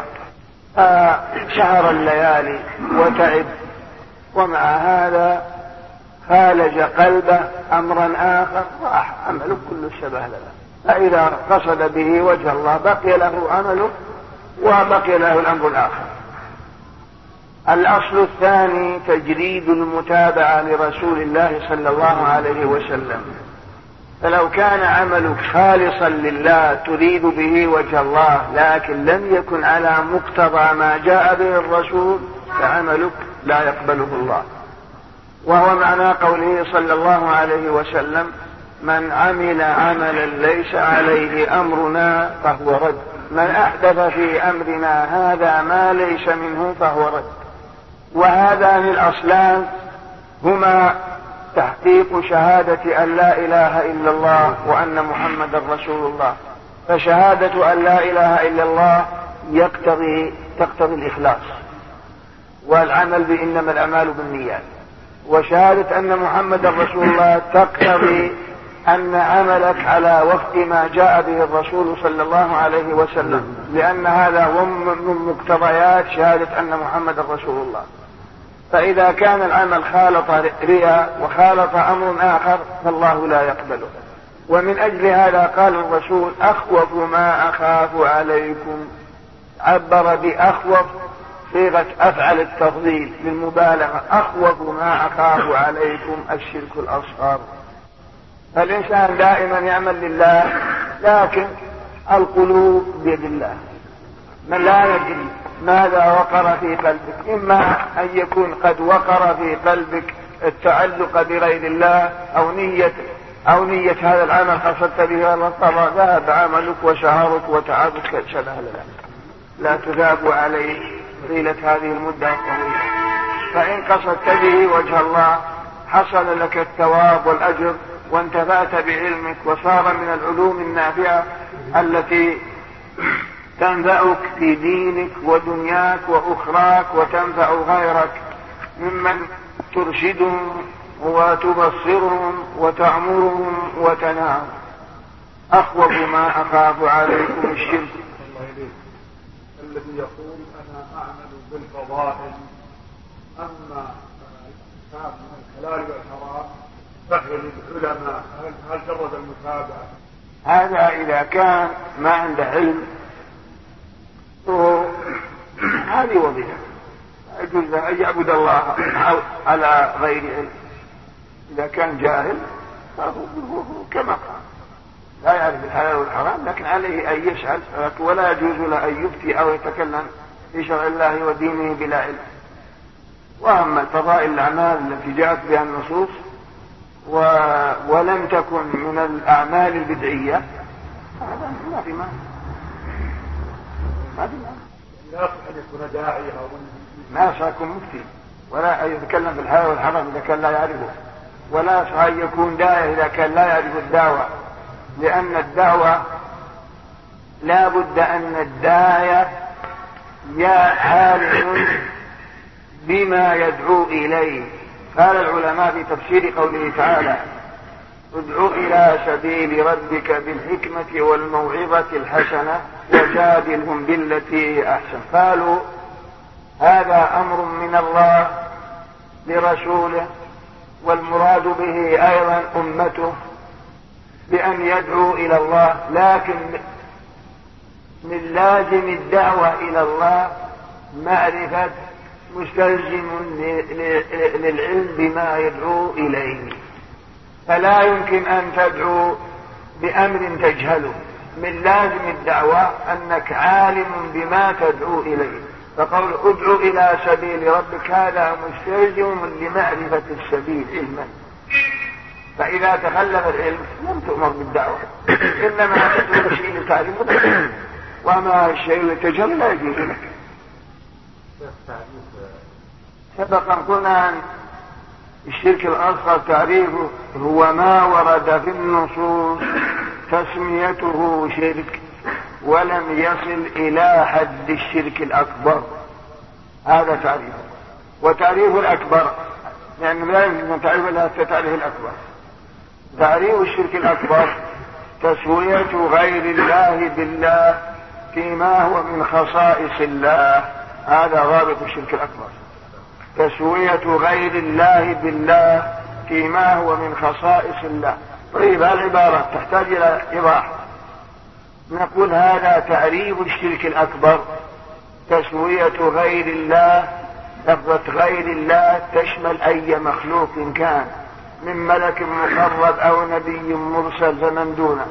فشهر الليالي وتعب، ومع هذا خالج قلبه أمرا آخر راح عمله كل الشبه له. فإذا قصد به وجه الله بقي له عمله وبقي له الأمر الآخر. الأصل الثاني تجريد المتابعة لرسول الله صلى الله عليه وسلم. فلو كان عملك خالصا لله تريد به وجه الله لكن لم يكن على مقتضى ما جاء به الرسول فعملك لا يقبله الله. وهو معنى قوله صلى الله عليه وسلم: من عمل عملا ليس عليه أمرنا فهو رد، من أحدث في أمرنا هذا ما ليس منه فهو رد. وهذان الأصلان هما تحقيق شهادة أن لا إله إلا الله وأن محمد رسول الله. فشهادة أن لا إله إلا الله يقتضي تقتضي الإخلاص والعمل بإنما الأعمال بالنيات، وشهادة أن محمد رسول الله تقتضي أن عملك على وفق ما جاء به الرسول صلى الله عليه وسلم، لأن هذا هو من مقتضيات شهادة أن محمد رسول الله. فإذا كان العمل خالط رياء وخالط أمر آخر فالله لا يقبله. ومن أجل هذا قال الرسول: أخوف ما أخاف عليكم، عبر بأخوف صيغة أفعل التفضيل للمبالغة، أخوف ما أخاف عليكم الشرك الأصغر. فالإنسان دائما يعمل لله لكن القلوب بيد الله. من لا يدري ماذا وقر في قلبك، إما أن يكون قد وقر في قلبك التعلق بغير الله أو نية أو نية هذا العمل قصدت به الله طبعا ذهب عملك وشهرك وتعبك شبه ذلك، لا تثاب عليه طيلة هذه المدة الطويلة. فإن قصدت به وجه الله حصل لك الثواب والأجر وانتفعت بعلمك وصار من العلوم النافعة التي تنفعك في دينك ودنياك وأخراك وتنفع غيرك ممن ترشدهم وتبصرهم وتعمرهم وتنام. أخوف ما أخاف عليكم الشرك. الذي يقول أنا أعمل بالفضائل أما الكتاب من الحلال والحرام فهي للعلماء، هل جرد المتابعة؟ هذا إذا كان ما عنده علم هذه وظيفة، يجوز أن يعبد الله على غير علم. إذا كان جاهل كما قال لا يعرف الحلال والحرام لكن عليه أن يسأل، ولا يجوز له أن يفتي أو يتكلم في شرع الله ودينه بلا علم. وأما الفضائل الأعمال التي جاءت بها النصوص و... ولم تكن من الأعمال البدعية هذا ما في معنى، ما في معنى. لا يصح أن يكون داعية أو ما يصح يكون مفتي ولا أن يتكلم في الحلال والحرام إذا كان لا يعرفه، ولا يصح أن يكون داعية إذا كان لا يعرف الدعوة، لأن الدعوة لا بد أن الداعية عالم بما يدعو إليه. قال العلماء في تفسير قوله تعالى: ادعو إلى سبيل ربك بالحكمة والموعظة الحسنة وجادلهم بالتي أحسن. قالوا هذا أمر من الله لرسوله والمراد به أيضا أمته بأن يدعو إلى الله، لكن من لازم الدعوة إلى الله معرفة مستلزم للعلم بما يدعو إليه، فلا يمكن أن تدعو بأمر تجهله. من لازم الدعوة أنك عالم بما تدعو إليه، فقول ادعو إلى سبيل ربك هذا مستلزم لمعرفة السبيل علما، فإذا تخلف العلم لم تؤمر بالدعوة، إنما تدعو الشيء لتعلمه، وما الشيء يتجهل لا يجوز لك. سبق أن قلنا أن الشرك الأصغر تعريفه هو ما ورد في النصوص تسميته شرك ولم يصل إلى حد الشرك الأكبر، هذا تعريفه. وتعريف الأكبر يعني لا يمكن أن تعرف إلا تعريف الأكبر. تعريف الشرك الأكبر تسوية غير الله بالله فيما هو من خصائص الله، هذا رابط الشرك الأكبر. تسوية غير الله بالله فيما هو من خصائص الله. طيب العبارة تحتاج إلى إيضاح. نقول هذا تعريف الشرك الأكبر، تسوية غير الله لفظة غير الله تشمل أي مخلوق كان من ملك مقرب أو نبي مرسل فمن دونه.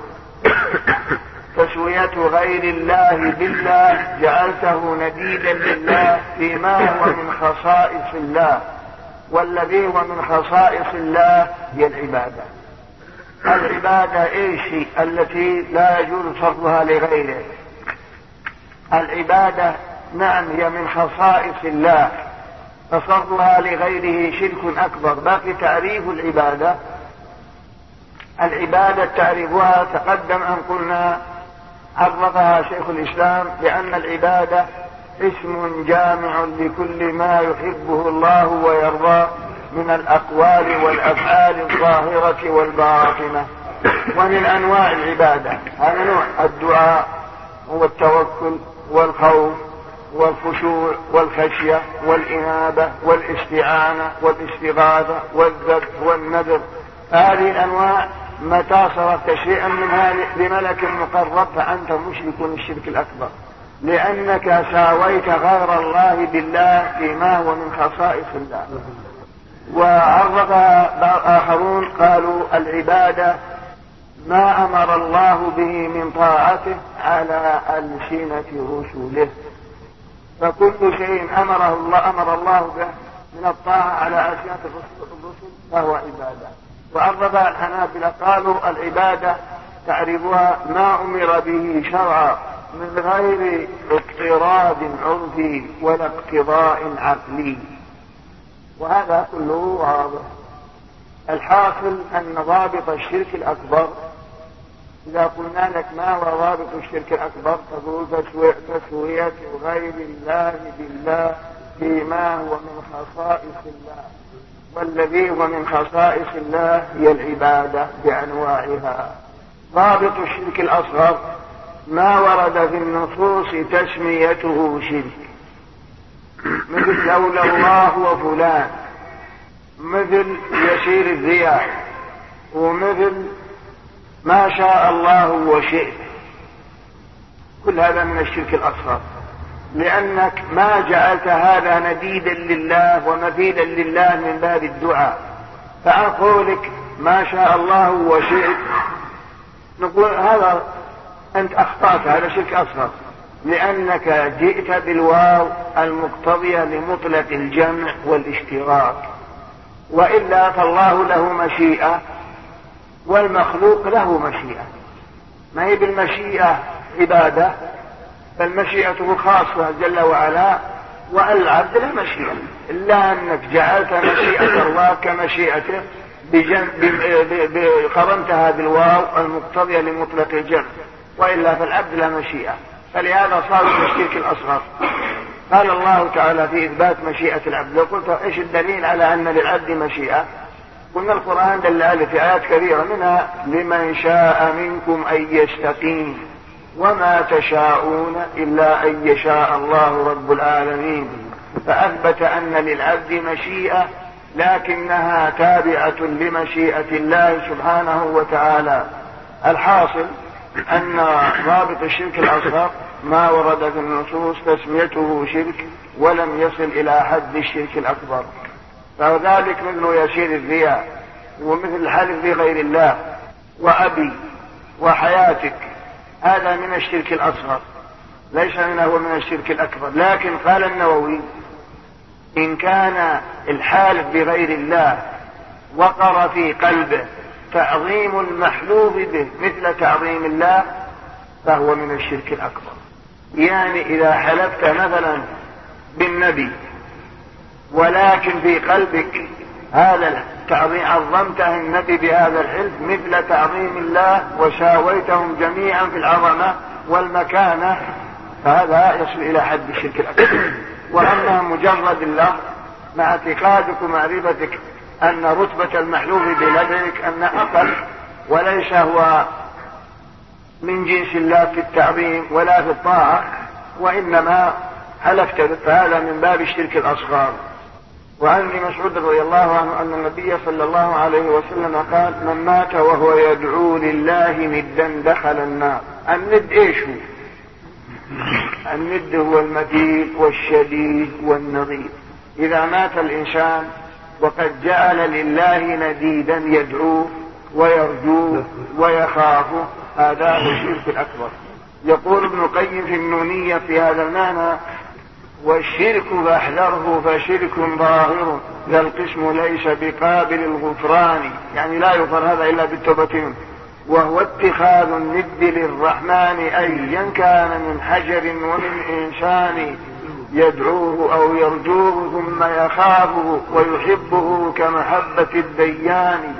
تسوية غير الله بالله جعلته نديدا لله فيما هو من خصائص الله، والذي هو من خصائص الله هي العبادة. العبادة ايش؟ التي لا يجوز صرفها لغيره. العبادة نعم هي من خصائص الله، فصرفها لغيره شرك أكبر. باقي تعريف العبادة. العبادة تعريفها تقدم أن قلنا عرفها شيخ الإسلام بأن العبادة اسم جامع لكل ما يحبه الله ويرضاه من الأقوال والأفعال الظاهرة والباطنة. ومن أنواع العبادة هذا نوع الدعاء والتوكل والخوف والخشوع والخشية والإنابة والاستعانة والاستغاثة والذبح والنذر. هذه الأنواع متى صرفت شيئا منها لملك مقرب فأنت مشرك الشرك الأكبر، لأنك ساويت غير الله بالله فيما هو من خصائص الله. وعرفها آخرون قالوا العبادة ما أمر الله به من طاعته على ألسنة رسله، فكل شيء أمره الله أمر الله به من الطاعة على ألسنة الرسل فهو عبادة. وعرفها الحنابلة قالوا العبادة تعرفها ما أمر به شرعا من غير اضطراد عرفي ولا اقتضاء عقلي، وهذا كله واضح. الحاصل أن ضابط الشرك الأكبر إذا قلنا لك ما هو ضابط الشرك الأكبر تقول تسوية غير الله بالله فيما هو من خصائص الله، والذي هو من خصائص الله هي العبادة بأنواعها. ضابط الشرك الأصغر ما ورد في النصوص تسميته شرك، مثل لولا الله وفلان، مثل يسير الرياء، ومثل ما شاء الله وشئت. كل هذا من الشرك الأصغر، لأنك ما جعلت هذا نديدا لله ومفيدا لله من باب الدعاء. فأقولك ما شاء الله وشئت نقول هذا أنت أخطأت، هذا شرك أصغر، لأنك جئت بالواو المقتضية لمطلق الجمع والاشتراك، وإلا فالله له مشيئة والمخلوق له مشيئة، ما هي بالمشيئة عبادة، فالمشيئة خاصة جل وعلا، والعبد له مشيئة، إلا أنك جعلت مشيئة الله كمشيئته قرنتها بالواو المقتضية لمطلق الجمع، وإلا فالعبد له مشيئة. فلهذا صار من الشرك الأصغر. قال الله تعالى في إثبات مشيئة العبد. لو قلت إيش الدليل على أن للعبد مشيئة؟ قلنا القرآن دل على في آيات كثيرة، منها لمن شاء منكم أن يستقيم وما تشاءون إلا أن يشاء الله رب العالمين. فأثبت أن للعبد مشيئة لكنها تابعة لمشيئة الله سبحانه وتعالى. الحاصل أن رابط الشرك الأصغر ما ورد في النصوص تسميته شرك ولم يصل إلى حد الشرك الأكبر، فذلك مثل يسير الرياء، ومثل الحلف بغير الله، وأبي وحياتك، هذا من الشرك الأصغر ليس منه من الشرك الأكبر. لكن قال النووي إن كان الحالف بغير الله وقر في قلبه تعظيم المحلوف به مثل تعظيم الله فهو من الشرك الأكبر. يعني إذا حلفت مثلا بالنبي ولكن في قلبك هذا التعظيم عظمته النبي بهذا الحلف مثل تعظيم الله وساويتهم جميعا في العظمة والمكانة، فهذا يصل إلى حد الشرك الأكبر. وأما مجرد الله مع اعتقادك ومعرفتك أن رتبة المحلوف بلديك أن أقل وليس هو من جنس الله في التعظيم ولا في الطاعة، وإنما حلفت، فهذا من باب الشرك الأصغر. وعن ابن مسعود رضي الله عنه أن النبي صلى الله عليه وسلم قال من مات وهو يدعو لله ندا دخل النار. الند ايش هو؟ الند هو المثيل والشديد والنظير، إذا مات الإنسان وقد جعل لله نديدا يدعوه ويرجوه ويخافه، هذا هو الشرك الأكبر. يقول ابن القيم في النونية في هذا المعنى: والشرك فاحذره فشرك ظاهر ذا القسم ليس بقابل الغفران، يعني لا يغفر هذا إلا بالتوبة منه. وهو اتخاذ الند للرحمن أيا كان من حجر ومن إنسان يدعوه أو يرجوه ثم يخافه ويحبه كمحبة الديان،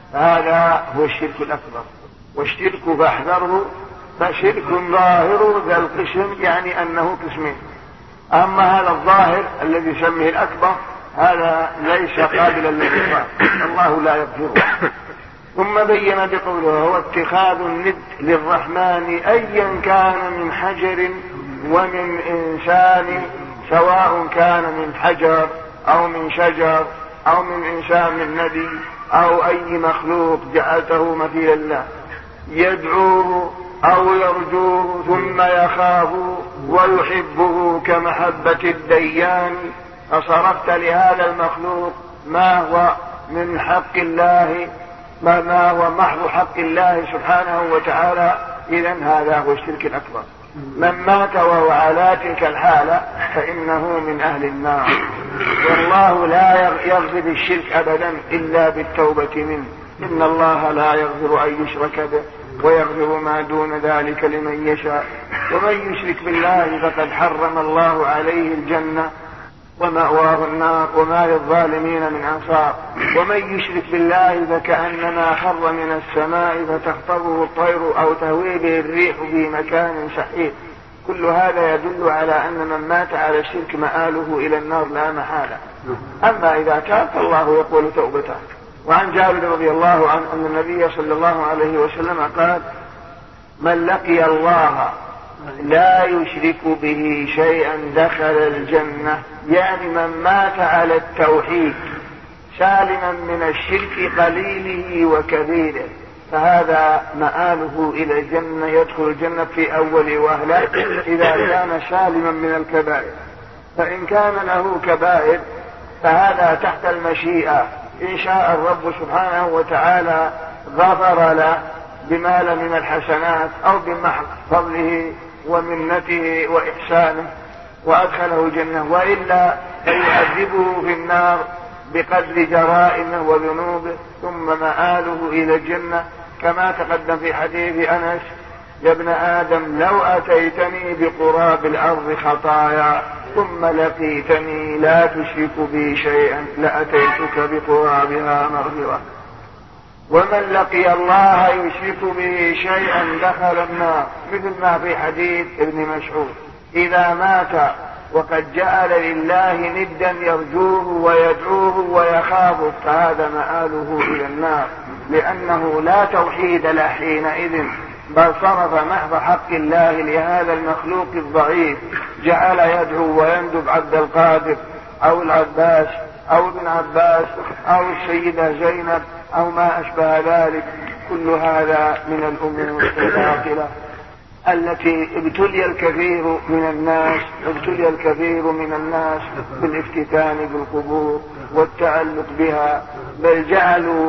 هذا هو الشرك الأكبر. والشرك فاحذره فشرك ظاهر ذا القسم، يعني أنه قسمين. أما هذا الظاهر الذي يسميه الأكبر هذا ليس قابلا للغفران، الله لا يغفره. ثم بين بقوله: هو اتخاذ الند للرحمن أيا كان من حجر ومن إنسان، سواء كان من حجر أو من شجر أو من إنسان من نبي أو أي مخلوق جعلته مثيلا له، يدعوه أو يرجوه ثم يخافه ويحبه كمحبة الديان، فصرفت لهذا المخلوق ما هو من حق الله، ما هو محض حق الله سبحانه وتعالى، إذن هذا هو الشرك الأكبر. من مات وهو على تلك الحالة فإنه من أهل النار، والله لا يغفر الشرك أبدا إلا بالتوبة منه. إن الله لا يغفر أن يشرك به ويغفر ما دون ذلك لمن يشاء، ومن يشرك بالله فقد حرم الله عليه الجنة ومأواه النار وما للظالمين من أنصار. ومن يشرك بالله فكأنما خر من السماء فتخطفه الطير أو تهوي به الريح في مكان سحيق. كل هذا يدل على أن من مات على الشرك مآله إلى النار لا محالة. أما إذا تاب فالله يقول توبته. وعن جابر رضي الله عنه أن النبي صلى الله عليه وسلم قال: من لقي الله لا يشرك به شيئا دخل الجنة، يعني من مات على التوحيد سالما من الشرك قليله وكبيره، فهذا مآله إلى الجنة، يدخل الجنة في أول وهلة إذا كان سالما من الكبائر. فإن كان له كبائر فهذا تحت المشيئة، إن شاء الرب سبحانه وتعالى غفر له بما من الحسنات أو بمحض فضله ومنته وإحسانه وأدخله الجنة، وإلا فيعذبه في النار بقدر جرائمه وذنوبه، ثم مآله إلى الجنة، كما تقدم في حديث أنس: يا ابن آدم لو أتيتني بقراب الأرض خطايا ثم لقيتني لا تشرك بي شيئا لأتيتك بقرابها مغفرة. ومن لقي الله يشرك به شيئا دخل النار، مثل ما في حديث ابن مسعود: إذا مات وقد جعل لله ندا يرجوه ويدعوه ويخافه فهذا مآله إلى النار، لأنه لا توحيد له حينئذ، بل صرف محض حق الله لهذا المخلوق الضعيف، جعل يدعو ويندب عبد القادر أو العباس أو ابن عباس أو السيدة زينب أو ما أشبه ذلك. كل هذا من الأمور الباطلة التي ابتلي الكثير من الناس ابتلي الكثير من الناس بالافتتان بالقبور والتعلق بها، بل جعلوا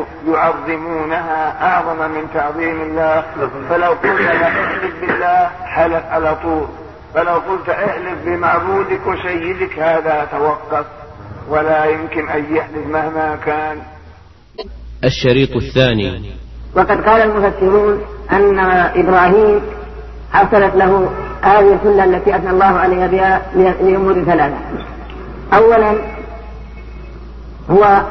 يعظمونها أعظم من تعظيم الله. فلو قلت احلف بالله حلف على طول، فلو قلت احلف بمعبودك وسيدك هذا توقف، ولا يمكن أن يحلف مهما كان. الشريط الثاني. وقد قال المفسرون أن إبراهيم حصلت له هذه السلة التي أثنى الله عليها بها لأمور ثلاثة. أولا هو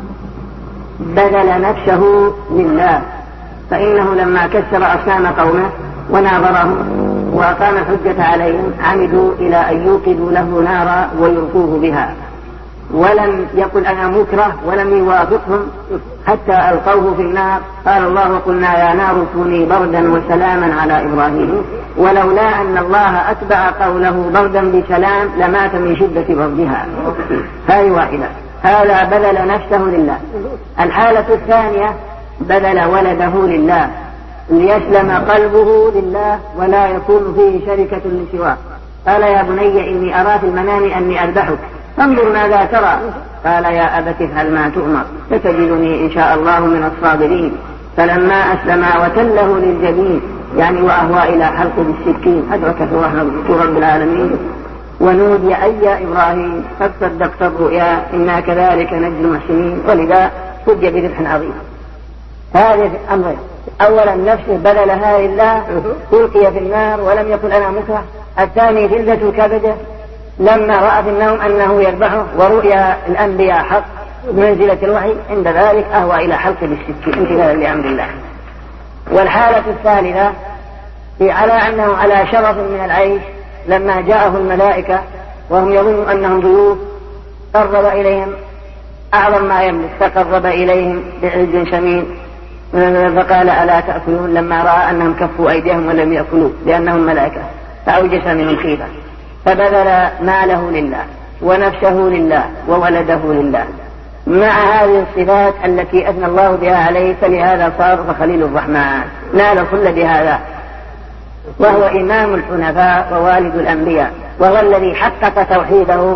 بذل نفسه لله، فإنه لما كسر أصنام قومه وناظرهم وأقام الحجة عليهم عمدوا إلى أن يوقدوا له نارا ويلقوه بها، ولم يقل أنا مكره ولم يوافقهم حتى ألقوه في النار. قال الله: وقلنا يا نار كوني بردا وسلاما على إبراهيم، ولولا أن الله أتبع قوله بردا بسلام لمات من شدة بردها. هذه واحدة، هذا بذل نفسه لله. الحالة الثانية بذل ولده لله ليسلم قلبه لله ولا يكون فيه شركة لسواه. قال: يا بني إني أرى في المنام أني أذبحك فانظر ماذا ترى. قال يا أبت افعل ما تؤمر ستجدني إن شاء الله من الصابرين. فلما أسلما وتله للجبين يعني وأهوى إلى حلق بالسكين أدركه رحمة رب العالمين ونودي أي يا إبراهيم قد صدقت الرؤيا إنا كذلك نجزي المحسنين ولذا فج بذبح عظيم. هذه أمر أولا نفسه بذلها لله ألقي في النار ولم يكن أنا مكره. الثاني جلدة الكبد لما رأى في النوم أنه يذبحه ورؤيا الأنبياء حق منزلة الوحي عند ذلك أهوى إلى حلق بالسكين امتثالا لأمر الله. والحالة الثالثة على أنه على شرف من العيش لما جاءه الملائكة وهم يظنون أنهم ضيوف قرب إليهم أعظم ما يملك فقرب إليهم بعز شمين فقال ألا تأكلون لما رأى أنهم كفوا أيديهم ولم يأكلوا لأنهم ملائكة فأوجس منهم خيفة فبذل ماله لله ونفسه لله وولده لله مع هذه الصفات التي أثنى الله بها عليه فلهذا صار خليل الرحمن نال الخلد بهذا وهو إمام الحنفاء ووالد الأنبياء وهو الذي حقق توحيده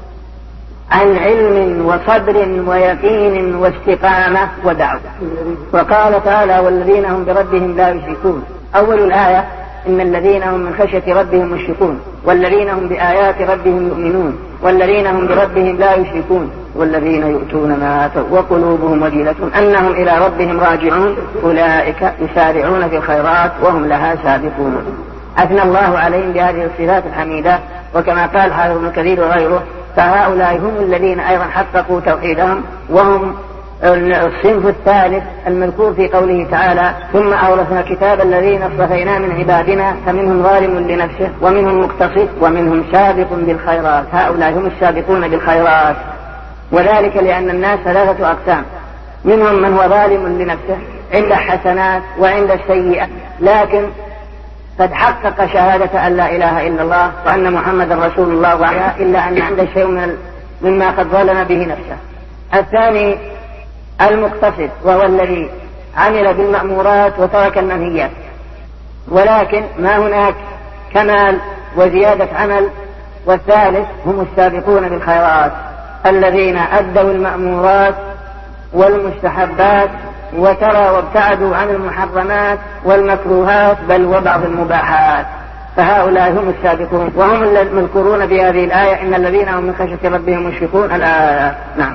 عن علم وصبر ويقين واستقامة ودعوة. وقال تعالى والذين هم بربهم لا يشركون. أول الآية إن الذين هم من خشية ربهم مشركون والذين هم بآيات ربهم يؤمنون والذين هم بربهم لا يشركون والذين يؤتون ما آتوا وقلوبهم وجلة أنهم إلى ربهم راجعون أولئك يسارعون في الخيرات وهم لها سابقون. أثنى الله عليهم بهذه الصفات الحميدة. وكما قال حافظ ابن كثير وغيره فهؤلاء هم الذين أيضا حققوا توحيدهم وهم الصنف الثالث المذكور في قوله تعالى ثم أورثنا الكتاب الذين اصطفينا من عبادنا فمنهم ظالم لنفسه ومنهم مقتصد ومنهم سابق بالخيرات. هؤلاء هم السابقون بالخيرات وذلك لأن الناس ثلاثة أقسام منهم من هو ظالم لنفسه عند حسنات وعند السيئة لكن قد حقق شهادة أن لا إله إلا الله وأن محمد رسول الله وعلى إلا أن عنده شيء من مما قد ظلم به نفسه. الثاني المقتصد وهو الذي عمل بالمأمورات وترك المنهيات ولكن ما هناك كمال وزيادة عمل. والثالث هم السابقون بالخيرات الذين أدوا المأمورات والمستحبات وترى وابتعدوا عن المحرمات والمكروهات بل وبعض المباحات فهؤلاء هم السابقون وهم المذكورون بهذه الآية إن الذين هم من خشية ربهم مشركون الآية. نعم.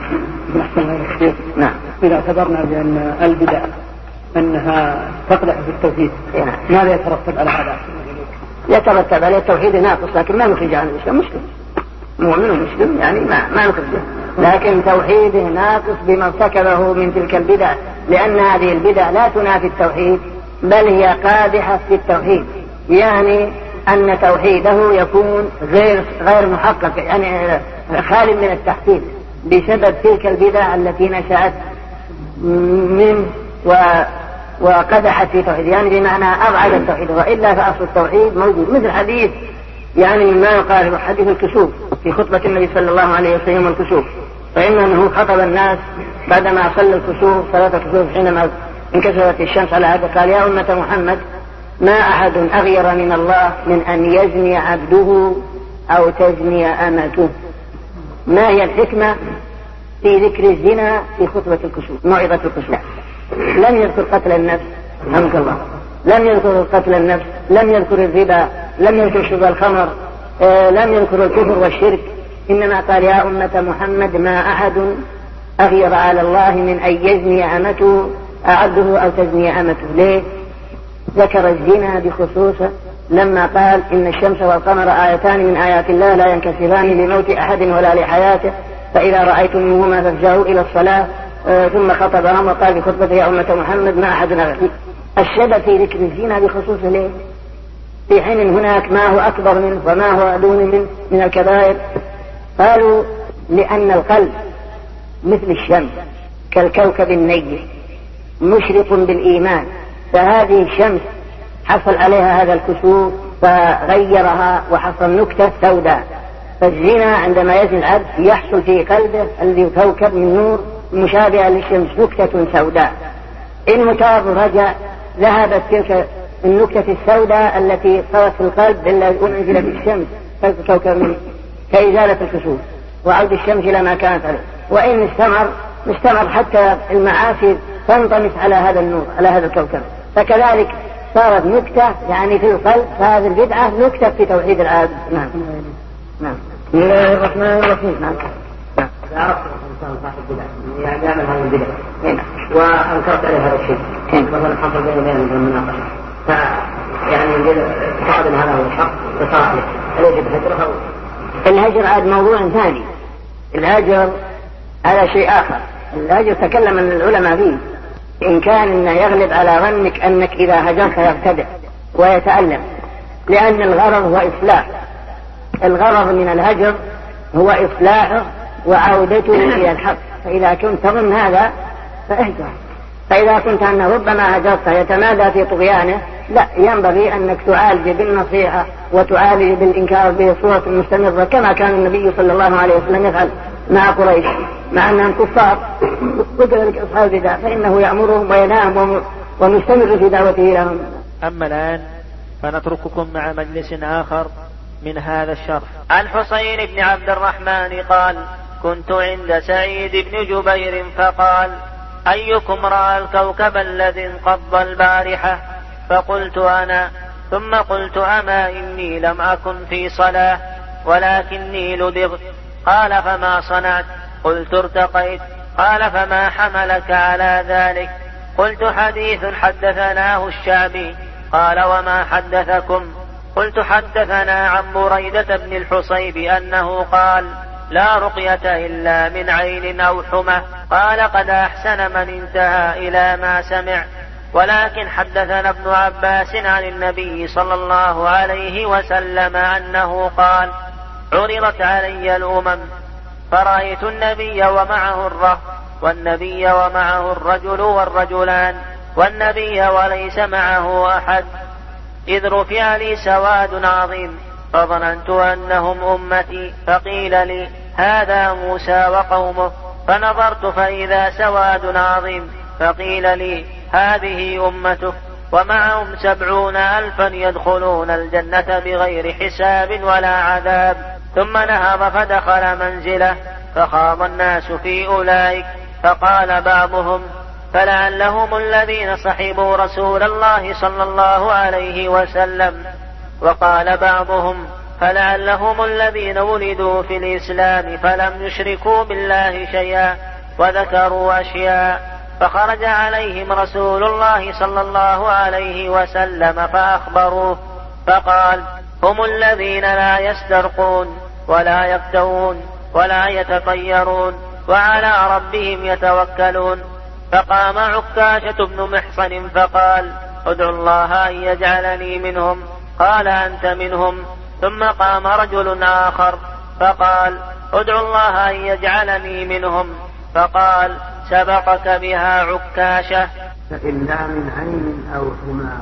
نعم. إذا اعتبرنا بأن البدع أنها تقدح في التوحيد ماذا يترتب على هذا؟ يترتب على التوحيد ناقص لكن ما نخرج عن الإسلام مسلم مؤمن مسلم يعني ما ما نخرجه لكن توحيده ناقص بما ارتكبه من تلك البدع لأن هذه البدع لا تنافي التوحيد بل هي قادحة في التوحيد يعني أن توحيده يكون غير غير محقق يعني خال من التحقيق بسبب تلك البدع التي نشأت من و وقدحت في توحيد يعني بمعنى أبعد التوحيد وإلا فأصل التوحيد موجود مثل حديث يعني ما يقال حديث الكسوف في خطبة النبي صلى الله عليه وسلم الكسوف فإنه خطب الناس بعدما صلى الكسوف صلاة الكسوف حينما انكسرت الشمس على هذا قال يا أمة محمد ما أحد أغير من الله من أن يزني عبده أو تزني أمته. ما هي الحكمة في ذكر الزنا في خطبة الكسوف موعظة الكسوف؟ لم يذكر قتل النفس حمد الله لم يذكر قتل النفس لم يذكر الربا لم يذكر شرب الخمر آه لم يذكر الكفر والشرك إنما قال يا أمة محمد ما أحد أغير على الله من أن يزني أمته أعبده أو تزني أمته. ليه ذكر الزنا بخصوصه لما قال إن الشمس والقمر آيتان من آيات الله لا ينكسفان لموت أحد ولا لحياته فإذا رأيتموهما فافزعوا إلى الصلاة آه ثم خطبهم وقال بخطبته يا أمة محمد ما أحد أغير. السبب في ذكر الزنا بخصوصه ليه في حين هناك ما هو أكبر منه وما هو دون منه من الكبائر؟ قالوا لأن القلب مثل الشمس كالكوكب النير مشرق بالإيمان فهذه الشمس حصل عليها هذا الكسوف فغيرها وحصل نكتة سوداء. فالزنا عندما يزني العبد يحصل في قلبه الذي كوكب من نور مشابهة للشمس نكتة سوداء إن متاب رجع ذهبت تلك النكتة السوداء التي صارت في القلب إلا أنزلت الشمس كوكب من كإزالة الكسوف. وعود الشمس إلى ما كانت عليه. وإن استمر استمر حتى المعاصي تنطمس على هذا النور على هذا الكوكب. فكذلك صارت نكتة يعني في القلب، فهذه البدعة نكتة في توحيد العابد. نعم نعم. بسم الله الرحمن الرحيم. نعم. إذا عرفت الإنسان صاحب بدعة يعني يعمل هذه البدع وأنكرت عليه هذا الشيء مثلا حصل بين بين المناقشة ف يعني اعتقد أن هذا هو الحق فصار لك هل يجب هجره أو الهجر عاد موضوع ثاني. الهجر هذا شيء آخر. الهجر تكلم من العلماء فيه إن كان إنه يغلب على ظنك أنك إذا هجرت يرتدع ويتألم، لأن الغرض هو إصلاح. الغرض من الهجر هو إصلاحه وعودته إلى الحق. فإذا كنت تظن هذا فاهجر. فإذا كنت أنه ربما هجرت يتمادى في طغيانه لا، ينبغي أنك تعالج بالنصيحة وتعالج بالإنكار بصورة مستمرة كما كان النبي صلى الله عليه وسلم يفعل مع قريش مع أنهم كفار وكذلك أصحاب البدع فإنه يأمرهم وينهاهم ومستمر في دعوته لهم. أما الآن فنترككم مع مجلس آخر من هذا الشرح. عن حسين بن عبد الرحمن قال: كنت عند سعيد بن جبير فقال: أيكم رأى الكوكب الذي انقض البارحة؟ فقلت أنا، ثم قلت: أما إني لم أكن في صلاة ولكني لدغت. قال: فما صنعت؟ قلت: ارتقيت. قال: فما حملك على ذلك؟ قلت: حديث حدثناه الشعبي. قال: وما حدثكم؟ قلت: حدثنا عن بريدة بن الحصيب أنه قال: لا رقية إلا من عين أو حمى. قال: قد أحسن من انتهى إلى ما سمع. ولكن حدثنا ابن عباس عن النبي صلى الله عليه وسلم أنه قال: عرضت علي الأمم فرأيت النبي ومعه الرهط، والنبي ومعه الرجل والرجلان، والنبي وليس معه أحد، إذ رفع لي سواد عظيم فظننت أنهم أمتي، فقيل لي: هذا موسى وقومه. فنظرت فإذا سواد عظيم، فقيل لي: هذه أمته، ومعهم سبعون ألفا يدخلون الجنة بغير حساب ولا عذاب. ثم نهض فدخل منزله، فخاض الناس في أولئك، فقال بعضهم: فلعلهم الذين صحبوا رسول الله صلى الله عليه وسلم. وقال بعضهم: فلعلهم الذين ولدوا في الإسلام فلم يشركوا بالله شيئا، وذكروا أشياء. فخرج عليهم رسول الله صلى الله عليه وسلم فأخبروه، فقال: هم الذين لا يسترقون ولا يكتوون ولا يتطيرون وعلى ربهم يتوكلون. فقام عكاشة بن محصن فقال: ادعوا الله أن يجعلني منهم. قال: أنت منهم. ثم قام رجل آخر فقال: ادعوا الله أن يجعلني منهم. فقال: سبقك بها عكاشة. إلا من عين أو حمى.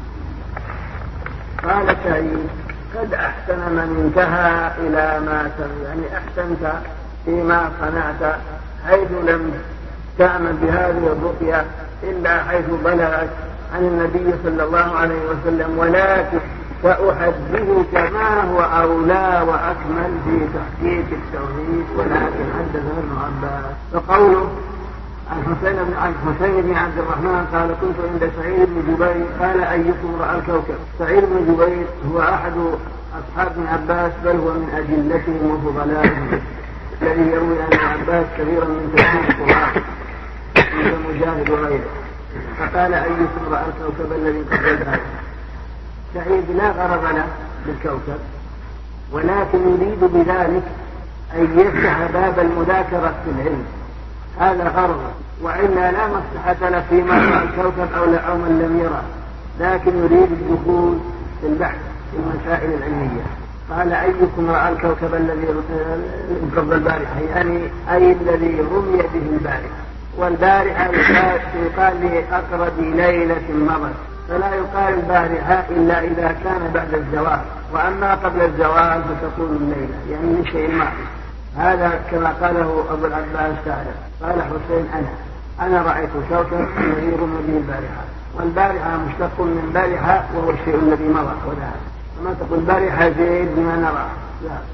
قال سعيد: قد أحسن من انتهى إلى ما سمع، يعني أحسنت فيما صنعت، حيث لم تعمل بهذه الرقية إلا حيث بلغت عن النبي صلى الله عليه وسلم، ولكن سأحدثك ما هو أولى وأكمل في تحقيق التوحيد. ولكن حدثنا ابن عباس فقوله عن حسين بن عن حسين بن عبد الرحمن قال: كنت عند سعيد بن جبير قال: أيكم رأى الكوكب؟ سعيد بن جبير هو أحد أصحاب ابن عباس، بل هو من أجلتهم وفضلائهم، الذي يروي عن ابن عباس كثيرا من تفسير القرآن مثل مجاهد وغيره. فقال: أيكم رأى الكوكب الذي قد البارحة؟ سعيد لا غرض له بالكوكب، ولكن يريد بذلك أن يفتح باب المذاكرة في العلم، هذا غرضه، وإلا لا مصلحة له فيما رأى الكوكب أو أو من لم يرى، لكن يريد الدخول في البحث في المسائل العلمية. قال: أيكم رأى الكوكب الذي انقض البارحة، يعني أي الذي رمي به البارحة. والبارحة يقال لأقرب ليلة مضت، فلا يقال البارحة إلا إذا كان بعد الزوال، وأما قبل الزوال فتكون الليلة، يعني من شيء المعروف. هذا كما قاله أبو العباس تعالى. قال حسين: أنا أنا رأيت كوكب الذي رمي به البارحة، والبارحة مشتق من بارحة وهو الشيء الذي مضى وذهب، وما تقول بارحة زيد بما نرى، لا،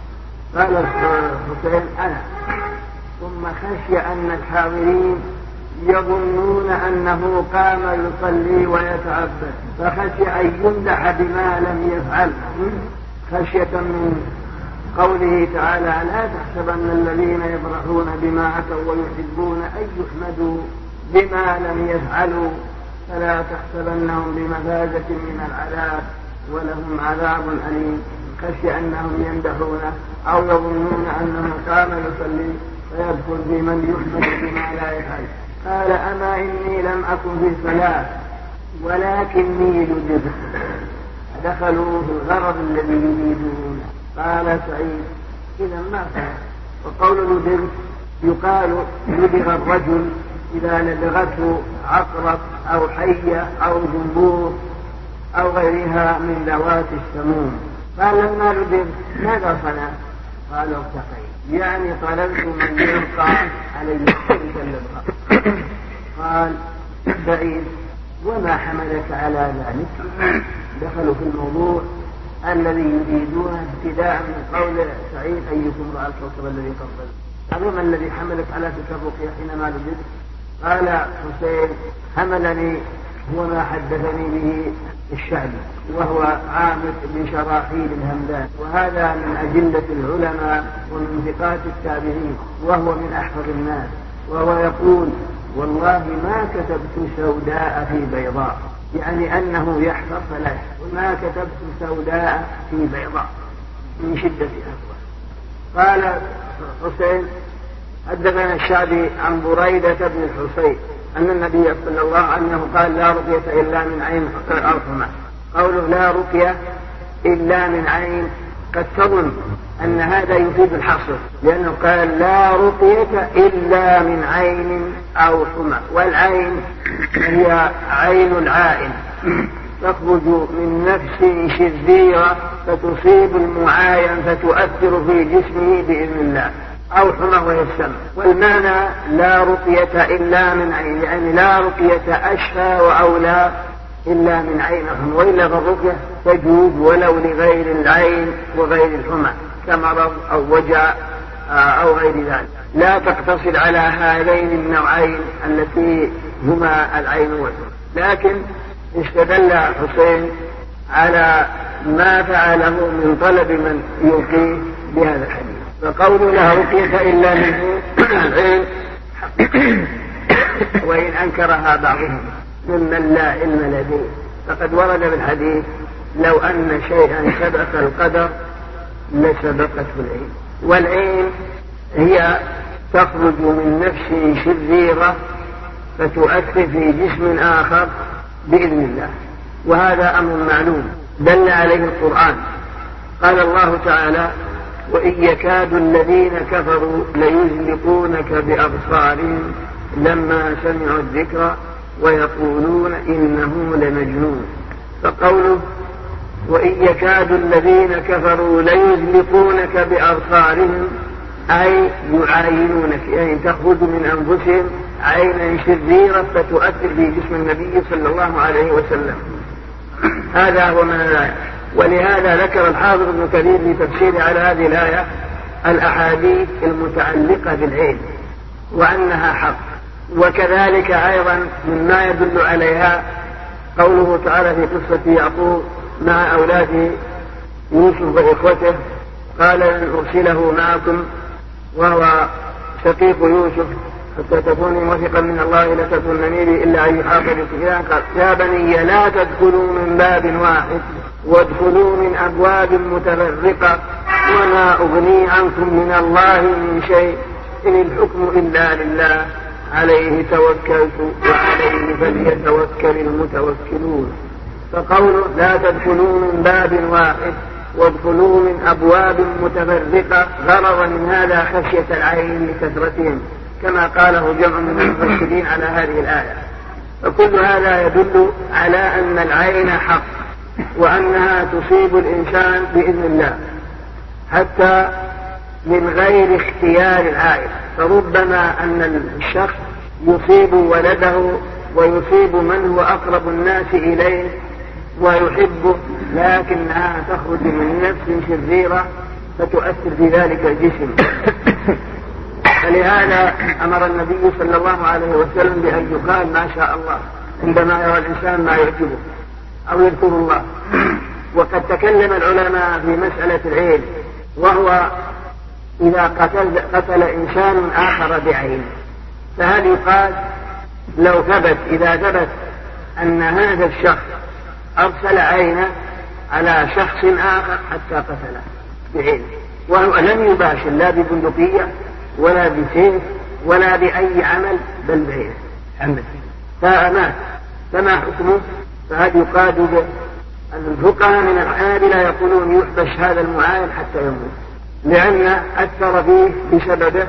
قال الحسين أنا، ثم خشي أن الحاضرين يظنون أنه قام يصلي ويتعبد، فخشي أن يمدح بما لم يفعل، خشية من قوله تعالى لا تحسبن الذين يفرحون بما أتوا ويحبون أن يحمدوا بما لم يفعلوا فلا تحسبنهم بمفازة من العذاب ولهم عذاب أليم. خشي أنهم يمدحونه أو يظنون أنه قام يصلي فيدخل بمن يحمد بما لا يفعل. قال أما إني لم أكن في صلاة ولكني لدغت. دخلوا في الغرض الذي يريدون. قال سعيد إذا ما فعل. وقول لدغت يقال لدغ الرجل إذا لدغته عقرب أو حية أو جنبور أو غيرها من ذوات السموم. قال لما لدغ ماذا صنع؟ قالوا ارتقي، يعني طلبت من يلقى عليه تلك اللدغة. قال سعيد وما حملك على ذلك؟ دخلوا في الموضوع الذي يريدون ابتداء من قول سعيد أيكم رأى الكوكب الذي قبل. أظن الذي حملك على تلك الرقية حينما لدغت؟ قال حسين حملني هو ما حدثني به الشعبي وهو عامر بن شراحيل الهمدان، وهذا من أجلة العلماء ومن ثقات التابعين وهو من أحفظ الناس، وهو يقول والله ما كتبت سوداء في بيضاء، يعني أنه يحفظ فلا يحفظ، ما كتبت سوداء في بيضاء من شدة أخوة. قال حسين حدثنا الشعبي عن بريدة بن الحصين أن النبي صلى الله عليه وسلم قال لا رقية إلا من عين أرحمة. قوله لا رقية إلا من عين قد تظن أن هذا يفيد الحصر، لأنه قال لا رقية إلا من عين أو حمى، والعين هي عين العائن تخرج من نفس شريرة فتصيب المعاين فتؤثر في جسمه بإذن الله، أو حمى وهي السم. والمعنى لا رقية إلا من عين، يعني لا رقية أشفى وأولى إلا من عين الحمى، وإلا فالرقية تجوز ولو لغير العين وغير الحمى كمرض أو وجع أو غير ذلك، لا تقتصر على هذين النوعين التي هما العين والحمى. لكن استدل حسين على ما فعله من طلب من يلقيه بهذا الحديث، فقول لا رقية إلا من العين وإن أنكرها بعضهم ممن لا علم لديه، فقد ورد بالحديث لو أن شيئا سبق القدر لسبقته العين، والعين هي تخرج من نفس شريرة فتؤثر في جسم آخر بإذن الله، وهذا أمر معلوم دل عليه القرآن. قال الله تعالى وإن يكاد الذين كفروا ليزلقونك بأبصارهم لما سمعوا الذكر ويقولون إنه لمجنون. فقوله وإن يكاد الذين كفروا ليزلقونك بأبصارهم أي يعاينونك، يعني تخرج من أنفسهم عينا شريرة فتؤثر في جسم النبي صلى الله عليه وسلم. هذا هو من الآية. ولهذا ذكر الحافظ ابن كثير في تفسيره على هذه الآية الأحاديث المتعلقة بالعين وأنها حق، وكذلك أيضا مما يدل عليها قوله تعالى في قصة يعقوب مع أولاده يوسف وإخوته قال لن أرسله معكم وهو شقيق يوسف حتى تكوني موثقا من الله لا تظنني بي إلا أن يحاط بكفران. قال يا بني لا تدخلوا من باب واحد وادخلوا من أبواب متفرقة وما أغني عنكم من الله من شيء إن الحكم إلا لله عليه توكلت وعليه فليتوكل المتوكلون. فقوله لا تدخلوا من باب واحد وادخلوا من أبواب متفرقة غرض من هذا خشية العين لكثرتهم كما قاله جمع من المفسرين على هذه الآية. فكل هذا يدل على أن العين حق وأنها تصيب الإنسان بإذن الله حتى من غير اختيار العائل، فربما أن الشخص يصيب ولده ويصيب من هو أقرب الناس إليه ويحبه، لكنها تخرج من نفس شريرة فتؤثر في ذلك الجسم. فلهذا أمر النبي صلى الله عليه وسلم بأن يقال ما شاء الله عندما يرى الإنسان ما يعجبه أو يذكر الله. وقد تكلم العلماء في مسألة العين، وهو إذا قتل, قتل إنسان آخر بعين، فهل يقال لو ثبت إذا ثبت أن هذا الشخص أرسل عينه على شخص آخر حتى قتله بعين، وهو لم يباشر لا ببندقية ولا بسيف ولا بأي عمل بل بعين عمل فمات، فما حكمه؟ فهذا يقاد به. الفقهاء من الحنابلة يقولون يحبس هذا المعاين حتى يموت، لأن أثر فيه بسببه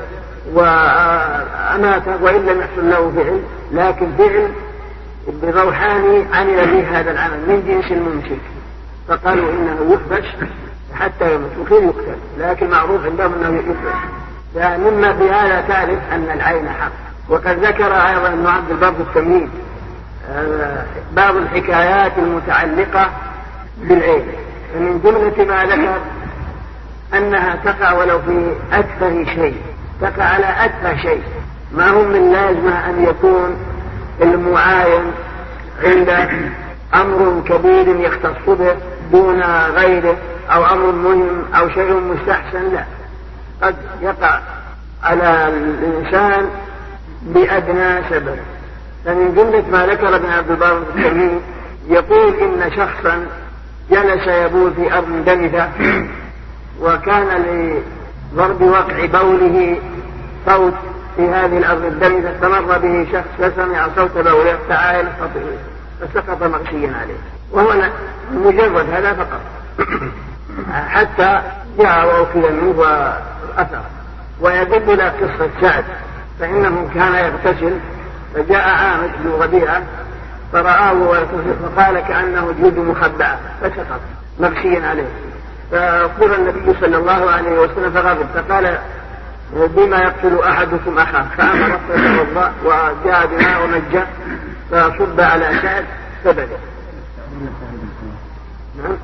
وأماته وإن لم يحصل له فعل، لكن فعل بروحاني عمل به هذا العمل من جنس الممسك، فقالوا إنه يحبس حتى يموت وخير يقتل، لكن معروف عندهم أنه يحبس. فمما في هذا تعرف أن العين حق. وقد ذكر أيضا ابن عبد البر في التمهيد بعض الحكايات المتعلقة بالعين، فمن جملة ما ذكر أنها تقع ولو في أتفه شيء، تقع على أتفه شيء، ما هم من لازمة أن يكون المعاين عنده أمر كبير يختص به دون غيره أو أمر مهم أو شيء مستحسن، لا، قد يقع على الإنسان بأدنى سبب. فمن جملة ما ذكر ابن عبد البر في التمهيد يقول إن شخصا جلس يبول في أرض دمثة، وكان لضرب وقع بوله صوت في هذه الأرض الدمثة، فمر به شخص فسمع صوت بوله فعاين خطئه فسقط مغشيا عليه، وهو مجرد هذا فقط حتى جاء وأخذ منه وأثر. ويدل إلى قصة سعد، فإنه كان يغتسل فجاء عامد بن ربيعة فرآه ويغتسل فقال كأنه جلد مخبأة فسقط مغشيا عليه، فقال النبي صلى الله عليه وسلم فغضب فقال بما يقتل أحدكم أخاه، فأمر الله وجاء بماء ومجه فصب على سعد فبدأ. نعم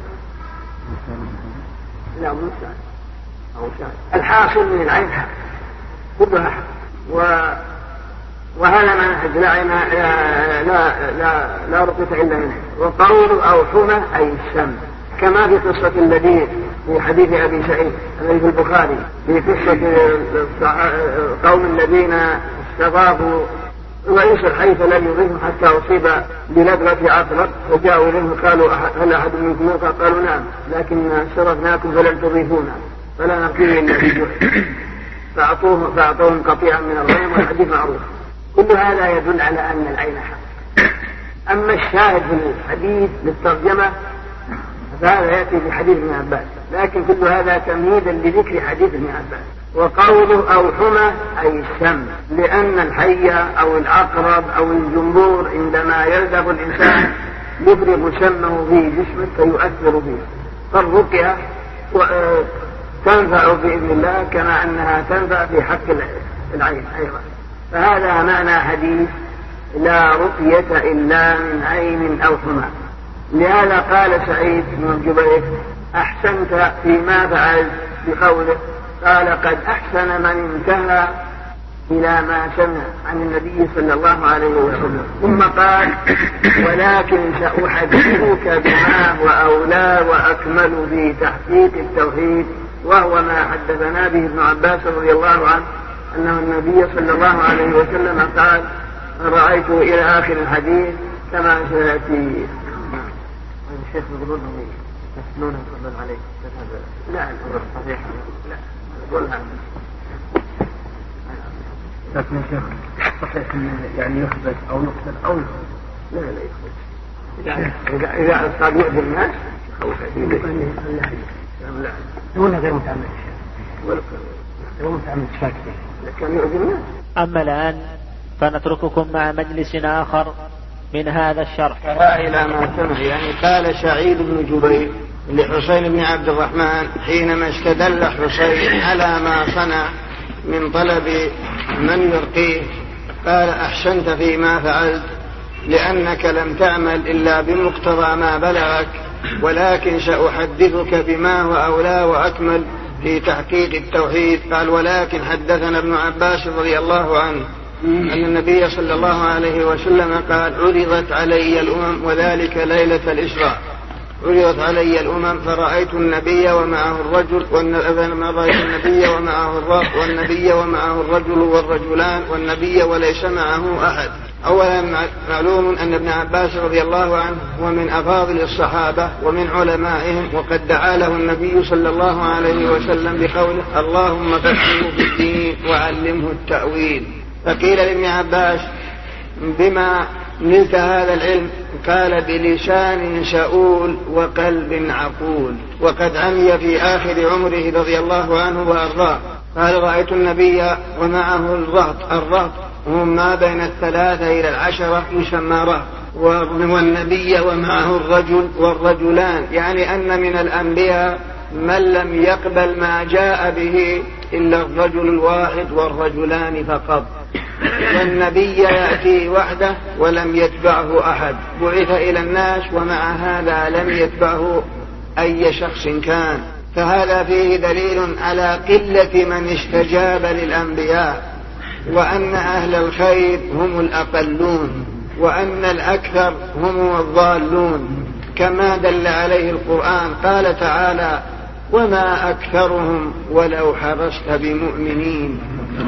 لا مو سعد أو سعد. الحاصل من العين حق كلها حق، و... وهذا منهج لا لا لا لا, لا رقية إلا منه. وقول أو حمى أي السم، كما في قصة الذي في حديث أبي سعيد الذي في البخاري في قصة قوم الذين استضافوا ويسر حيث لم يضيفوا حتى أصيب بلدغة عقرب، فجاءوا إليه قالوا هل أحد منكم موقع؟ قالوا نعم، لكن شرفناكم فلم تضيفونا فلا نقيه إلا بجوع، فأعطوه فأعطوهم قطيعا من الغنم، والحديث معروف. كل هذا يدل على أن العين حق. أما الشاهد في الحديث للترجمة فهذا يأتي في حديث ابن عباس، لكن كل هذا تمهيدا لذكر حديث ابن عباس. وقوله أو حمى أي السم، لأن الحية أو العقرب أو الجمبور عندما يلدغ الإنسان يفرغ سمه في جسمه فيؤثر فيه، فالرقية تنفع بإذن الله كما أنها تنفع في حق العين أيضا. فهذا معنى حديث لا رقية إلا من عين أو حمى. لهذا قال سعيد بن جبير أحسنت فيما فعلت بقوله، قال قد أحسن من انتهى إلى ما سمع عن النبي صلى الله عليه وسلم. ثم قال ولكن سأحدثك بما هو أولى وأكمل في تحقيق التوحيد، وهو ما حدثنا به ابن عباس رضي الله عنه أنه النبي صلى الله عليه وسلم قال رأيته إلى آخر الحديث كما سيأتي. الشيخ يقولون لي يسنون صلى الله عليه وسلم لا الأمر صحيح لا قولها، لكن الشيخ صحيح يعني يخبز أو يقتل أو لا لا يخبز إذا إذا صار يؤذي الناس أو لا دون غير متعمد ولا غير متعمد فاكر لكن يؤذي الناس. أما الآن فنترككم مع مجلس آخر من هذا الشرح. إلى ما سمع. يعني قال سعيد بن جبير لحسين بن عبد الرحمن حينما استدل حسين على ما صنع من طلب من يرقيه، قال أحسنت فيما فعلت لأنك لم تعمل إلا بمقتضى ما بلغك، ولكن سأحدثك بما هو أولى وأكمل في تحقيق التوحيد. قال ولكن حدثنا ابن عباس رضي الله عنه أن النبي صلى الله عليه وسلم قال عرضت علي الأمم وذلك ليلة الإسراء، عرضت علي الأمم فرأيت النبي ومعه الرجل رأيت النبي ومعه الرجل والنبي ومعه الرجل والرجلان والنبي وليس معه أحد. أولا معلوم أن ابن عباس رضي الله عنه هو من أفاضل الصحابة ومن علمائهم، وقد دعا له النبي صلى الله عليه وسلم بقوله اللهم فقهه في الدين وعلمه التأويل. فقيل لابن عباس بما نلت هذا العلم؟ قال بلسان سؤول وقلب عقول. وقد عمي في آخر عمره رضي الله عنه وأرضاه. قال رأيت النبي ومعه الرهط، الرهط هم ما بين الثلاثة إلى العشرة يسمى رهط، والنبي ومعه الرجل والرجلان، يعني أن من الأنبياء من لم يقبل ما جاء به إلا الرجل الواحد والرجلان فقط، والنبي يأتي وحده ولم يتبعه أحد، بعث إلى الناس ومع هذا لم يتبعه أي شخص كان. فهذا فيه دليل على قلة من استجاب للأنبياء، وأن أهل الخير هم الأقلون، وأن الأكثر هم الضالون، كما دل عليه القرآن. قال تعالى وما أكثرهم ولو حرصت بمؤمنين،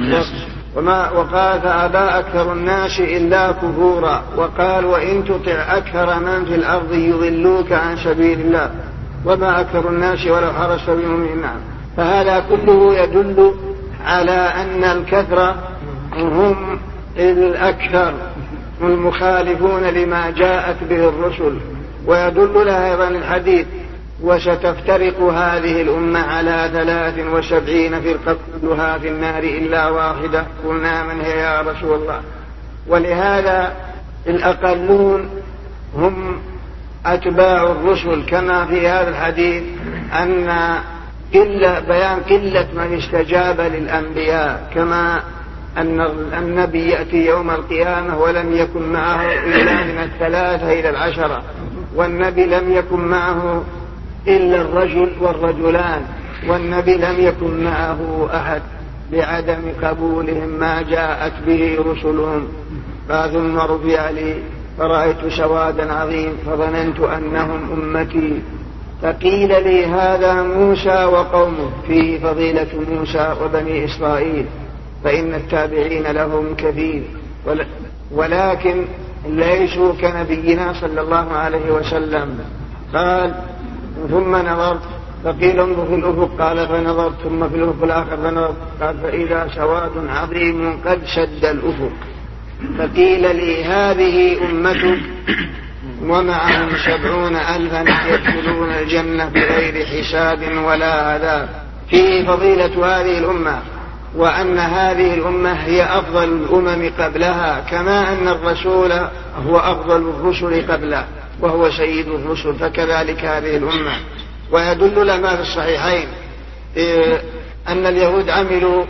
وما وقال فأبى أكثر الناس إلا كفورا، وقال وإن تطع أكثر من في الأرض يضلوك عن سبيل الله وما أكثر الناس ولو حرصت بمؤمنين. فهذا كله يدل على أن الكثرة هم الأكثر المخالفون لما جاءت به الرسل. ويدل لها أيضا الحديث وستفترق هذه الأمة على ثلاث وسبعين فرقة كلها في النار إلا واحدة. قلنا من هي يا رسول الله؟ ولهذا الأقلون هم أتباع الرسل، كما في هذا الحديث أن قلة بيان قلة من استجاب للأنبياء، كما أن النبي يأتي يوم القيامة ولم يكن معه إلا من الثلاثة إلى العشرة، والنبي لم يكن معه إلا الرجل والرجلان، والنبي لم يكن معه أحد بعدم قبولهم ما جاءت به رسلهم. ثم رفع لي فرأيت سوادا عظيم فظننت أنهم أمتي، فقيل لي هذا موسى وقومه، فيه فضيلة موسى وبني إسرائيل، فإن التابعين لهم كثير، ولكن ليسوا كنبينا صلى الله عليه وسلم. قال ثم نظرت فقيل انظر في الأفق، قال فنظرت ثم في الأفق الآخر فنظرت، قال فإذا سواد عظيم قد سد الأفق، فقيل لي هذه أمتك ومعهم سبعون ألفا يدخلون الجنة بغير حساب ولا عذاب. فيه فضيلة هذه الأمة، وأن هذه الأمة هي أفضل الأمم قبلها، كما أن الرسول هو أفضل الرسل قبله وهو سيد الرسل، فكذلك هذه الأمة. ويدل لما في الصحيحين أن اليهود عملوا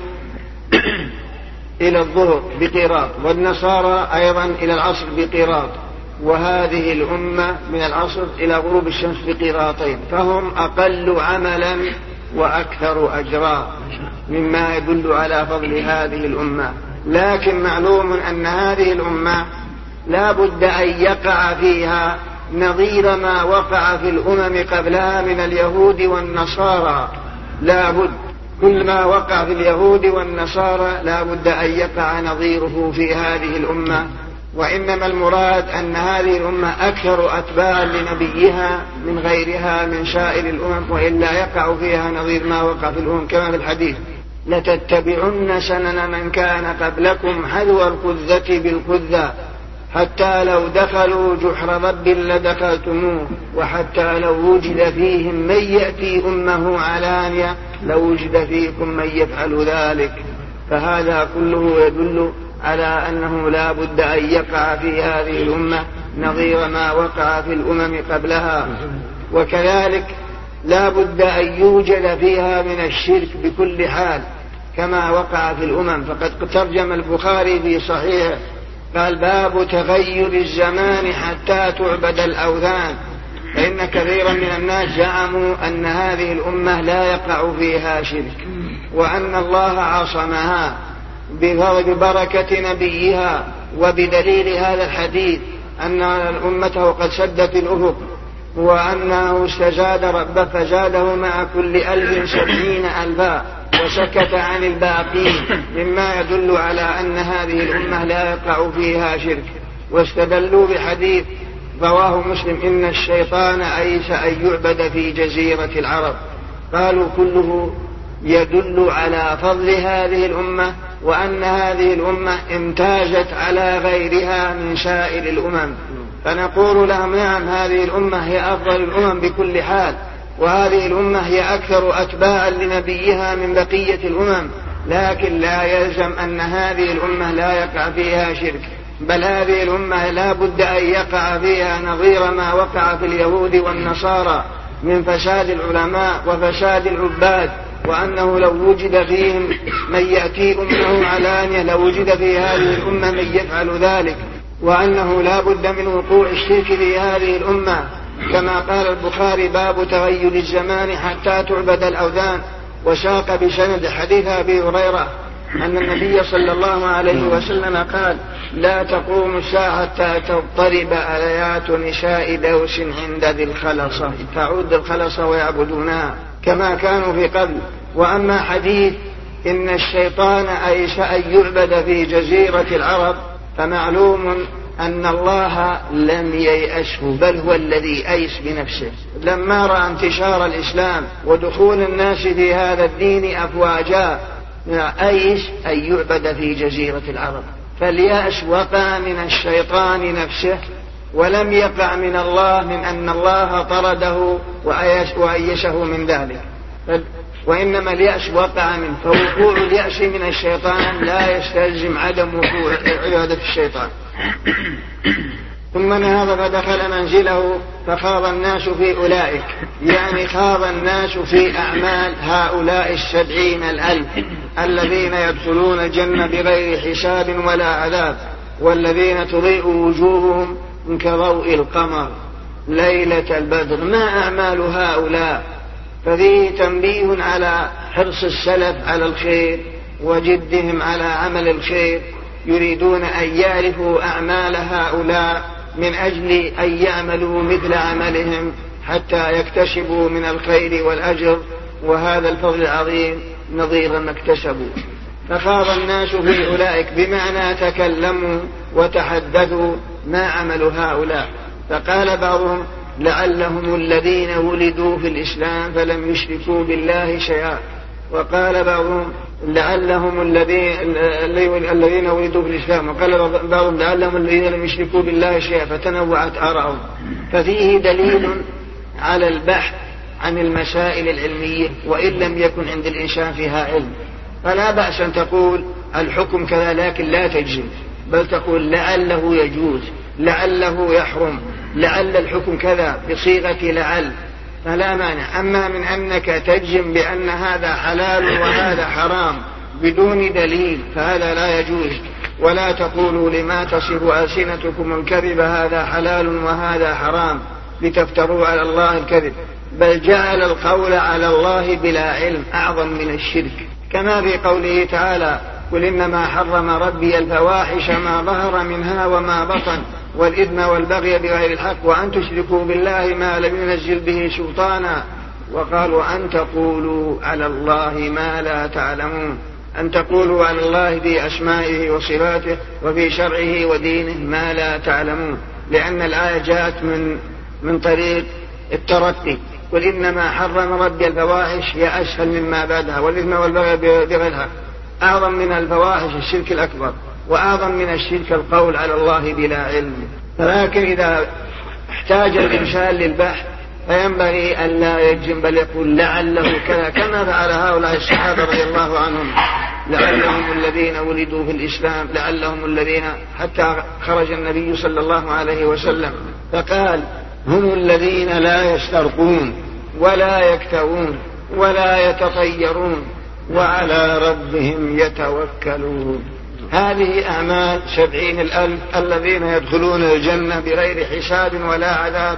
إلى الظهر بقيراط، والنصارى أيضا إلى العصر بقيراط، وهذه الأمة من العصر إلى غروب الشمس بقيراطين، فهم أقل عملا وأكثر أجرا، مما يدل على فضل هذه الأمة. لكن معلوم أن هذه الأمة لا بد أن يقع فيها نظير ما وقع في الأمم قبلها من اليهود والنصارى، لا بد، كل ما وقع في اليهود والنصارى لا بد أن يقع نظيره في هذه الأمة. وإنما المراد أن هذه الأمة أكثر أتباعا لنبيها من غيرها من سائر الأمم، وإلا يقع فيها نظير ما وقع في الأمم، كما في الحديث لتتبعن سنن من كان قبلكم حذو القذة بالقذة، حتى لو دخلوا جحر ضب لدخلتموه، وحتى لو وجد فيهم من يأتي أمه علانية لو وجد فيكم من يفعل ذلك. فهذا كله يدل على أنه لا بد أن يقع في هذه الأمة نظير ما وقع في الأمم قبلها، وكذلك لا بد أن يوجد فيها من الشرك بكل حال كما وقع في الأمم. فقد ترجم البخاري في صحيح قال باب تغير الزمان حتى تعبد الأوثان، فإن كثيرا من الناس زعموا أن هذه الأمة لا يقع فيها شرك، وأن الله عصمها ببركة نبيها، وبدليل هذا الحديث أن أمته قد سدت الأفق، وأنه استزاد ربه فزاده مع كل ألف سبعين ألفا وسكت عن الباقين، مما يدل على أن هذه الأمة لا يقع فيها شرك. واستدلوا بحديث رواه مسلم إن الشيطان أيس أن يعبد في جزيرة العرب، قالوا كله يدل على فضل هذه الأمة، وأن هذه الأمة امتازت على غيرها من سائر الأمم. فنقول لهم نعم، هذه الأمة هي أفضل الأمم بكل حال، وهذه الأمة هي أكثر أتباعا لنبيها من بقية الأمم، لكن لا يلزم أن هذه الأمة لا يقع فيها شرك، بل هذه الأمة لا بد أن يقع فيها نظير ما وقع في اليهود والنصارى من فساد العلماء وفساد العباد، وأنه لو وجد فيهم من يأتي أمه علانية لوجد في هذه الأمة من يفعل ذلك، وأنه لا بد من وقوع الشرك في هذه الأمة، كما قال البخاري باب تغير الزمان حتى تعبد الأوثان. وساق بسند حديث أبي هريرة أن النبي صلى الله عليه وسلم قال لا تقوم الساعة حتى تضطرب آيات نساء دوس عند ذي الخلصة، تعود الخلصة ويعبدونها كما كانوا في قبل. وأما حديث إن الشيطان أيس أن يعبد في جزيرة العرب، فمعلوم أن الله لم ييأسه، بل هو الذي أيس بنفسه لما رأى انتشار الإسلام ودخول الناس في هذا الدين أفواجا، أيس أن يعبد في جزيرة العرب. فاليأس وقع من الشيطان نفسه، ولم يقع من الله، من أن الله طرده وأيشه من ذلك، وإنما اليأس وقع منه. فوقوع اليأس من الشيطان لا يستلزم عدم وقوع عبادة الشيطان. ثم نهض فدخل منزله فخاض الناس في أولئك، يعني خاض الناس في أعمال هؤلاء السبعين الألف الذين يدخلون الجنة بغير حساب ولا عذاب، والذين تضيء وجوههم كضوء القمر ليلة البدر. ما أعمال هؤلاء؟ ففيه تنبيه على حرص السلف على الخير وجدهم على عمل الخير، يريدون أن يعرفوا أعمال هؤلاء من أجل أن يعملوا مثل عملهم حتى يكتسبوا من الخير والأجر، وهذا الفضل العظيم نظير ما اكتسبوا. فخاض الناس في أولئك بمعنى تكلموا وتحدثوا ما عمل هؤلاء. فقال بعضهم لعلهم الذين ولدوا في الإسلام فلم يشركوا بالله شيئا، وقال بعضهم لعلهم الذين ولدوا في الإسلام، وقال بعضهم لعلهم الذين لم يشركوا بالله شيئا، فتنوعت آراءهم. ففيه دليل على البحث عن المسائل العلمية وإن لم يكن عند الإنسان فيها علم. فلا بأس أن تقول الحكم كذا لكن لا تجزم، بل تقول لعله يجوز، لعله يحرم، لعل الحكم كذا بصيغة لعل، فلا مانع. أما من أنك تجزم بأن هذا حلال وهذا حرام بدون دليل فهذا لا يجوز. ولا تقولوا لما تصف ألسنتكم الكذب هذا حلال وهذا حرام لتفتروا على الله الكذب، بل جعل القول على الله بلا علم أعظم من الشرك، كما في قوله تعالى قل إنما حرم ربي الفواحش ما ظهر منها وما بطن والإثم والبغي بغير الحق وأن تشركوا بالله ما لم ينزل به سلطانا، وقالوا أن تقولوا على الله ما لا تعلمون، أن تقولوا على الله في أسمائه وصفاته وفي شرعه ودينه ما لا تعلمون، لأن الآية جاءت من من طريق الترقي. قل إنما حرم ربي الفواحش هي أسهل مما بعدها، والإثم والبغي بغير الحق أعظم من الفواحش الشرك الأكبر، وأعظم من الشرك القول على الله بلا علم. ولكن إذا احتاج الإنسان للبحث فينبغي أن لا يجزم، بل يقول لعله كذا، كما فعل هؤلاء الصحابة رضي الله عنهم، لعلهم الذين ولدوا في الإسلام، لعلهم الذين، حتى خرج النبي صلى الله عليه وسلم فقال هم الذين لا يسترقون ولا يكتوون ولا يتطيرون وعلى ربهم يتوكلون. هذه أعمال سبعين الألف الذين يدخلون الجنة بغير حساب ولا عذاب،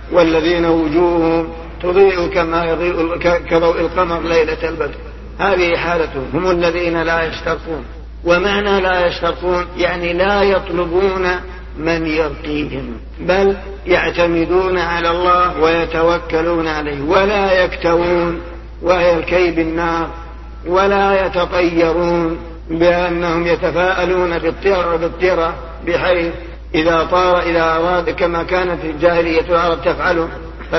والذين وجوههم تضيء كما يضيء كضوء القمر ليلة البدر. هذه حالتهم، هم الذين لا يشترطون. ومعنى لا يشترطون يعني لا يطلبون من يرقيهم، بل يعتمدون على الله ويتوكلون عليه، ولا يكتوون وهي الكي بالنار، ولا يتطيرون بأنهم يتفاءلون بالطيرة بحيث إذا طار إذا أراد كما كانت الجاهلية العرب تفعله،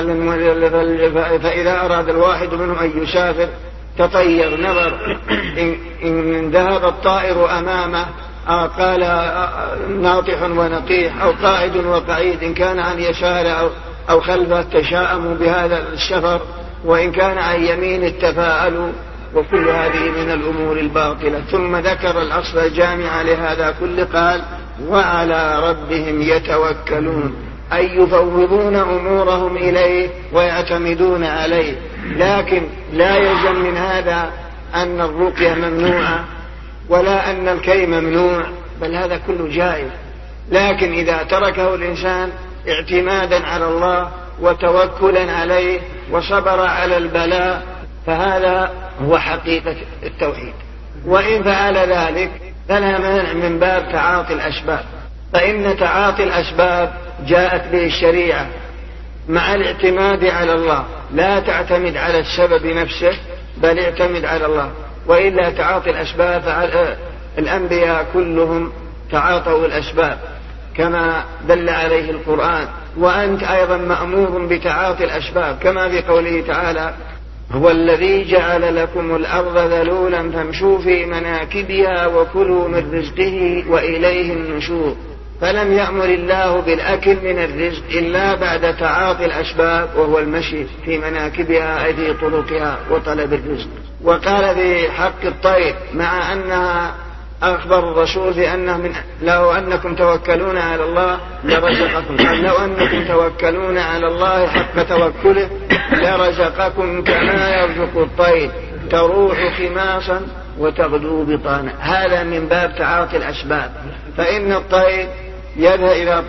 فإذا أراد الواحد منهم أن يسافر تطير نظر إن ذهب الطائر أمامه قال ناطح ونقيح أو قاعد وقعيد، إن كان عن يساره أو خلفه تشاءموا بهذا السفر، وإن كان عن يمين التفاءلوا، وكل هذه من الأمور الباطلة. ثم ذكر الأصل الجامع لهذا كل، قال وعلى ربهم يتوكلون، أي يفوضون أمورهم إليه ويعتمدون عليه. لكن لا يلزم من هذا أن الرقية ممنوعة ولا أن الكي ممنوع، بل هذا كله جائز. لكن إذا تركه الإنسان اعتمادا على الله وتوكلا عليه وصبر على البلاء فهذا هو حقيقة التوحيد. وإن فعل ذلك فلا مانع من باب تعاطي الأسباب، فإن تعاطي الأسباب جاءت به الشريعة مع الاعتماد على الله، لا تعتمد على السبب نفسه بل اعتمد على الله. وإلا تعاطي الأسباب الأنبياء كلهم تعاطوا الأسباب كما دل عليه القرآن، وأنت أيضا مأمور بتعاطي الأسباب كما في قوله تعالى هو الذي جعل لكم الأرض ذلولا فامشوا في مناكبها وكلوا من رزقه وإليه النشور. فلم يأمر الله بالأكل من الرزق إلا بعد تعاطي الأسباب، وهو المشي في مناكبها أي في طرقها وطلب الرزق. وقال في حق الطير مع أنها أخبر الرسول بأنه من لو أنكم توكلون على الله لرزقكم، لو أنكم توكلون على الله حق توكله لرزقكم كما يرزق الطير تروح خماصا وتغدو بطانا. هذا من باب تعاطي الأسباب. فإن الطير يذهب إذا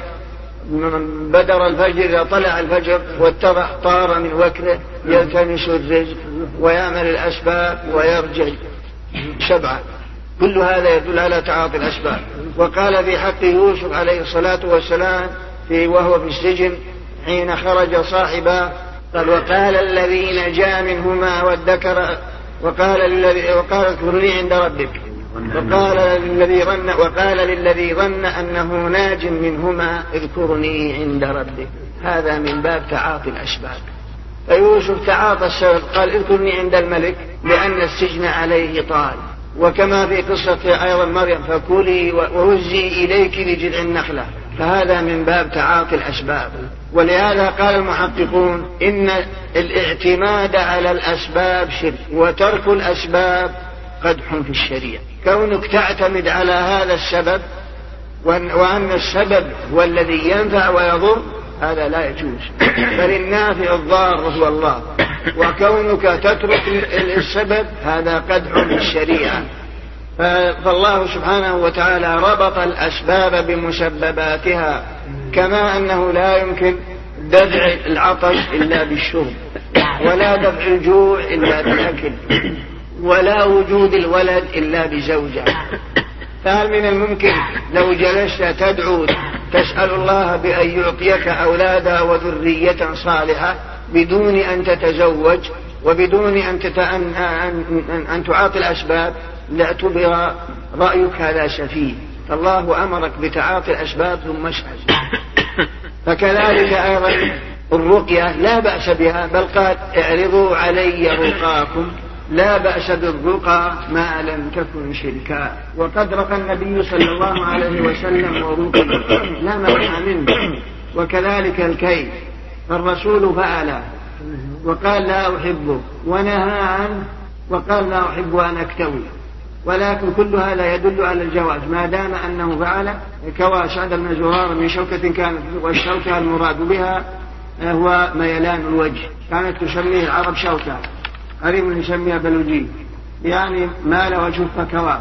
بدر الفجر، إذا طلع الفجر واتضح طار من وكره يلتمس الرزق ويعمل الأسباب ويرجع شبعا. كل هذا يدل على تعاطي الأسباب. وقال في حق يوسف عليه الصلاة والسلام في وهو في السجن حين خرج صاحبه قال وقال الذي نجا منهما وادكر وقال للذي وقال اذكرني عند ربك وقال للذي ظن وقال للذي ظن أنه ناج منهما اذكرني عند ربك. هذا من باب تعاطي الأسباب. فيوسف تعاطى السبب، قال اذكرني عند الملك لأن السجن عليه طال. وكما في قصة أيضا مريم فكلي وهزي إليك بجذع النخلة، فهذا من باب تعاطي الأسباب. ولهذا قال المحققون إن الاعتماد على الأسباب شرك، وترك الأسباب قدح في الشريعة. كونك تعتمد على هذا السبب وأن السبب هو الذي ينفع ويضر هذا لا يجوز، بل النافع الضار هو الله. وكونك تترك السبب هذا قدح في الشريعة. فالله سبحانه وتعالى ربط الأسباب بمسبباتها، كما أنه لا يمكن دفع العطش إلا بالشرب، ولا دفع الجوع إلا بالأكل، ولا وجود الولد إلا بزوجة. فهل من الممكن لو جلست تدعو تسأل الله بأن يعطيك أولادا وذرية صالحة بدون أن تتزوج وبدون أن, تتأن أن, أن تعاطي الأسباب لاعتبر رأيك هذا سفيه؟ فالله أمرك بتعاطي الأسباب ثم اسأل. فكذلك أيضا الرقية لا بأس بها، بل قال اعرضوا علي رقاكم، لا بأس بالرقى ما لم تكن شركا. وقد رقى النبي صلى الله عليه وسلم ورقي لا مانع منه. وكذلك الكي فالرسول فعله وقال لا أحبه، ونهى عنه وقال لا أحب أن أكتوي. ولكن كل هذا يدل على الجواز ما دام أنه فعل. كوى سعد بن زرارة من شوكة كانت، والشوكة المراد بها هو ميلان الوجه، كانت تسميه العرب شوكة، قريب يسميها بلوجي، يعني مال وجهه فكوى،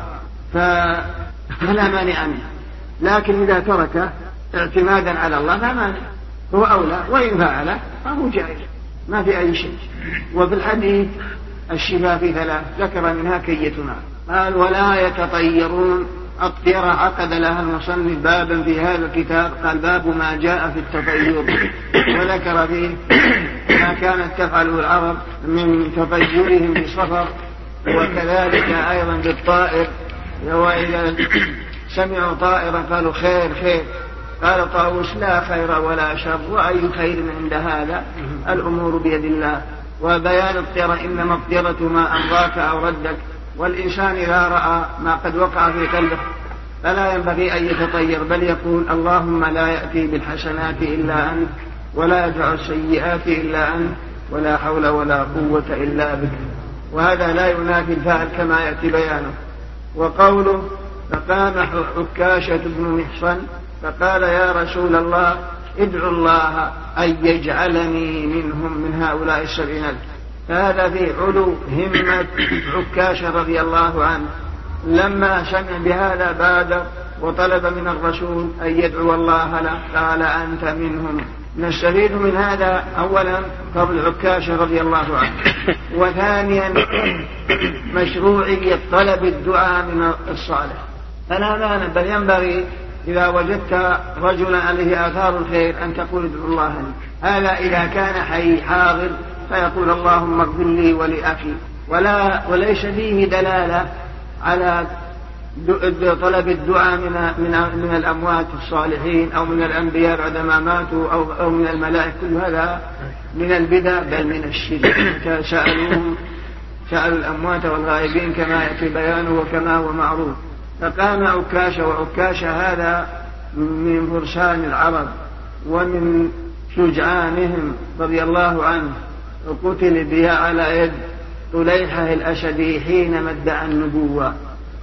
فلا مانع منه. لكن إذا ترك اعتمادا على الله لا مانع، هو أولى، وإن فعله فهو جائز ما في أي شيء. وفي الحديث الشفاء في ثلاث ذكر منها كيتنا، قال ولا يتطيرون. الطيرة عقد لها المصنف بابا في هذا الكتاب، قال باب ما جاء في التطير، وذكر فيه ما كانت تفعله العرب من تطيرهم بصفر، وكذلك أيضا بالطائر، وإذا سمعوا طائرا قالوا خير خير، قال طاووس لا خير ولا شر، وأي خير عند هذا، الأمور بيد الله. وبيان الطيرة إنما الطيرة ما أمضاك أو ردك، والإنسان إذا رأى ما قد وقع في قلبه فلا ينبغي أن يتطير، بل يقول اللهم لا يأتي بالحسنات إلا أنت، ولا يدفع السيئات إلا أنت، ولا حول ولا قوة إلا بك. وهذا لا ينافي الفعل كما يأتي بيانه. وقوله فقام عكاشة بن محصن فقال يا رسول الله ادعو الله أن يجعلني منهم من هؤلاء السبعين ألف. فهذا في علو همة عكاشة رضي الله عنه، لما سمع بهذا بادر وطلب من الرسول أن يدعو الله له، قال أنت منهم. نستفيد من هذا أولا فضل عكاشة رضي الله عنه، وثانيا مشروعية طلب الدعاء من الصالح. فلا مانع، بل ينبغي إذا وجدت رجلا عليه آثار الخير أن تقول ادعو الله لي. هذا إذا كان حي حاضر فيقول اللهم اغفر لي ولأخي، ولا وليس فيه دلالة على طلب الدعاء من, من, من الأموات الصالحين أو من الأنبياء بعدما ماتوا أو, أو من الملائكة، كل هذا من البدع بل من الشرك. سألوهم سألوا الأموات والغائبين كما يأتي بيانه وكما هو معروف. فقام عكاشة، وعكاشة هذا من فرسان العرب ومن شجعانهم رضي الله عنه، قتل بها على يد طليحة الأسدي حينما ادعى النبوة.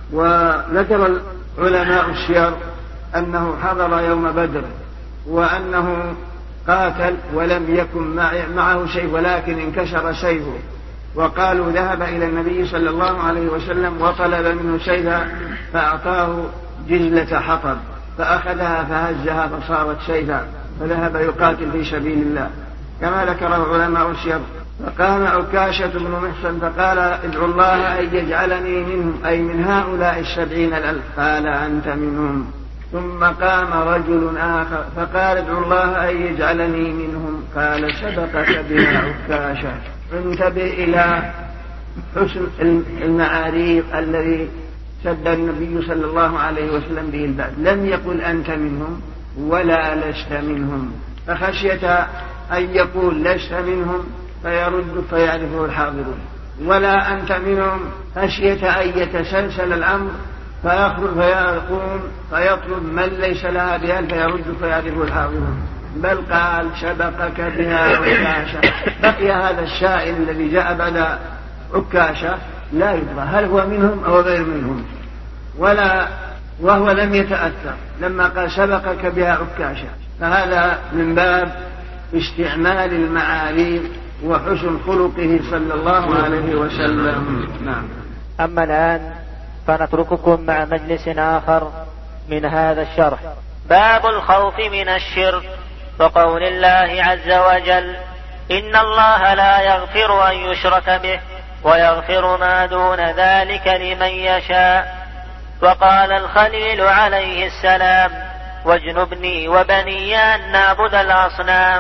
وذكر علماء السير أنه حضر يوم بدر، وأنه قاتل ولم يكن معه سيف ولكن انكسر سيفه، وقالوا ذهب إلى النبي صلى الله عليه وسلم وطلب منه سيفا فأعطاه جزلة حطب فأخذها فهزها فصارت سيفا، فذهب يقاتل في سبيل الله كما ذكره علماء السير. فقام عكاشة بن محصن فقال ادعو الله أن يجعلني منهم، أي من هؤلاء السبعين الألف، قال أنت منهم. ثم قام رجل آخر فقال ادعو الله أن يجعلني منهم، قال سبقك بها عكاشة. انتبه إلى حسن المعاريض الذي سد النبي صلى الله عليه وسلم به الباب، لم يقل أنت منهم ولا لست منهم، فخشية أن يقول لست منهم فيرد فيعرفه الحاضرون، ولا أنت منهم خشية أن يتسلسل الأمر فيخرج فيقوم فيطلب من ليس لها بأل فيرد فيعرفه الحاضرون، بل قال سبقك بها عكاشة. بقي هذا السائل الذي جاء بعد عكاشة لا يدرى هل هو منهم أو غير منهم، ولا وهو لم يتأثر لما قال سبقك بها عكاشة. فهذا من باب استعمال المعاريض وحسن خلقه صلى الله عليه وسلم. نعم. أما الآن فنترككم مع مجلس آخر من هذا الشرح. باب الخوف من الشرك، وقول الله عز وجل إن الله لا يغفر أن يشرك به ويغفر ما دون ذلك لمن يشاء. وقال الخليل عليه السلام واجنبني وبني أن نعبد الأصنام.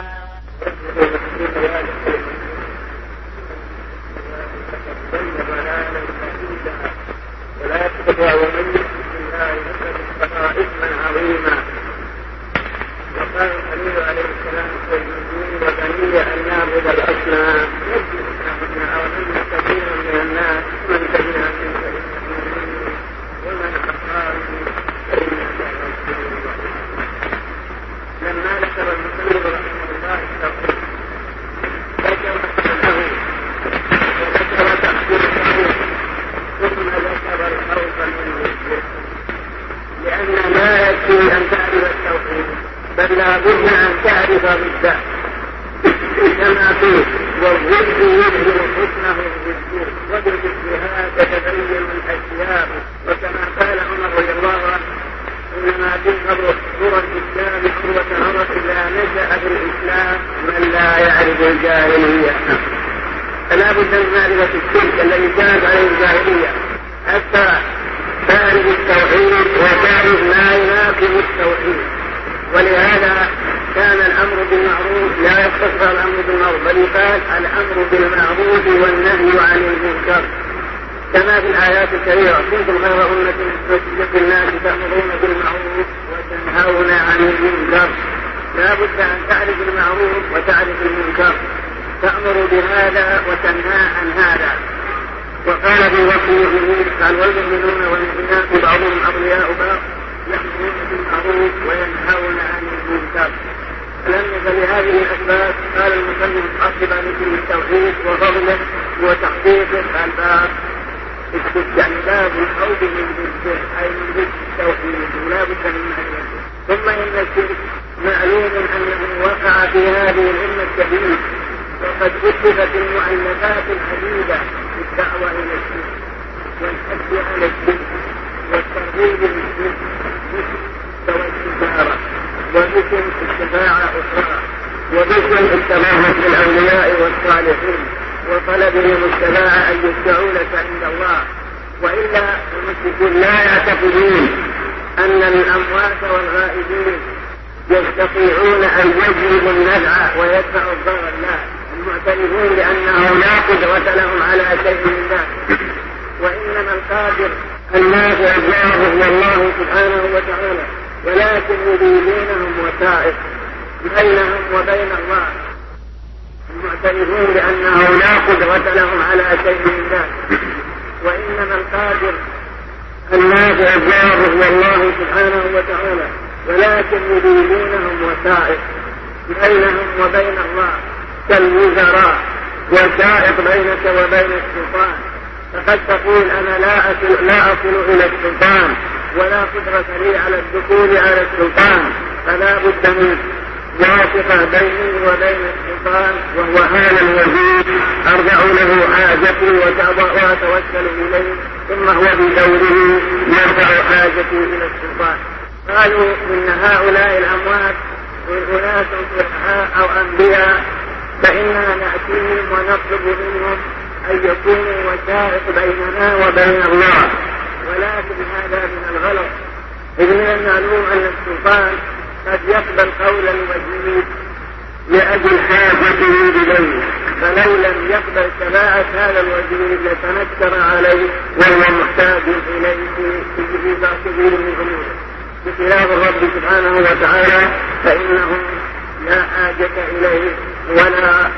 ولا يتبع ومن الله إثما عظيما. وقال الخليل عليه السلام واجنبني وبني أن نعبد الأصنام. أظن كثيرا من الناس من تبعها في ومن أخبرني لما ذكر المسلم رحمه الله التوحيد ذكر له وذكر تحقيقه ثم ذكر الخوف منه، لأن لا يكفي أن تعرف التوحيد بل لا بد أن تعرف ضده كما فيه، والضد يظهر حسنه بالضد وبالضدها تتبين الأشياء. وكما قال عمر رضي الله عنه إنما تنهض صورة الإسلام صورة عرف لا نزع بالإسلام جدا معرفة الشرك الذي كانت عليه الجاهلية حتى تعرف التوحيد وتعرف ما يناقض التوحيد. ولهذا كان الأمر بالمعروف لا يقتصر الأمر بالمعروف، بل يقال الأمر بالمعروف والنهي عن المنكر، كما في الآيات الكريمة: كنتم خير أمة أخرجت للناس تأمرون بالمعروف وتنهون عن المنكر. لا بد أن تعرف المعروف وتعرف المنكر، تأمر بهذا وتنهى عن هذا. وقال في وصف المؤمنين: قال: والمؤمنون والمؤمنات بعضهم أولياء بعض يأمرون بالمعروف وينهون عن المنكر. فلما لهذه الأسباب قال المصنف متعصبا لكل التوحيد وفضله وتحقيقه الباب يعني باب الخوف من الشرك، أي من ضد التوحيد، ولا بد من معرفته. ثم إن الشرك معلوم أنه وقع في هذه الأمة الكبيرة، وقد كتبت المؤلفات العديدة في الدعوة إلى الشرك والحث على الشرك والترغيب للشرك، والتجارة وذكر الشفاعة أخرى، وذكر التباهي بالأولياء والصالحين وطلبهم الشفاعة أن يشفعوا لك عند الله. وإلا المشركون لا يعتقدون أن الأموات والغائبين يستطيعون أن يجلبوا النفع ويدفعوا الضرر، لا، المعترفون بأنه لا قدرة لهم على شيء من ذلك، وإنما القادر النافع الله هو الله سبحانه وتعالى، ولكن يريدونهم وسائط بينهم وبين الله، المعترفون بأنه لا قدرة لهم على شيء من ذلك، وإنما القادر النافع الله هو الله سبحانه وتعالى، ولكن يريدونهم وسائط بينهم وبين الله كالوزراء وسائط بينك وبين السلطان. فقد تقول: أنا لا أصل, لا أصل إلى السلطان ولا قدرة لي على الدخول على السلطان، فلا بد من واسطة بيني وبين السلطان، وهو هذا الوزير أرجع له حاجتي وأتوكل إليه، ثم هو بدوره يرفع حاجتي إلى السلطان. قالوا إن هؤلاء الأموات أناس صلحاء أو أنبياء، فإننا نأتيهم ونطلب منهم أن يكونوا وسائط بيننا وبين الله، ولكن هذا من الغلط، إذ من المعلوم أن السلطان قد يقبل قول الوزير لأجل حاجته إليه، فلو لم يقبل شفاعة هذا الوزير لتنكر عليه وهو محتاج إليه في كثير من أموره، بخلاف الرب سبحانه وتعالى فإنه لا حاجة إليه ولا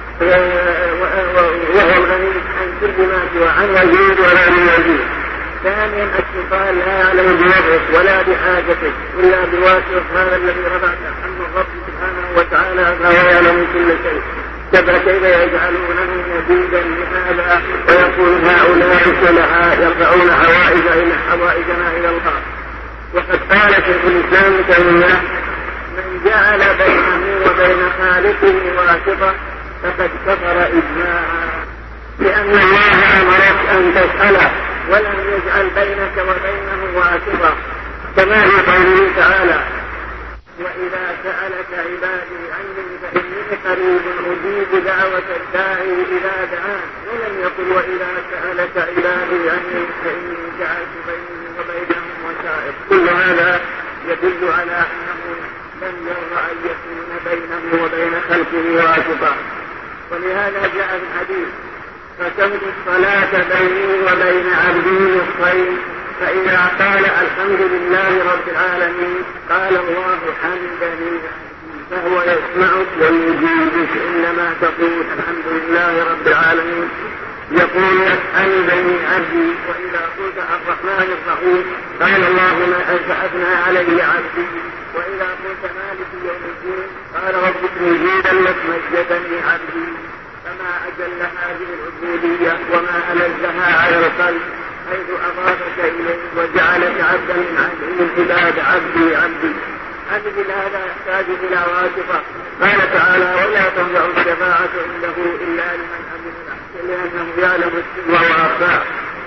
وهو الغني عن كل ما سوى عن وزير ولا من وزير. ثانيا السلطان لا يعلم بوضعه ولا بحاجته إلا بواسطة هذا الذي رفعت عنه الرب سبحانه وتعالى، فهو يعلم كل شيء. كيف يجعلونه نبيذا لهذا ويقول هؤلاء صلحاء يرفعون حوائج إلى حوائجنا إلى الله. وقد قال شيخ الإسلام تيمية: من جعل بينه وبين خالقه واسطة فقد كفر إجماعا، لأن الله أمرك أن تسأله ولم يجعل بينك وبينه واسطة، كما في قوله تعالى: وإذا سألك عبادي عني فإني قريب أجيب دعوة الداعي إذا دعان، ولم يقل وإذا سألك عبادي عني فإني جعلت بيني وبينهم وسائط. كل هذا يدل على أنه لم يرضى أن يكون بينه وبين خلقه واسطة. ولهذا جاء في الحديث: فكمت الصلاة بيني وبين عبدي نصفين، فإذا قال الحمد لله رب العالمين قال الله حمدني، فهو يسمعك ويجيبك، إنما تقول الحمد لله رب العالمين. يقول لك حمدني عبدي، وإذا قلت الرحمن الرحيم قال اللهم أثنى علي عبدي، وإذا قلت مالك يوم الدين قال ربك مجيدا لك مجدني عبدي. فما أجل هذه العبودية وما ألزها على القلب، حيث أضافك إليه وجعلك عبدا من عباد عبدي عبدي. مثل هذا يحتاج إلى واسطة. قال تعالى: ولا تنفع الشفاعة عنده إلا لمن أذن له، لأنه يعلم السر وأخفى.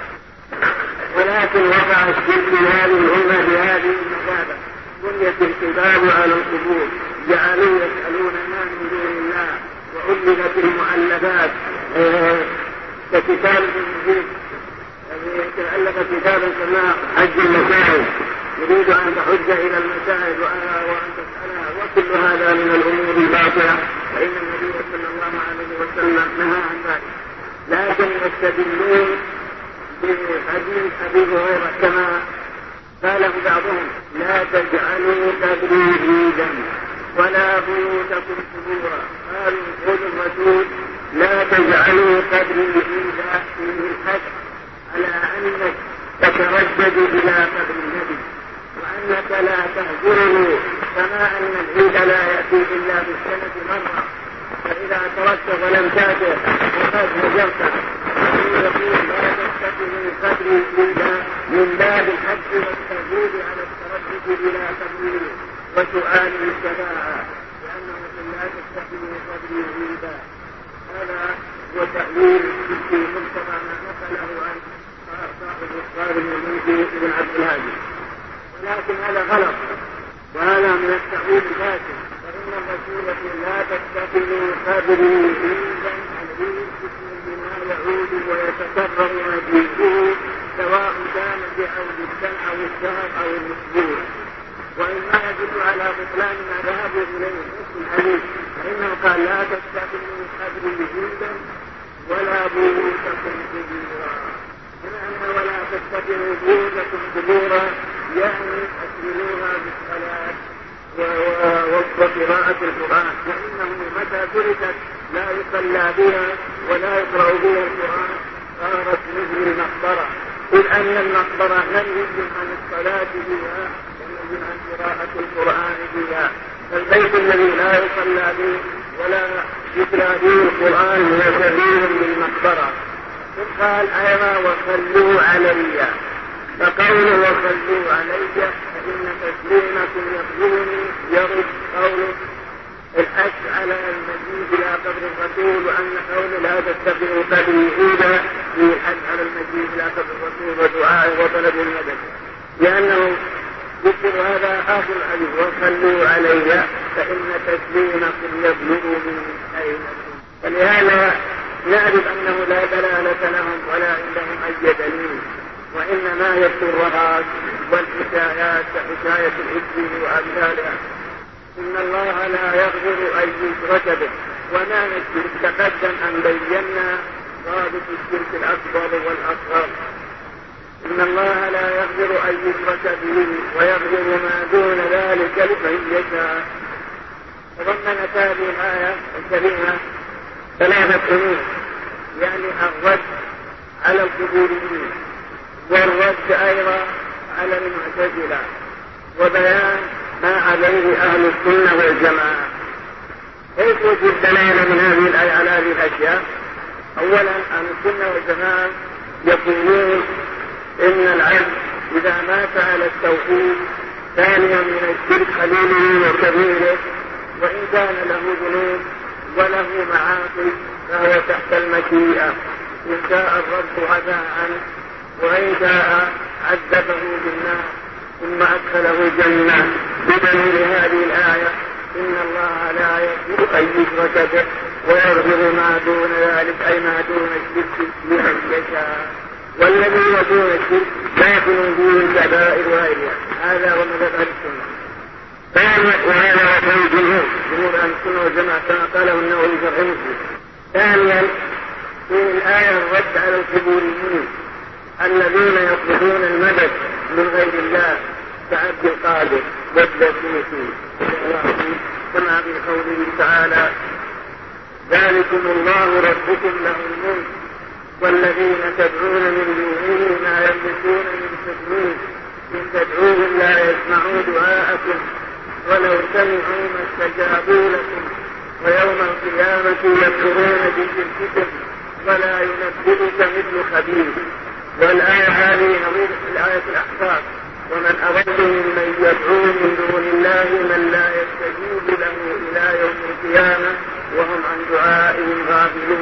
ولكن وقع الشرك في هذه الأمة بهذه المثابة: بنيت الكتاب على القبور، جعلوا يسألون ما من دون الله، وألفت المؤلفات ككتاب المفيد الذي يتألف كتابا كما حج المسائل يريد أن تحج إلى المسائل وأن تسألها، وكل هذا من الأمور الباطلة، فإن النبي صلى الله عليه وسلم نهى عن ذلك. لكن يستدلون بحديث أبي هريرة كما قاله بعضهم: لا تجعلوا قبري عيدا ولا بيوتكم قبورا. قالوا قول الرسول: لا تجعلوا قبري عيدا، فيه الحث على أنك تتردد إلى قبر النبي، وأنك لا تهجره، كما أن العيد لا يأتي إلا بالسنة مرة، فإذا تركت ولم تأته وقد هجرته. يقول: لا تتخذوا قبري عيدا من باب الحث والترديد على التردد إلى قبره وسؤال الشفاعة، لأنه لا تتخذوا قبري عيدا. هذا هو تأويل في مقتضى ما نقله عن صاحب الصالح المنذر بن عبد الهادي، ولكن هذا غلط، وهذا من التأويل الفاسد. فإن الرسول لا تتخذوا قبري عيدا، العيد اسم بما يعود ويتكرر مجيئه، سواء كان بعود السنة أو الشهر أو الأسبوع. وإنما يدل على بطلان ما ذهب إليه نص الحديث، فإنه قال: لا تتخذوا قبري عيدا ولا بيوتكم قبورا. بمعنى ولا تتخذوا بيوتكم قبورا يعني أشغلوها بالصلاة وقراءة القرآن، فإنه متى تركت لا يصلى بها ولا يقرأ بها القرآن صارت مثل المقبرة، إذ أن المقبرة لم يجب عن الصلاة بها ولم عن قراءة القرآن بها. فالبيت الذي لا يصلى به ولا يتلى به القرآن هو شبيه بالمقبرة. ثم قال أيضا: وصلوا علي. فقوله وصلوا علي فإن تسليمكم يقولني يرد قوله الحث على المجيء إلى قبر الرسول، وأن قوله لا تتخذوا قبري عيدا في الحث على المجيء إلى قبر الرسول ودعائه وطلب المدد، لأنه ذكر هذا آخر الحديث: وصلوا علي فإن تسليمكم يبلغني أينكم. فلهذا نعرف أنه لا دلالة لهم ولا عندهم أي دليل، وإنما يذكرها والحكايات كحكاية الإبل وأمثالها. إن الله لا يغفر أن يشرك به، وما الشرك تقدم أن بينا ضابط الشرك الأكبر والأصغر. إن الله لا يغفر أن يشرك به ويغفر ما دون ذلك لمن يشاء. تضمنت هذه الآية الكريمة ثلاثة أمور، يعني الرد على القبوريين، والرد أيضا على المعتزلة، وبيان ما عليه أهل السنة والجماعة. كيف وجد دلالة من هذه الآية على هذه الأشياء؟ أولا أهل السنة والجماعة يقولون إن العبد إذا مات على التوحيد ثانيا من الشرك قليله وكبيره، وإن كان له ذنوب وله معاصي فهو تحت المشيئة، إن شاء الرب عفا عنه، وإن شاء عذبه بالنار ثم أدخله الجنة. بدليل هذه الآية: إن الله لا يغفر أن يشرك به ويغفر ما دون ذلك، أي ما دون الشرك لمن يشاء. والذي يدون الشرك داخل فيه الكبائر وغيرها. هذا هو مذهب أهل السنة. وهذا هو الجمهور، جمهور أهل السنة والجماعة كما قاله النووي في شرح مسلم. ثانيا في الآية الرد على القبوريين الذين يطلبون المدد من غير الله كعبد القادر والدسوسي، كما في قوله تعالى: ذلكم الله ربكم له الملك والذين تدعون من دونه ما يملكون من تدمير، إن تدعوهم لا يسمعوا دعاءكم ولو سمعوا ما استجابوا لكم ويوم القيامة يكفرون بشرككم ولا ينبئك مثل خبير. والآية هذه نظير في الآية الأحقاف: ومن أضل ممن يدعو من دون الله من لا يستجيب له إلى يوم القيامة وهم عن دعائهم غافلون.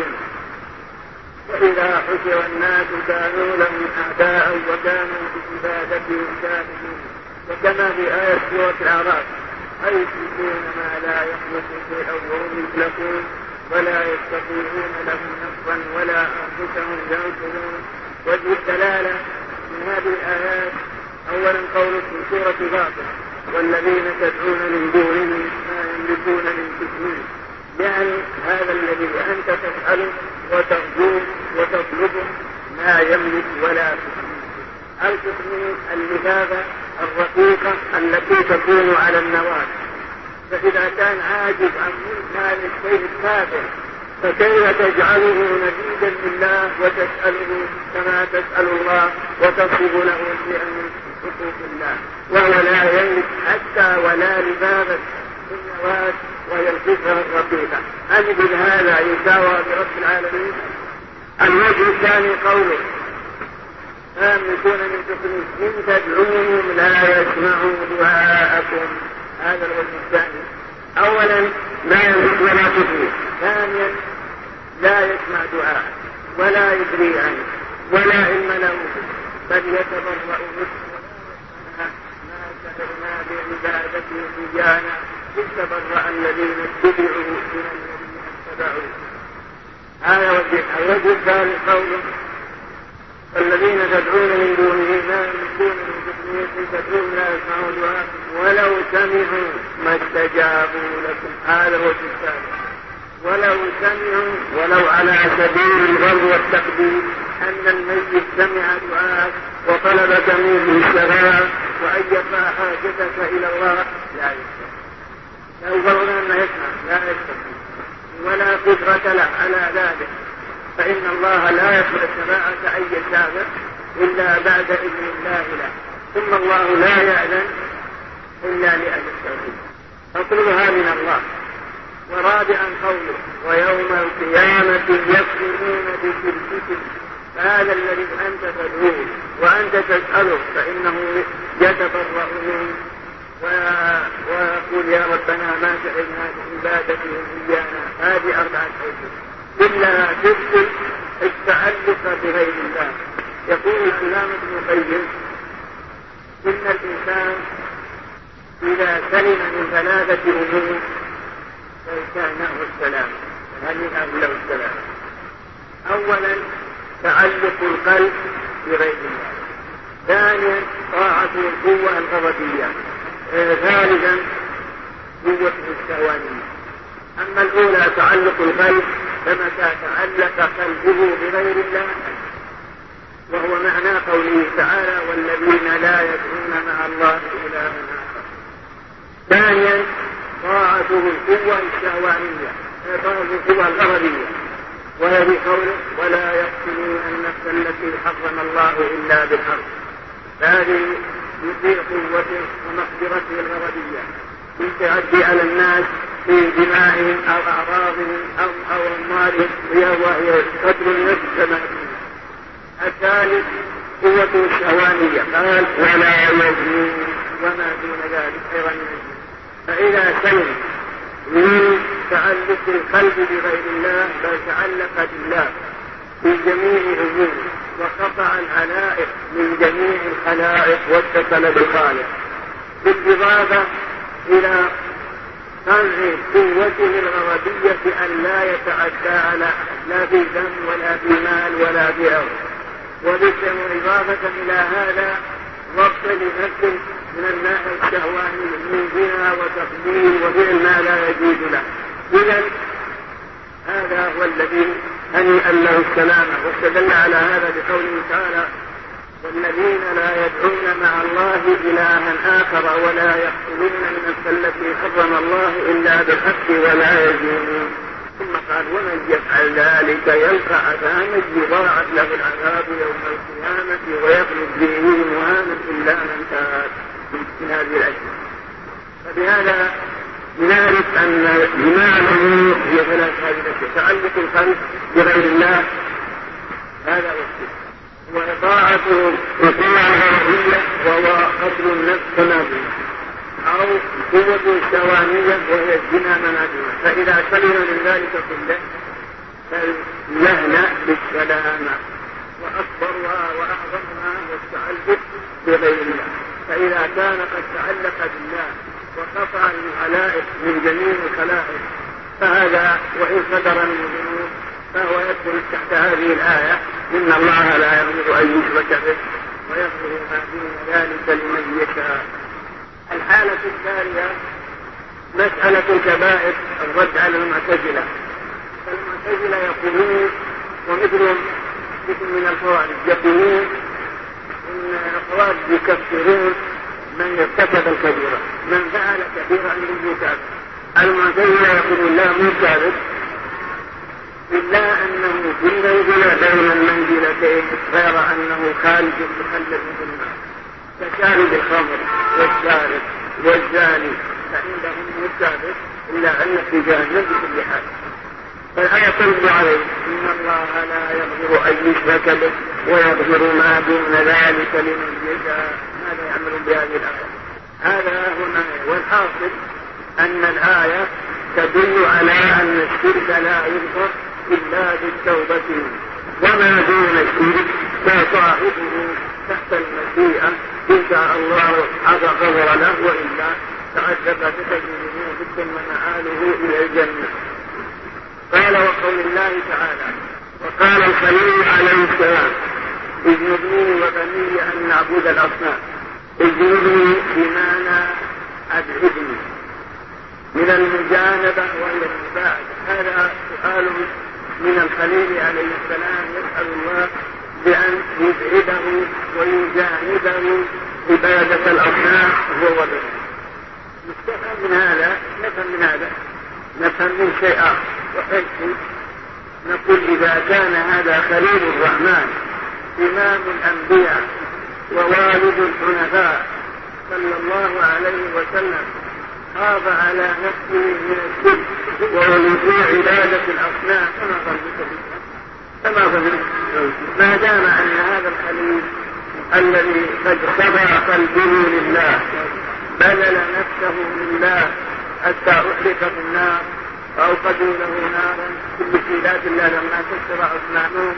وإذا حشر الناس كانوا لهم أعداء وكانوا بعبادتهم كافرين. وكما في آية سورة الأعراف: أيشركون ما لا يخلق شيئا وهم يخلقون ولا يستطيعون لهم نصرا ولا أنفسهم ينصرون. وجه الدلالة من هذه الآيات أولا قوله في سورة غافر والذين تدعون من دونه ما يملكون من كثير، يعني هذا الذي أنت تسأله وترجوه وتطلبه ما يملك ولا كثير. الكثير اللبابة الرقيقة التي تكون على النواة، فإذا كان عاجز عن مال الشيء الكافر فكيف تجعله نبيذا لله وتسأله كما تسأل الله وتطلب له شيئا من حقوق الله، وهو لا يملك حتى ولا لبابة النواة وهي القطعة الرقيقة. أجل هذا يساوى برب العالمين. الوجه الثاني قوله آمنون من تقنين إن تدعوهم لا يسمعوا دعاءكم، هذا الوجه الثاني. أولا لا يملك ولا تدري، ثانيا لا يسمع دعاء ولا يدري عنه ولا علم له بل يتبرأ منه ما سألنا بعبادته إيانا يتبرأ الذين اتبعوا من الذين اتبعوا. هذا وجه. الوجه الثالث قوله الذين تدعون من دونه ما يملكون من تسمية تدعون لا يسمعوا دعاءكم ولو سمعوا ما استجابوا لكم، هذا الوجه الثالث. ولو سمعوا ولو على سبيل الغرب والتقدير أن الميت سمع دعاءك وطلبك منه الشفاعة وأن يرفع حاجتك إلى الله لا يستطيع، لا يقولون أنه يسمع لا يستطيع ولا قدرة له على ذلك، فإن الله لا يقبل الشفاعة أي شافع إلا بعد إذن الله له، ثم الله لا يأذن إلا لأهل التوحيد فاطلبها من الله. ورابعا قوله ويوم القيامة يكفرون بشرككم، هذا الذي أنت تدعوه وأنت تسأله فإنه يتبرأ منه ويقول يا ربنا ما شئنا بعبادتهم إيانا. هذه أربعة أوجه إلا تبطل التعلق بغير الله. يقول الإمام ابن القيم إن الإنسان إذا سلم من ثلاثة أمور فكانه السلام، هل له السلام. أولا تعلق القلب بغير الله، ثانيا طاعة القوة الغضبية، ثالثا قوة الشهوانية. أما الأولى تعلق القلب فمتى تعلق قلبه بغير الله وهو معنى قوله تعالى والذين لا يدعون مع الله إلها آخر. ثانيا طاعته القوة الشهوانية، طاعة القوة الغضبية، وهذه قوله ولا يقتلون النفس التي حرم الله إلا بالحق. هذه يطيع قوته ومقدرته الغضبية بالتعدي على الناس في دمائهم أو أعراضهم أو أو أموالهم وهي قتل النفس كما فيه. الثالث قوة الشهوانية قال ولا يزنون وما دون ذلك أيضا يزنون. فإذا سلم من تعلق القلب بغير الله بل تعلق بالله في جميع أموره وقطع العلائق من جميع الخلائق واتصل بالخالق بالإضافة إلى قنع قوته الغضبية أن لا يتعدى على لا في دم ولا في مال ولا في أرض. وبالإضافة إلى هذا ضبط لنفسه من الناحية الشهواني من زنا وتقدير وفعل ما لا يجوز له. إذن هذا هو الذي هنيئا له السلامة. واستدل على هذا بقوله تعالى والذين لا يدعون مع الله إلها آخر ولا يقتلون النفس التي حرم الله إلا بالحق ولا يزنون. ثم قال ومن يفعل ذلك يلقى عذابا يضاعف له العذاب يوم القيامة ويخلد فيه مهانا إلا من تاب من هذه الأشياء. فبهذا نعرف أن جماع الأمور هي ثلاث هذه الأشياء: تعلق القلب بغير الله هذا وصف، وإطاعته وطاعة الغضبية وهو قتل النفس كما فيه، أو قوة الشهوانية وهي الزنا منادمة. فإذا سلم من ذلك كله فليهنأ بالسلامة. وأكبرها وأعظمها والتعلق بغير الله. فإذا كان قد تعلق بالله وقطع الخلائق من جميع الخلائق فهذا وإن صدر من الذنوب فهو يدخل تحت هذه الآية إن الله لا يغفر أن يشرك به ويغفر ما دون ذلك لمن يشاء. الحالة الثانية مسألة الكبائر، الرد على المعتزلة. فالمعتزلة يقولون ومثلهم مثل من الخوارج يقولون إن الخوارج يكفرون من ارتكب الكبيرة، من فعل كبيرة أنه كافر. المعتزلة يقولون لا مو كافر إلا أنه في منزلة بين المنزلتين غير أنه خالد مخلد في النار كشارب الخمر والشارب والزاني، فعندهم مو كافر إلا أن في جهنم بكل حال. فالآية ترد عليه إن الله لا يغفر أن يشرك به ويغفر ما دون ذلك لمن يشاء. ماذا يعمل بهذه الآية؟ هذا هنا والحاصل أن الآية تدل على أن الشرك لا يغفر إلا بالتوبة، وما دون الشرك فصاحبه تحت المشيئة إن شاء الله غفر له وإلا تعذب بتجربه ثم مآله إلى الجنة. قال وقول الله تعالى وقال الخليل عليه السلام اجنبني وبني أن نعبد الأصنام. اجنبني بمعنى أبعدني من المجانبة والابتعاد. هذا سؤال من الخليل عليه السلام يسأل الله بأن يبعده ويجانبه عبادة الأصنام هو وبني. نستفهم من هذا نفهم من هذا نفهم من شيء آخر وحيث نقول إذا كان هذا خليل الرحمن إمام الأنبياء ووالد الحنفاء صلى الله عليه وسلم خاف على نفسه من الشرك ولزوم عبادة الأصنام كما ظنك كما ظنك ما دام أن هذا الخليل الذي قد خضع قلبه لله بذل نفسه لله حتى أحرق في النار فأوقدوا له نارا كل سيدات الله لما كسر أصنامهم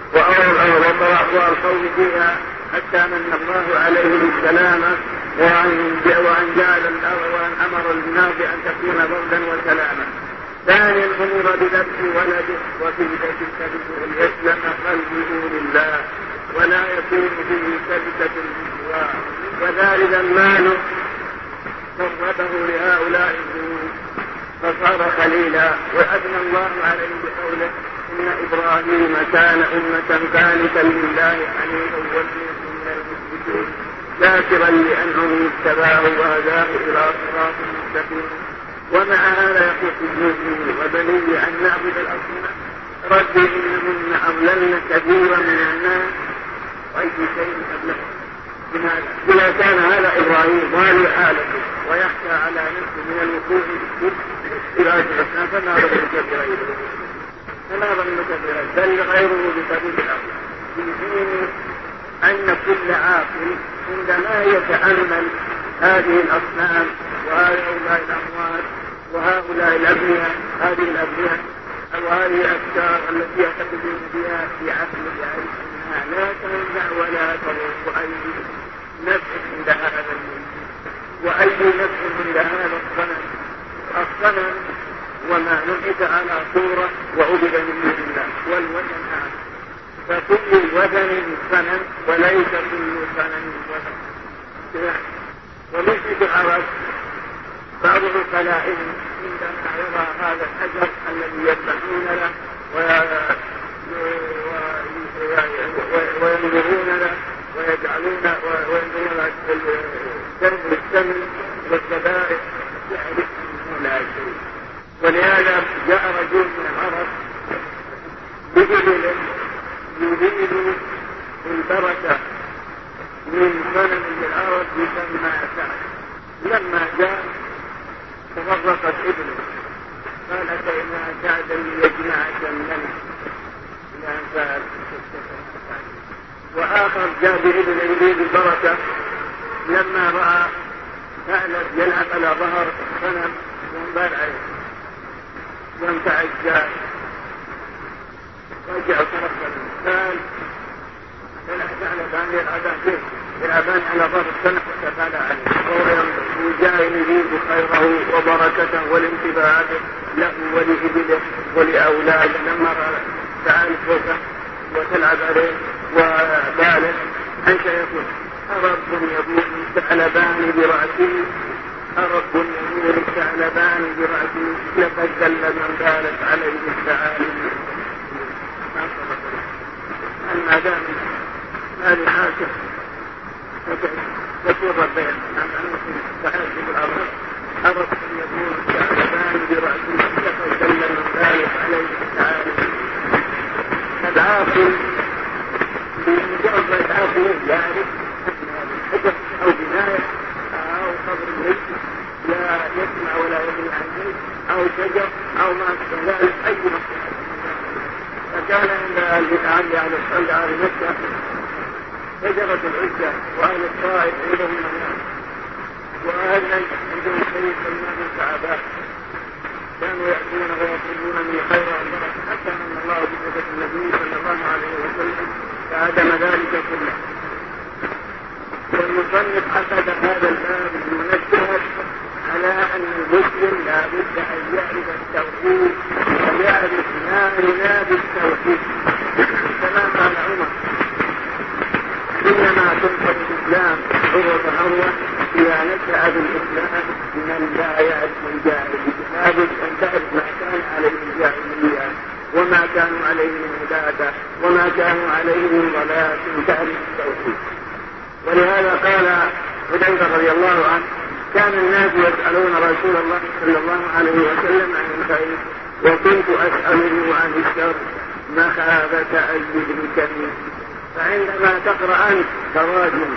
وألقوا فيها حتى من الله عليه بالسلامة وأن جعل الله وأن أمر الناس بأن تكون بردا وسلاما. ثانيا أمر بذبح ولده وفي ذلك يسلم قلبه لله ولا يكون به سبتة بالجوار، وذلك المال قربه لهؤلاء الذنوب فصار خليلا. وأثنى الله عليه بقوله إن إبراهيم كان أمة قانتا لله حنيفا وليس من المشركين شاكرا لأنه اتبعه وهداه إلى صراط مستقيم. ومع هذا يقول ابنه وبني أن نعبد الأصنام ربي إنهن أضللن كثيرا من الناس وأي شيء قبله. إذا كان هذا إبراهيم ضال حالته ويخشى على نفسه من الوقوع في إراده الأصنام فما ظنك بغيره فما ظنك بغيره بل غيره بسبيل الأرض. في حين أن كل عاقل عندما يتأمل هذه الأصنام وهؤلاء الأموات وهؤلاء الأبنياء هذه الأبنياء أو هذه الأفكار التي يعتقدون بها في عقل يعرف أنها لا تنفع ولا تضر أي نفع عند هذا الملك وأي نفع عند هذا الصنم. الصنم وما نحت على صورة وعبد من دون الله والوثن هذا فكل وثن صنم وليس كل صنم وثن. ومثل العرب بعض الخلائق عندما يرى هذا الحجر الذي يذبحون له وينظرون له ويجعلون وينظرون الدم والسمن والذبائح يعرف انه لا شيء. ولهذا جاء رجل من العرب بإبل يريد البركة من صنم العرب يسمى سعد. لما جاء تفرقت ابنه قال أتينا سعدا ليجمع شملنا إلى أن سأل. وآخر جاء بابن يريد البركة لما رأى ثعلب يلعب على ظهر الصنم وانبال عليه وانتع الجاه رجع طرفا قال ثعلب عن الأذان يلعبان على ظهر الصنم وتفال عليه وهو يجاهل يزيد خيره وبركته والانتباه له ولإبله ولأولاده لما تعال فوقه وتلعب عليه وباله أنت يقول أرب يبول الثعلبان برأسه أرب يبول الثعلبان برأسه لقد ذل من بالت عليه الثعالب. أما دام هذه حاجة كثير البيان تعالج بالأرض أرد أن يكون الثعلبان برأسه لقد ذل من بالت عليه الثعالب. العاقل بمجرد ما يتعاقل يعرف حجر أو بناية أو قبر ميت لا يسمع ولا يدري عن شيء أو شجر أو ما أشبه ذلك أي مصلحة. فكان عند العالي على الصلاة على مكة شجرة العزة وأهل الطائف عندهم منام وأهل عندهم شيء سلمان الكعبات كانوا يأتون ويطلبون من خير البركة حتى أن الله بحجة النبي صلى الله عليه وسلم فعدم ذلك كله. والمصنف أخذ هذا الباب المنزه على أن المسلم لا بد أن يعرف التوحيد ويعرف ما ينادي التوحيد كما قال عمر إنما تنصر الإسلام عروة عروة إذا نشأ بالإسلام من لا يعرف الجاهلية. لا بد أن تعرف ما كان عليه الجاهلية وما كانوا عليه من عبادة وما كانوا عليه من ضلال تعرف التوحيد. ولهذا قال حذيفة رضي الله عنه كان الناس يسألون رسول الله صلى الله عليه وسلم عن الخير وكنت أسأله عن الشر مخافة أن يدركني. فعندما تقرأ أنت تراجم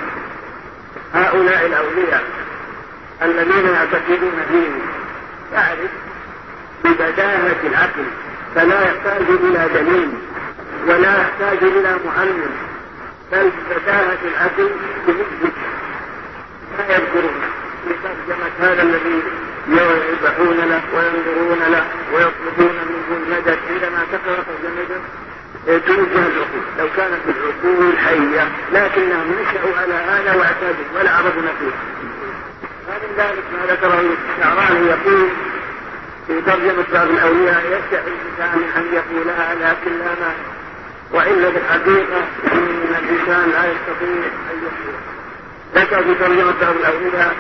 هؤلاء الأولياء الذين يعتقدون فيه تعرف ببداهة العقل فلا يحتاج إلى دليل ولا يحتاج إلى معلم بل بداهة العقل تثبت ما يذكرون لترجمة هذا الذي يذبحون له وينظرون له ويطلبون منه المدد. عندما تقرأ ترجمته توجه العقول لو كانت العقول حية لكنهم نشأوا على هذا واعتادوا ولا عرضنا فيه. فمن ذلك ما ذكره الشعراني يقول في ترجمة بعض الأولياء يشأ الإنسان أن يقولها لكن لا مانع وإلا بالحقيقة أن الإنسان لا يستطيع أن يقول. ذكر في ترجمة بعض الأولياء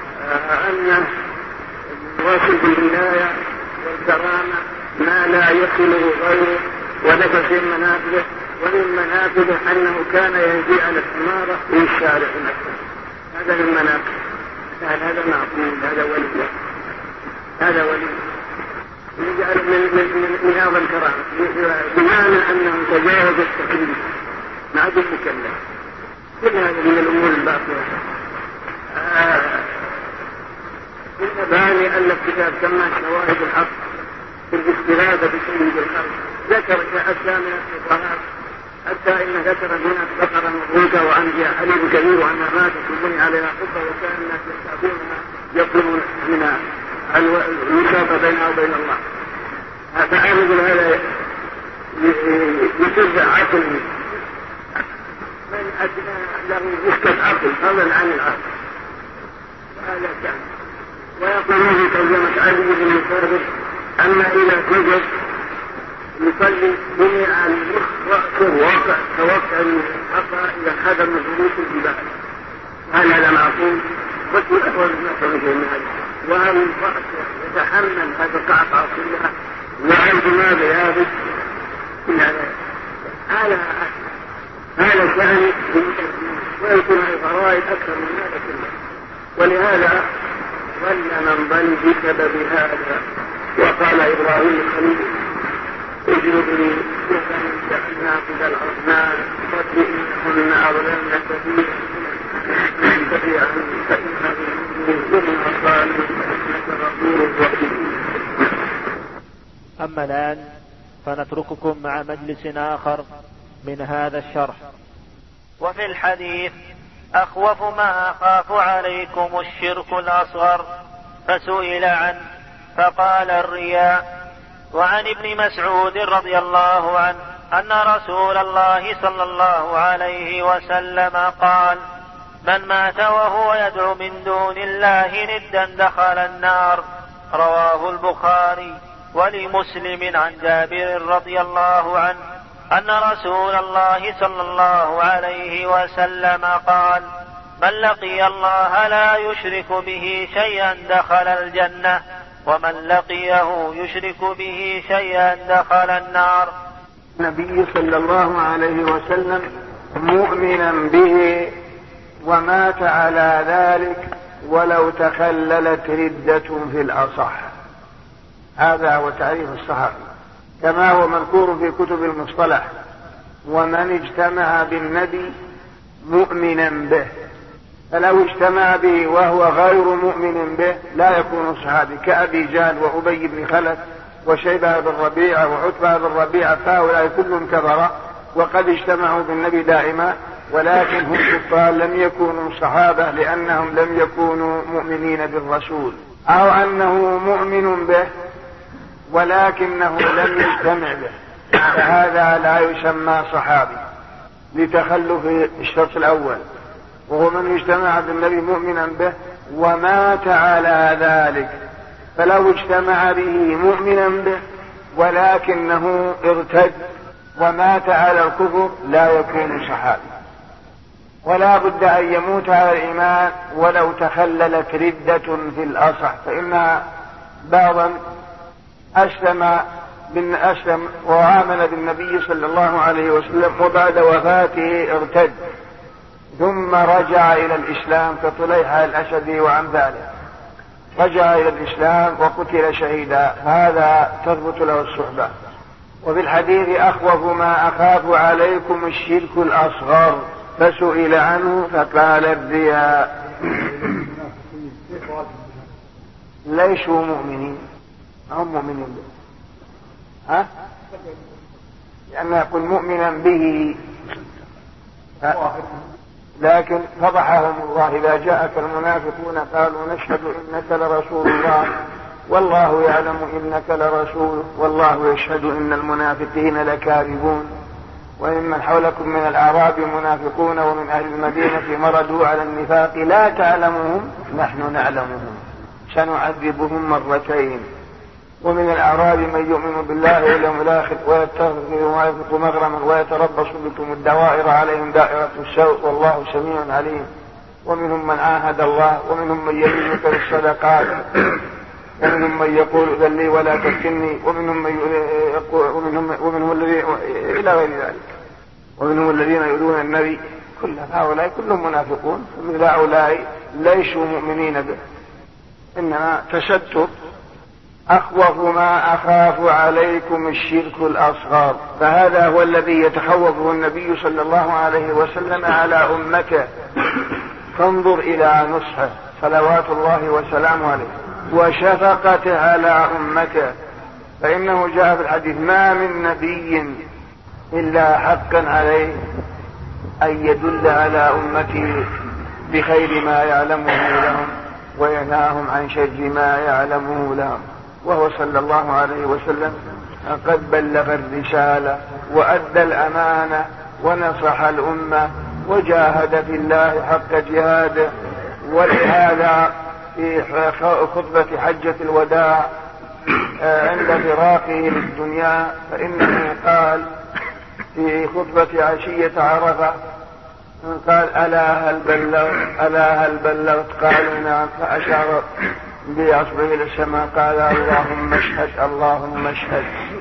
أن واصل بالولاية والكرامة ما لا يصله غيره وذكر في مناقبه ومن مناقبه أنه كان ينزي على الحمارة في الشارع مثلا. هذا من مناقبه. هذا معقول هذا ولي هذا ولي يجعل من من من هذا الكرامة بمعنى أنه تجاوز التكليف ما عاد مكلف. كل هذه من الأمور الباطلة. آه إن باني ألف كتاب سماه شواهد الحق في الاستغاثة بسيد الخلق ذكر أشياء من الفقهاء حتى إن ذكر هنا بقرة مبروكة وأنبياء حليب كبير وأنها ماتت وبني عليها قصة وكان الناس يستعبونها يطلبون منها الوساطة بينها وبين الله. فأعرض هذا يسر عقل من أدنى له يسكت عقل فضلا عن العقل هذا كان. ويقولون في ترجمة علي بن ثابت أما إذا كذب يصلي بني على المخ رأسه واقع توقع الحصى إذا خدم ظروف الجبال. هل هذا معقول؟ قلت الأول نحن في هذا وهل الرأس يتحمل هذا القعقع كلها وهل ماذا يابس هذا هذا شأن ويكون الفرائض أكثر من هذا كله. ولهذا ظل من ظل بسبب هذا. وقال إبراهيم الخليل اجلب لي وكان جعلنا قد الأصنام قد إنهن أظلمن كثيرا فبيعا فإنها من أصالي فإنك غفور رحيم. أما الآن فنترككم مع مجلس آخر من هذا الشرح. وفي الحديث أخوف ما أخاف عليكم الشرك الأصغر فسئل عنه فقال الرياء. وعن ابن مسعود رضي الله عنه أن رسول الله صلى الله عليه وسلم قال من مات وهو يدعو من دون الله ندا دخل النار. رواه البخاري. ولمسلم عن جابر رضي الله عنه أن رسول الله صلى الله عليه وسلم قال: من لقي الله لا يشرك به شيئا دخل الجنة، ومن لقيه يشرك به شيئا دخل النار. النبي صلى الله عليه وسلم مؤمنا به ومات على ذلك ولو تخللت ردة في الأصح. هذا هو تعريف الصحابي كما هو مذكور في كتب المصطلح: ومن اجتمع بالنبي مؤمنا به. فلو اجتمع به وهو غير مؤمن به لا يكون صحابي، كأبي جهل وأبي بن خلف وشيبة بن ربيعة وعتبة بن ربيعة، فهؤلاء كلهم كفرة وقد اجتمعوا بالنبي دائما، ولكن هم كفار لم يكونوا صحابة لأنهم لم يكونوا مؤمنين بالرسول. أو أنه مؤمن به ولكنه لم يجتمع به، فهذا لا يسمى صحابي لتخلف الشرط الأول، وهو من اجتمع بالنبي مؤمنا به ومات على ذلك. فلو اجتمع به مؤمنا به ولكنه ارتد ومات على الكفر لا يكون صحابي. ولا بد أن يموت على الإيمان ولو تخللت ردة في الأصح، فإن بعضا أسلم من أسلم وآمن بالنبي صلى الله عليه وسلم وبعد وفاته ارتد ثم رجع إلى الإسلام كطليحة الأسدي وأمثاله، رجع إلى الإسلام وقتل شهيدا، هذا تثبت له الصحبة. وفي الحديث: أخوف ما أخاف عليكم الشرك الأصغر، فسئل عنه فقال: الرياء. ليسوا مؤمنين، هم مؤمنين به، ها؟ لأنه يقول مؤمنا به، لكن فضحهم الله: إذا جاءك المنافقون قالوا نشهد إنك لرسول الله والله يعلم إنك لرسول والله يشهد إن المنافقين لكاذبون. وممن حولكم من الأعراب منافقون ومن أهل المدينة مردوا على النفاق لا تعلمهم نحن نعلمهم سنعذبهم مرتين. ومن الأعراب من يؤمن بالله واليوم الآخر ويتخذ وما ينفق مغرما ويتربص بكم الدوائر عليهم دائرة السوء والله سميع عليم. ومنهم من عاهد الله ومنهم من يمينك بالصدقات ومنهم من يقول إذن لي ولا تفتني ومنهم من يقول ومنهم, ومنهم الذين إلى غير ذلك ومنهم الذين يؤذون النبي. كل هؤلاء كلهم منافقون، مثل هؤلاء ليسوا مؤمنين به، إنما تشتت. أخوف ما أخاف عليكم الشرك الأصغر، فهذا هو الذي يتخوفه النبي صلى الله عليه وسلم على أمته. فانظر إلى نصحه صلوات الله وسلامه عليه وشفقته على أمته، فإنه جاء في الحديث: ما من نبي إلا حقا عليه أن يدل على أمته بخير ما يعلمه لهم وينهاهم عن شر ما يعلمه لهم. وهو صلى الله عليه وسلم قد بلغ الرسالة وأدى الأمانة ونصح الأمة وجاهد في الله حق جهاده. ولهذا في خطبة حجة الوداع عند فراقه للدنيا فإنه قال في خطبة عشية عرفة قال: ألا هل بلغت ألا هل بلغت قالوا نعم، فأشار بأصبعه إلى السماء قال: اللهم اشهد اللهم اشهد.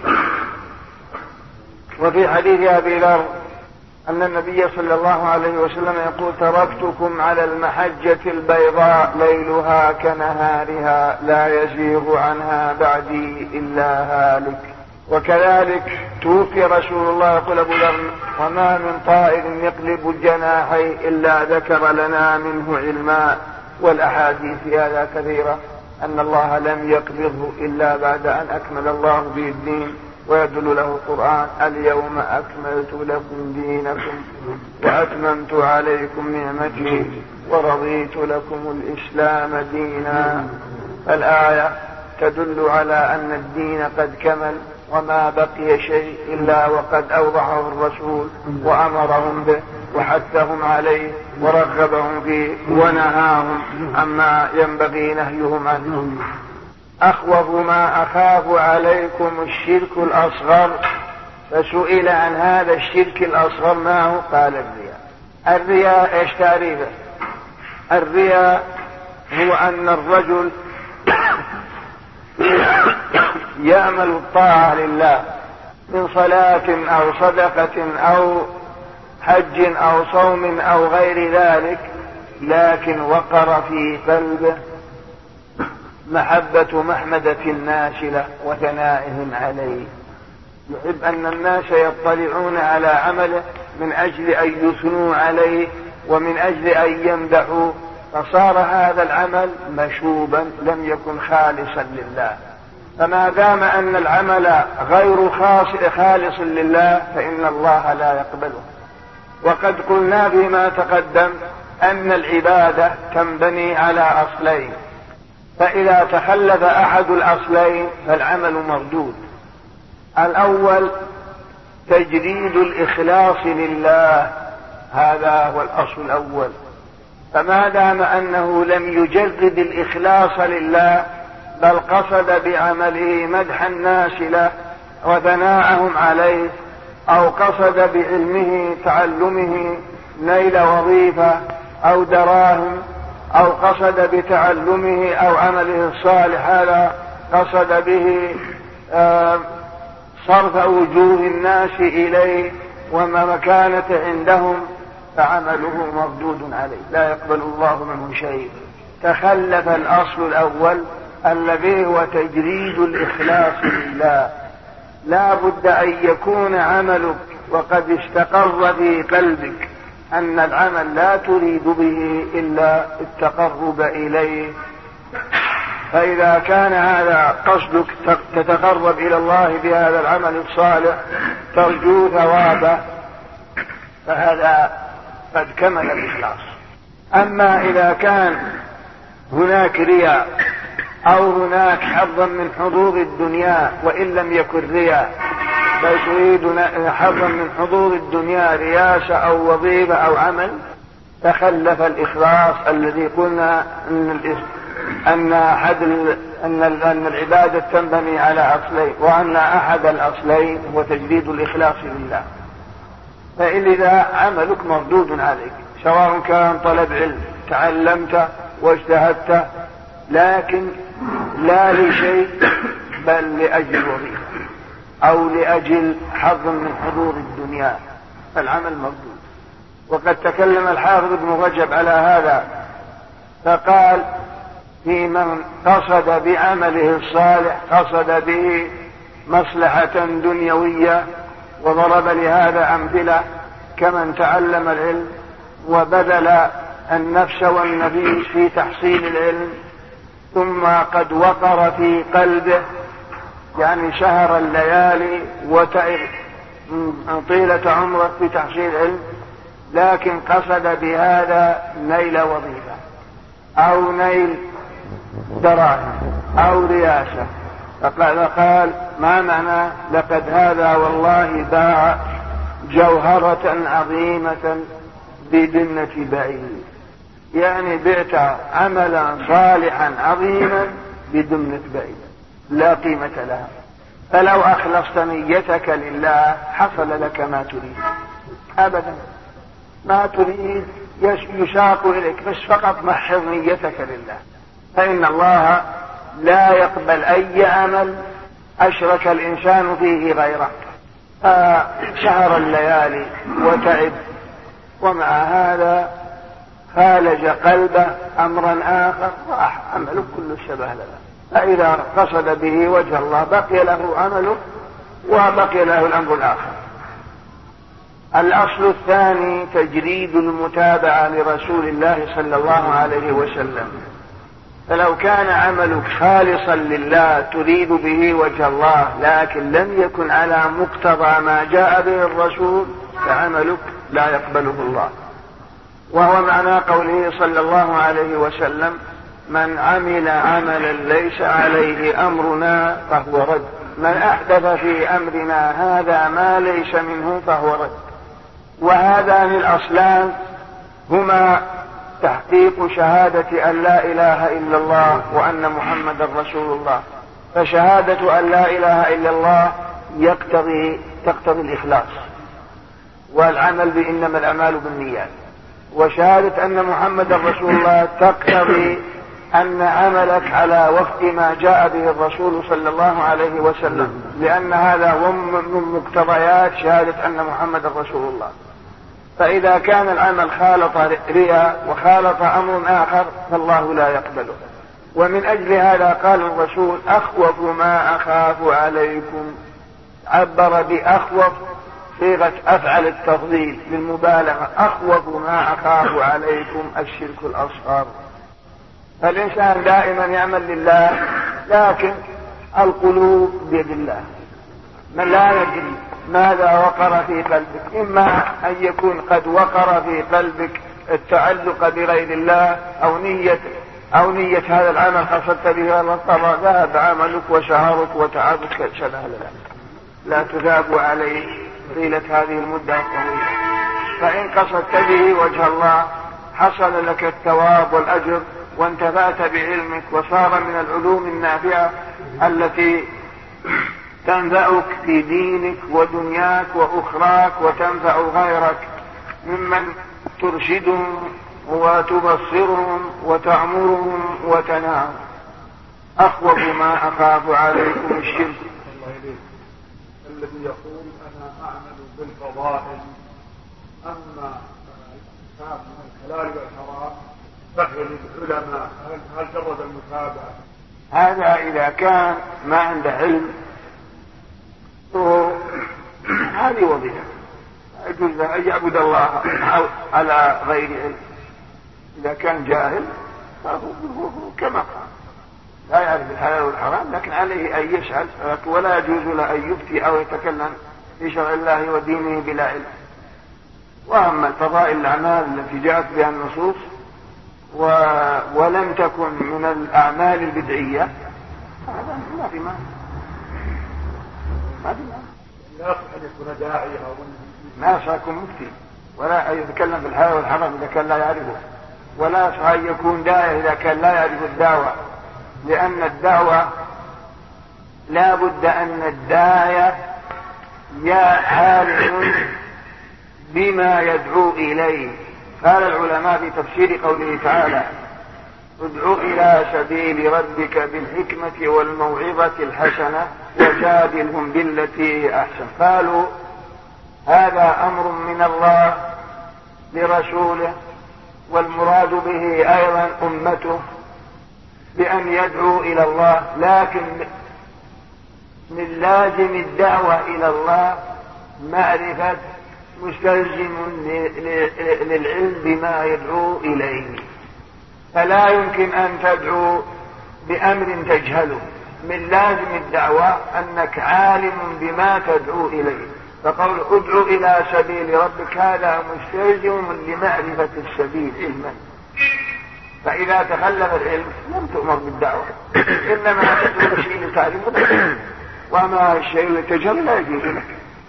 وفي حديث أبي ذر أن النبي صلى الله عليه وسلم يقول: تركتكم على المحجة البيضاء ليلها كنهارها لا يزيغ عنها بعدي إلا هالك. وكذلك توفي رسول الله يقول أبو ذر: وما من طائر يقلب الجناحي إلا ذكر لنا منه علما. والأحاديث هذا كثيرة أن الله لم يقبضه إلا بعد أن أكمل الله به الدين، ويدل له القرآن: اليوم أكملت لكم دينكم وأتممت عليكم نعمتي ورضيت لكم الإسلام دينا. الآية تدل على أن الدين قد كمل وما بقي شيء إلا وقد أوضحه الرسول وأمرهم به، وحثهم عليه ورغبهم فيه ونهاهم عما ينبغي نهيهم عنه. أخوف ما أخاف عليكم الشرك الأصغر. فسئل عن هذا الشرك الأصغر ما هو؟ قال الرياء. الرياء ايش تعريفه؟ الرياء هو أن الرجل يعمل الطاعة لله من صلاة أو صدقة أو حج أو صوم أو غير ذلك، لكن وقر في قلبه محبة محمدة الناس له وثنائهم عليه، يحب أن الناس يطلعون على عمله من أجل أن يثنوا عليه ومن أجل أن يمدحوا، فصار هذا العمل مشوبا لم يكن خالصا لله. فما دام أن العمل غير خالص لله فإن الله لا يقبله. وقد قلنا فيما تقدم أن العبادة تنبني على أصلين، فإذا تخلف أحد الأصلين فالعمل مردود. الأول تجريد الإخلاص لله، هذا هو الأصل الأول. فما دام أنه لم يجرد الإخلاص لله بل قصد بعمله مدح الناس له وثناءهم عليه، أو قصد بعلمه تعلمه نيل وظيفة أو دراهم، أو قصد بتعلمه أو عمله الصالح هذا قصد به آه صرف وجوه الناس إليه وما مكانة عندهم، فعمله مردود عليه لا يقبل الله منه شيء. تخلف الأصل الأول الذي هو تجريد الإخلاص لله. لا بد أن يكون عملك وقد استقر في قلبك أن العمل لا تريد به إلا التقرب إليه، فإذا كان هذا قصدك تتقرب إلى الله بهذا العمل الصالح ترجو ثوابه، فهذا قد كمل الإخلاص. أما إذا كان هناك رياء أو هناك حظا من حظوظ الدنيا وإن لم يكن رياء بل تريد حظا من حظوظ الدنيا رياسة أو وظيفة أو عمل، تخلف الإخلاص الذي قلنا أن أن أحد أن أن العبادة تنبني على أصلين، وأن أحد الأصلين هو تجديد الإخلاص لله. فإذا عملك مردود عليك سواء كان طلب علم تعلمت واجتهدت لكن لا لشيء بل لأجل وظيفة أو لأجل حظ من حظوظ الدنيا، فالعمل مردود. وقد تكلم الحافظ ابن رجب على هذا فقال في من قصد بعمله الصالح قصد به مصلحة دنيوية، وضرب لهذا أمثلة كمن تعلم العلم وبذل النفس والنفيس في تحصيل العلم ثم قد وقر في قلبه يعني شهر الليالي وتعب طيلة عمره في تحصيل العلم، لكن قصد بهذا نيل وظيفة أو نيل دراهم أو رياسة، فقال قال ما معنى لقد هذا والله باع جوهرة عظيمة بدنة بعيد، يعني بعت عملا صالحا عظيما بدنة بعيد لا قيمة لها. فلو أخلصت نيتك لله حصل لك ما تريد أبدا، ما تريد يشاق إليك، بس فقط محض نيتك لله، فإن الله لا يقبل أي عمل أشرك الإنسان فيه غيره. فشهر الليالي وتعب ومع هذا خالج قلبه أمرا آخر راح عمله كل الشبه له، فإذا قصد به وجه الله بقي له عمله وبقي له الأمر الآخر. الأصل الثاني تجريد المتابعة لرسول الله صلى الله عليه وسلم. فلو كان عملك خالصا لله تريد به وجه الله لكن لم يكن على مقتضى ما جاء به الرسول فعملك لا يقبله الله، وهو معنى قوله صلى الله عليه وسلم من عمل عملا ليس عليه أمرنا فهو رد، من أحدث في أمرنا هذا ما ليس منه فهو رد. وهذان الأصلان هما تحقيق شهادة أن لا إله إلا الله وأن محمدا رسول الله. فشهادة أن لا إله إلا الله يقتضي تقتضي الإخلاص والعمل بإنما الأعمال بالنيات، وشهادة أن محمدا رسول الله تقتضي أن عملك على وفق ما جاء به الرسول صلى الله عليه وسلم، لأن هذا هو من مقتضيات شهادة أن محمدا رسول الله. فإذا كان العمل خالط رياء وخالط أمر آخر فالله لا يقبله. ومن أجل هذا قال الرسول أخوف ما أخاف عليكم، عبر بأخوف صيغة أفعل التفضيل للمبالغة، أخوف ما أخاف عليكم الشرك الأصغر. فالإنسان دائما يعمل لله، لكن القلوب بيد الله، من لا يدري ماذا وقر في قلبك، إما أن يكون قد وقر في قلبك التعلق بغير الله أو نية أو نية هذا العمل قصدت به الله طبعا ذهب عملك وشهرك وتعبك شبه لا لا تذاب عليه طيلة هذه المدة الطويلة. فإن قصدت به وجه الله حصل لك الثواب والأجر وانتفعت بعلمك، وصار من العلوم النافعة التي تنفعك في دينك ودنياك وأخراك وتنفع غيرك، ممن ترشدهم وتبصرهم وتعمرهم وتنهاهم. أخوف ما أخاف عليكم الشرك. الذي يقول أنا أعمل بالفضائل، أما الكتاب من الحلال والحرام فهي للعلماء، هل جرد المتابعة؟ هذا إذا كان ما عنده علم هذه وظيفة، يجوز أن يعبد الله على غير علم. إذا كان جاهل كما قال لا يعرف الحلال والحرام، لكن عليه أن يسأل، ولا يجوز له أن يفتي أو يتكلم في شرع الله ودينه بلا علم. وأما الفضائل الأعمال التي جاءت بها النصوص و... ولم تكن من الأعمال البدعية هذا ما في معنى، ما في معنى. لا يصح أن يكون داعية أو ما يصح يكون مفتي، ولا أن يتكلم في الحلال والحرام إذا كان لا يعرفه، ولا يصح أن يكون داعية إذا كان لا يعرف الدعوة، لأن الدعوة لا بد أن الداعية عالم بما يدعو إليه. قال العلماء في تفسير قوله تعالى ادعو إلى سبيل ربك بالحكمة والموعظة الحسنة وجادلهم بالتي أحسن. قالوا هذا أمر من الله لرسوله، والمراد به أيضا أمته بأن يدعو إلى الله، لكن من لازم الدعوة إلى الله معرفة مستلزم للعلم بما يدعو إليه، فلا يمكن أن تدعو بأمر تجهله. من لازم الدعوة أنك عالم بما تدعو إليه، فقول ادعو إلى سبيل ربك هذا مستلزم لمعرفة السبيل علما، فإذا تخلف العلم لم تؤمر بالدعوة، إنما تدعو الشيء لتعرفه، وما الشيء لتجهل لا يجوز لك.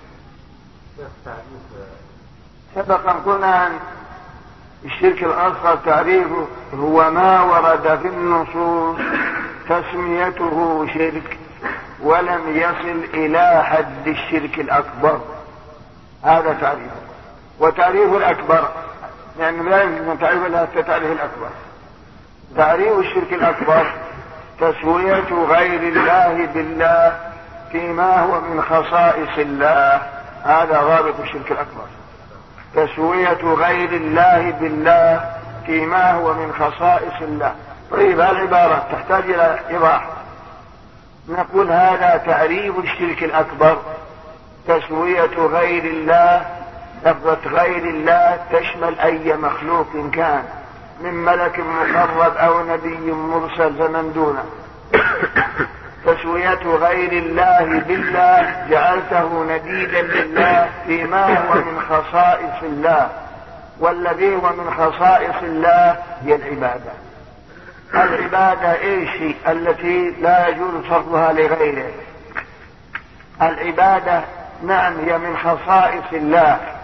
سبق أن قلنا أن الشرك الأصغر تعريفه هو ما ورد في النصوص تسميته شرك ولم يصل إلى حد الشرك الأكبر، هذا تعريفه. وتعريف الأكبر يعني لا يمكن تعريف إلا تعريف الأكبر. تعريف الشرك الأكبر تسوية غير الله بالله فيما هو من خصائص الله، هذا رابط الشرك الأكبر. تسوية غير الله بالله فيما هو من خصائص الله. طيب العبارة تحتاج إلى إيضاح. نقول هذا تعريف الشرك الأكبر، تسوية غير الله. لفظة غير الله تشمل أي مخلوق كان من ملك مقرب أو نبي مرسل فمن دونه. تسوية غير الله بالله جعلته نديدا لله فيما هو من خصائص الله، والذي هو من خصائص الله هي العبادة. العبادة ايش التي لا يجوز صرفها لغيره. العبادة نعم هي من خصائص الله،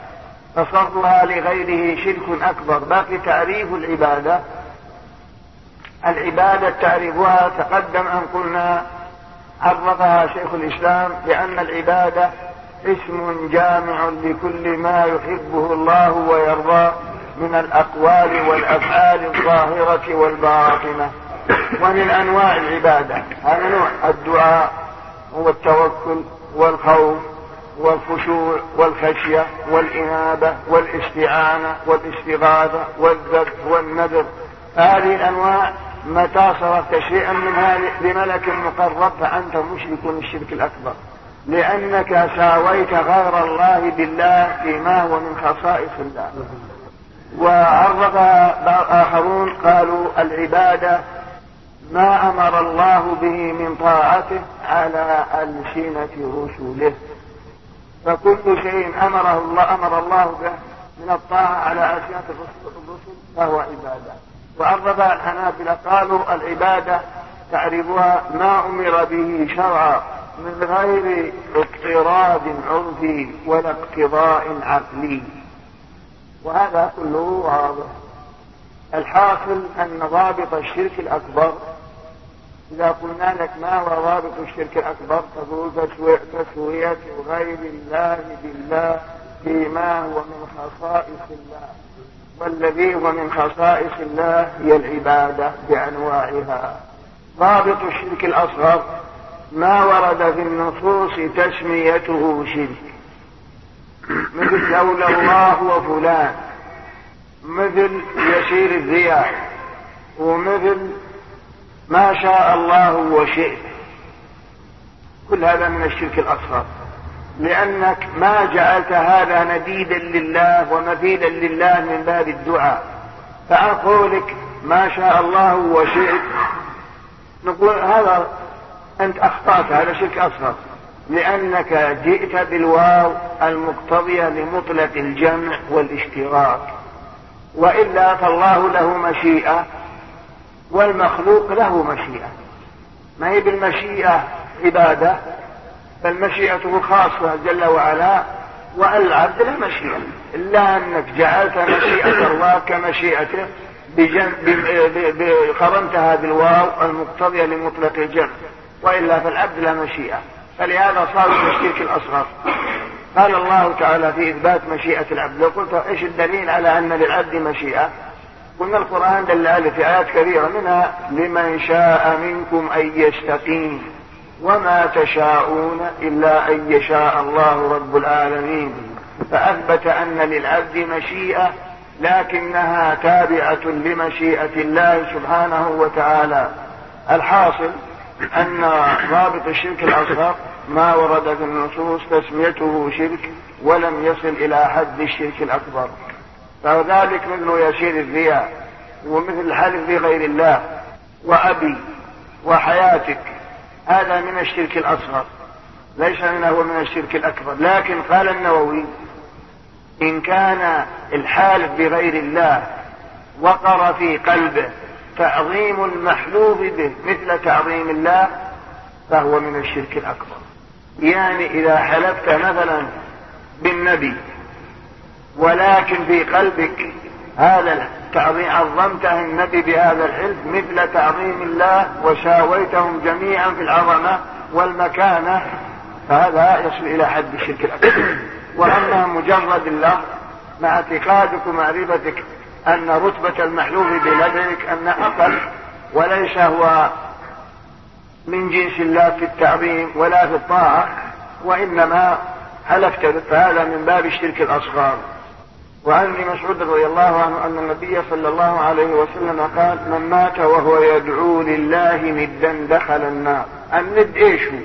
فصرها لغيره شرك أكبر. باقي تعريف العبادة. العبادة تعريفها تقدم أن قلنا عرفها شيخ الإسلام بأن العبادة اسم جامع لكل ما يحبه الله ويرضاه من الأقوال والأفعال الظاهرة والباطنة. ومن أنواع العبادة هذا نوع الدعاء والتوكل والخوف والخشوع والخشية والإنابة والاستعانة والاستغاثة والذبح والنذر. هذه الأنواع متى صرفت شيئا من هذه لملك مقرب فأنت مشرك الشرك الأكبر، لأنك ساويت غير الله بالله فيما هو من خصائص الله. وعرفها آخرون قالوا العبادة ما أمر الله به من طاعته على ألسنة رسله، فكل شيء أمره الله أمر الله به من الطاعة على ألسنة الرسل فهو عبادة. وعرفها الحنابلة قالوا العبادة تعرفها ما أمر به شرعا من غير اضطراد عرفي ولا اقتضاء عقلي، وهذا كله واضح. الحاصل أن ضابط الشرك الأكبر إذا قلنا لك ما هو ضابط الشرك الأكبر تقول تسوية غير الله بالله فيما هو من خصائص الله، والذي هو من خصائص الله هي العبادة بأنواعها. ضابط الشرك الأصغر ما ورد في النصوص تسميته شرك، مثل لولا الله وفلان، مثل يسير الرياء، ومثل ما شاء الله وشئت. كل هذا من الشرك الأصغر، لأنك ما جعلت هذا نديدا لله ومثيلا لله من باب الدعاء. فأقولك ما شاء الله وشئت نقول هذا أنت أخطأت، هذا شرك أصغر، لأنك جئت بالواو المقتضية لمطلق الجمع والاشتراك، وإلا فالله له مشيئة والمخلوق له مشيئة، ما هي بالمشيئة عبادة، فالمشيئة خاصة جل وعلا، والعبد له مشيئة، إلا أنك جعلت مشيئة الله كمشيئته قرنتها بالواو المقتضية لمطلق الجمع، وإلا فالعبد له مشيئة. فلهذا صار من الشرك الأصغر. قال الله تعالى في إثبات مشيئة العبد، لو قلت إيش الدليل على أن للعبد مشيئة؟ قلنا القرآن دل عليه في آيات كثيرة، منها لمن شاء منكم أن يستقيم وما تشاءون إلا أن يشاء الله رب العالمين. فأثبت أن للعبد مشيئة لكنها تابعة لمشيئة الله سبحانه وتعالى. الحاصل أن رابط الشرك الأصغر ما ورد في النصوص تسميته شرك ولم يصل إلى حد الشرك الأكبر، فذلك مثل يسير الرياء، ومثل الحلف بغير الله، وأبي وحياتك، هذا من الشرك الأصغر ليس منه من الشرك الأكبر. لكن قال النووي إن كان الحالف بغير الله وقر في قلبه تعظيم المحلوف به مثل تعظيم الله فهو من الشرك الأكبر. يعني إذا حلفت مثلا بالنبي ولكن في قلبك هذا التعظيم عظمته النبي بهذا الحلف مثل تعظيم الله وساويتهم جميعا في العظمة والمكانة، فهذا يصل إلى حد الشرك الأكبر. وأما مجرد اللفظ مع اعتقادك ومعرفتك أن رتبة المحلوف بلديك أن أقل وليس هو من جنس الله في التعظيم ولا في الطاعة، وإنما حلفت، فهذا من باب الشرك الأصغر. وعن ابن مسعود رضي الله عنه أن النبي صلى الله عليه وسلم قال من مات وهو يدعو لله ندا دخل النار. الند إيش هو؟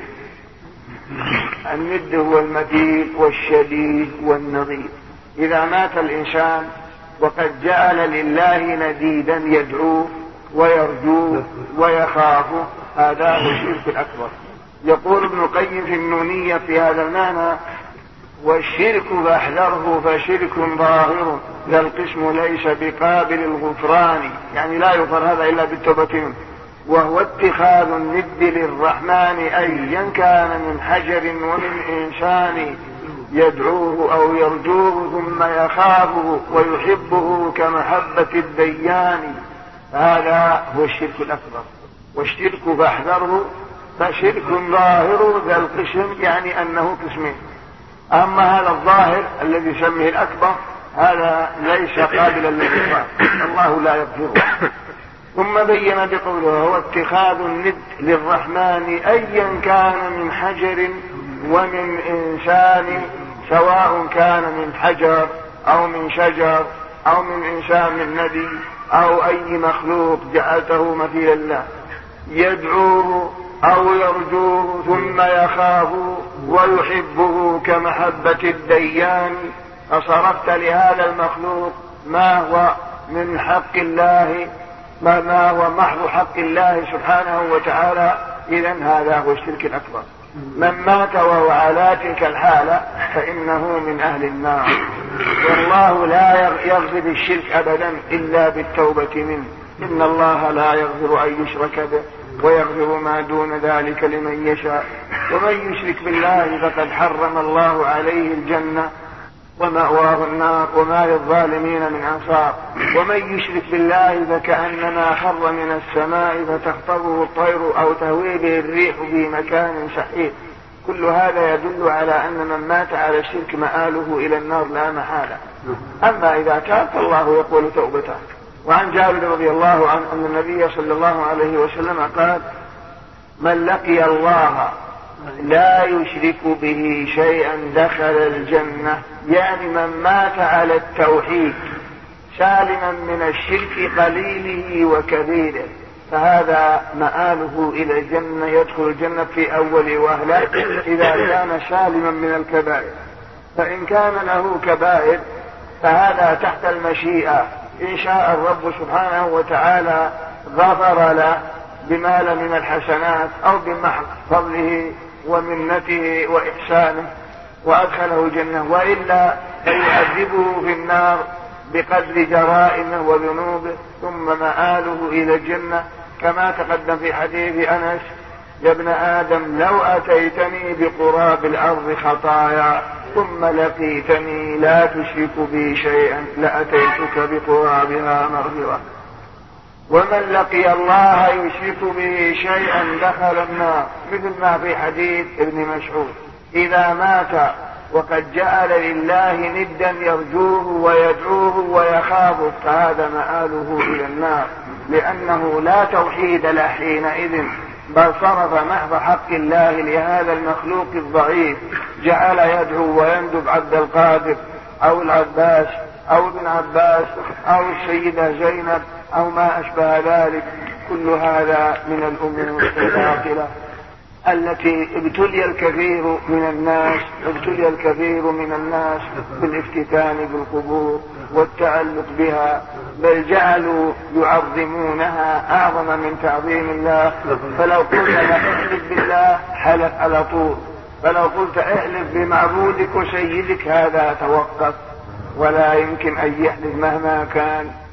الند هو المثيل والشبيه والنظير. إذا مات الإنسان وقد جعل لله نديدا يدعوه ويرجوه ويخافه، هذا هو الشرك الأكبر. يقول ابن القيم في النونية في هذا المعنى والشرك فاحذره فشرك ظاهر ذا القسم ليس بقابل الغفران، يعني لا يغفر هذا إلا بالتوبة، وهو اتخاذ الند للرحمن أيا كان من حجر ومن إنسان يدعوه أو يرجوه ثم يخافه ويحبه كمحبة الديان، هذا هو الشرك الأكبر. والشرك فاحذره، فشرك ظاهر ذا القسم، يعني أنه قسمين. أما هذا الظاهر الذي يسميه الأكبر هذا ليس قابلا للغفران، الله لا يغفره. ثم بين بقوله هو اتخاذ الند للرحمن أيا كان من حجر ومن إنسان، سواء كان من حجر أو من شجر أو من إنسان من نبي أو أي مخلوق جعلته مثيلا له، يدعوه أو يرجوه ثم يخافه ويحبه كمحبة الديان، فصرفت لهذا المخلوق ما هو من حق الله، ما هو محض حق الله سبحانه وتعالى، إذن هذا هو الشرك الأكبر. من مات وهو على تلك الحالة فإنه من أهل النار، والله لا يغفر الشرك أبدا إلا بالتوبة منه، إن الله لا يغفر أن يشرك به ويغفر ما دون ذلك لمن يشاء، ومن يشرك بالله فقد حرم الله عليه الجنة ومأواه النار وما للظالمين من أنصار. ومن يشرك بالله فكأنما خر من السماء فتخطفه الطير أو تهوي به الريح في مكان سحيق. كل هذا يدل على أن من مات على الشرك مآله إلى النار لا محالة. أما إذا تاب فالله يقول توبته. وعن جابر رضي الله عنه أن النبي صلى الله عليه وسلم قال: من لقي الله لا يشرك به شيئا دخل الجنة، يعني من مات على التوحيد سالما من الشرك قليله وكبيره فهذا مآله إلى الجنة، يدخل الجنة في أول وهلة إذا كان سالما من الكبائر. فإن كان له كبائر فهذا تحت المشيئة، إن شاء الرب سبحانه وتعالى غفر له بما من الحسنات أو بمحض فضله ومنته وإحسانه وأدخله الجنة، وإلا فيعذبه في النار بقدر جرائمه وذنوبه ثم مآله إلى الجنة، كما تقدم في حديث أنس: يا ابن آدم لو أتيتني بقراب الأرض خطايا ثم لقيتني لا تشرك بي شيئا لأتيتك بقرابها مغفرة. ومن لقي الله يشرك به شيئا دخل النار، مثل ما في حديث ابن مسعود: إذا مات وقد جعل لله ندا يرجوه ويدعوه ويخافه فهذا مآله إلى النار، لأنه لا توحيد له حينئذ، بل صرف محض حق الله لهذا المخلوق الضعيف، جعل يدعو ويندب عبد القادر أو العباس أو ابن عباس أو السيدة زينب أو ما أشبه ذلك. كل هذا من الأمور الباطلة التي ابتلي الكثير من الناس ابتلي الكثير من الناس بالافتتان بالقبور والتعلق بها، بل جعلوا يعظمونها أعظم من تعظيم الله. فلو قلت احلف بالله حلف على طول، فلو قلت احلف بمعبودك وسيدك هذا توقف، ولا يمكن أن يحلف مهما كان.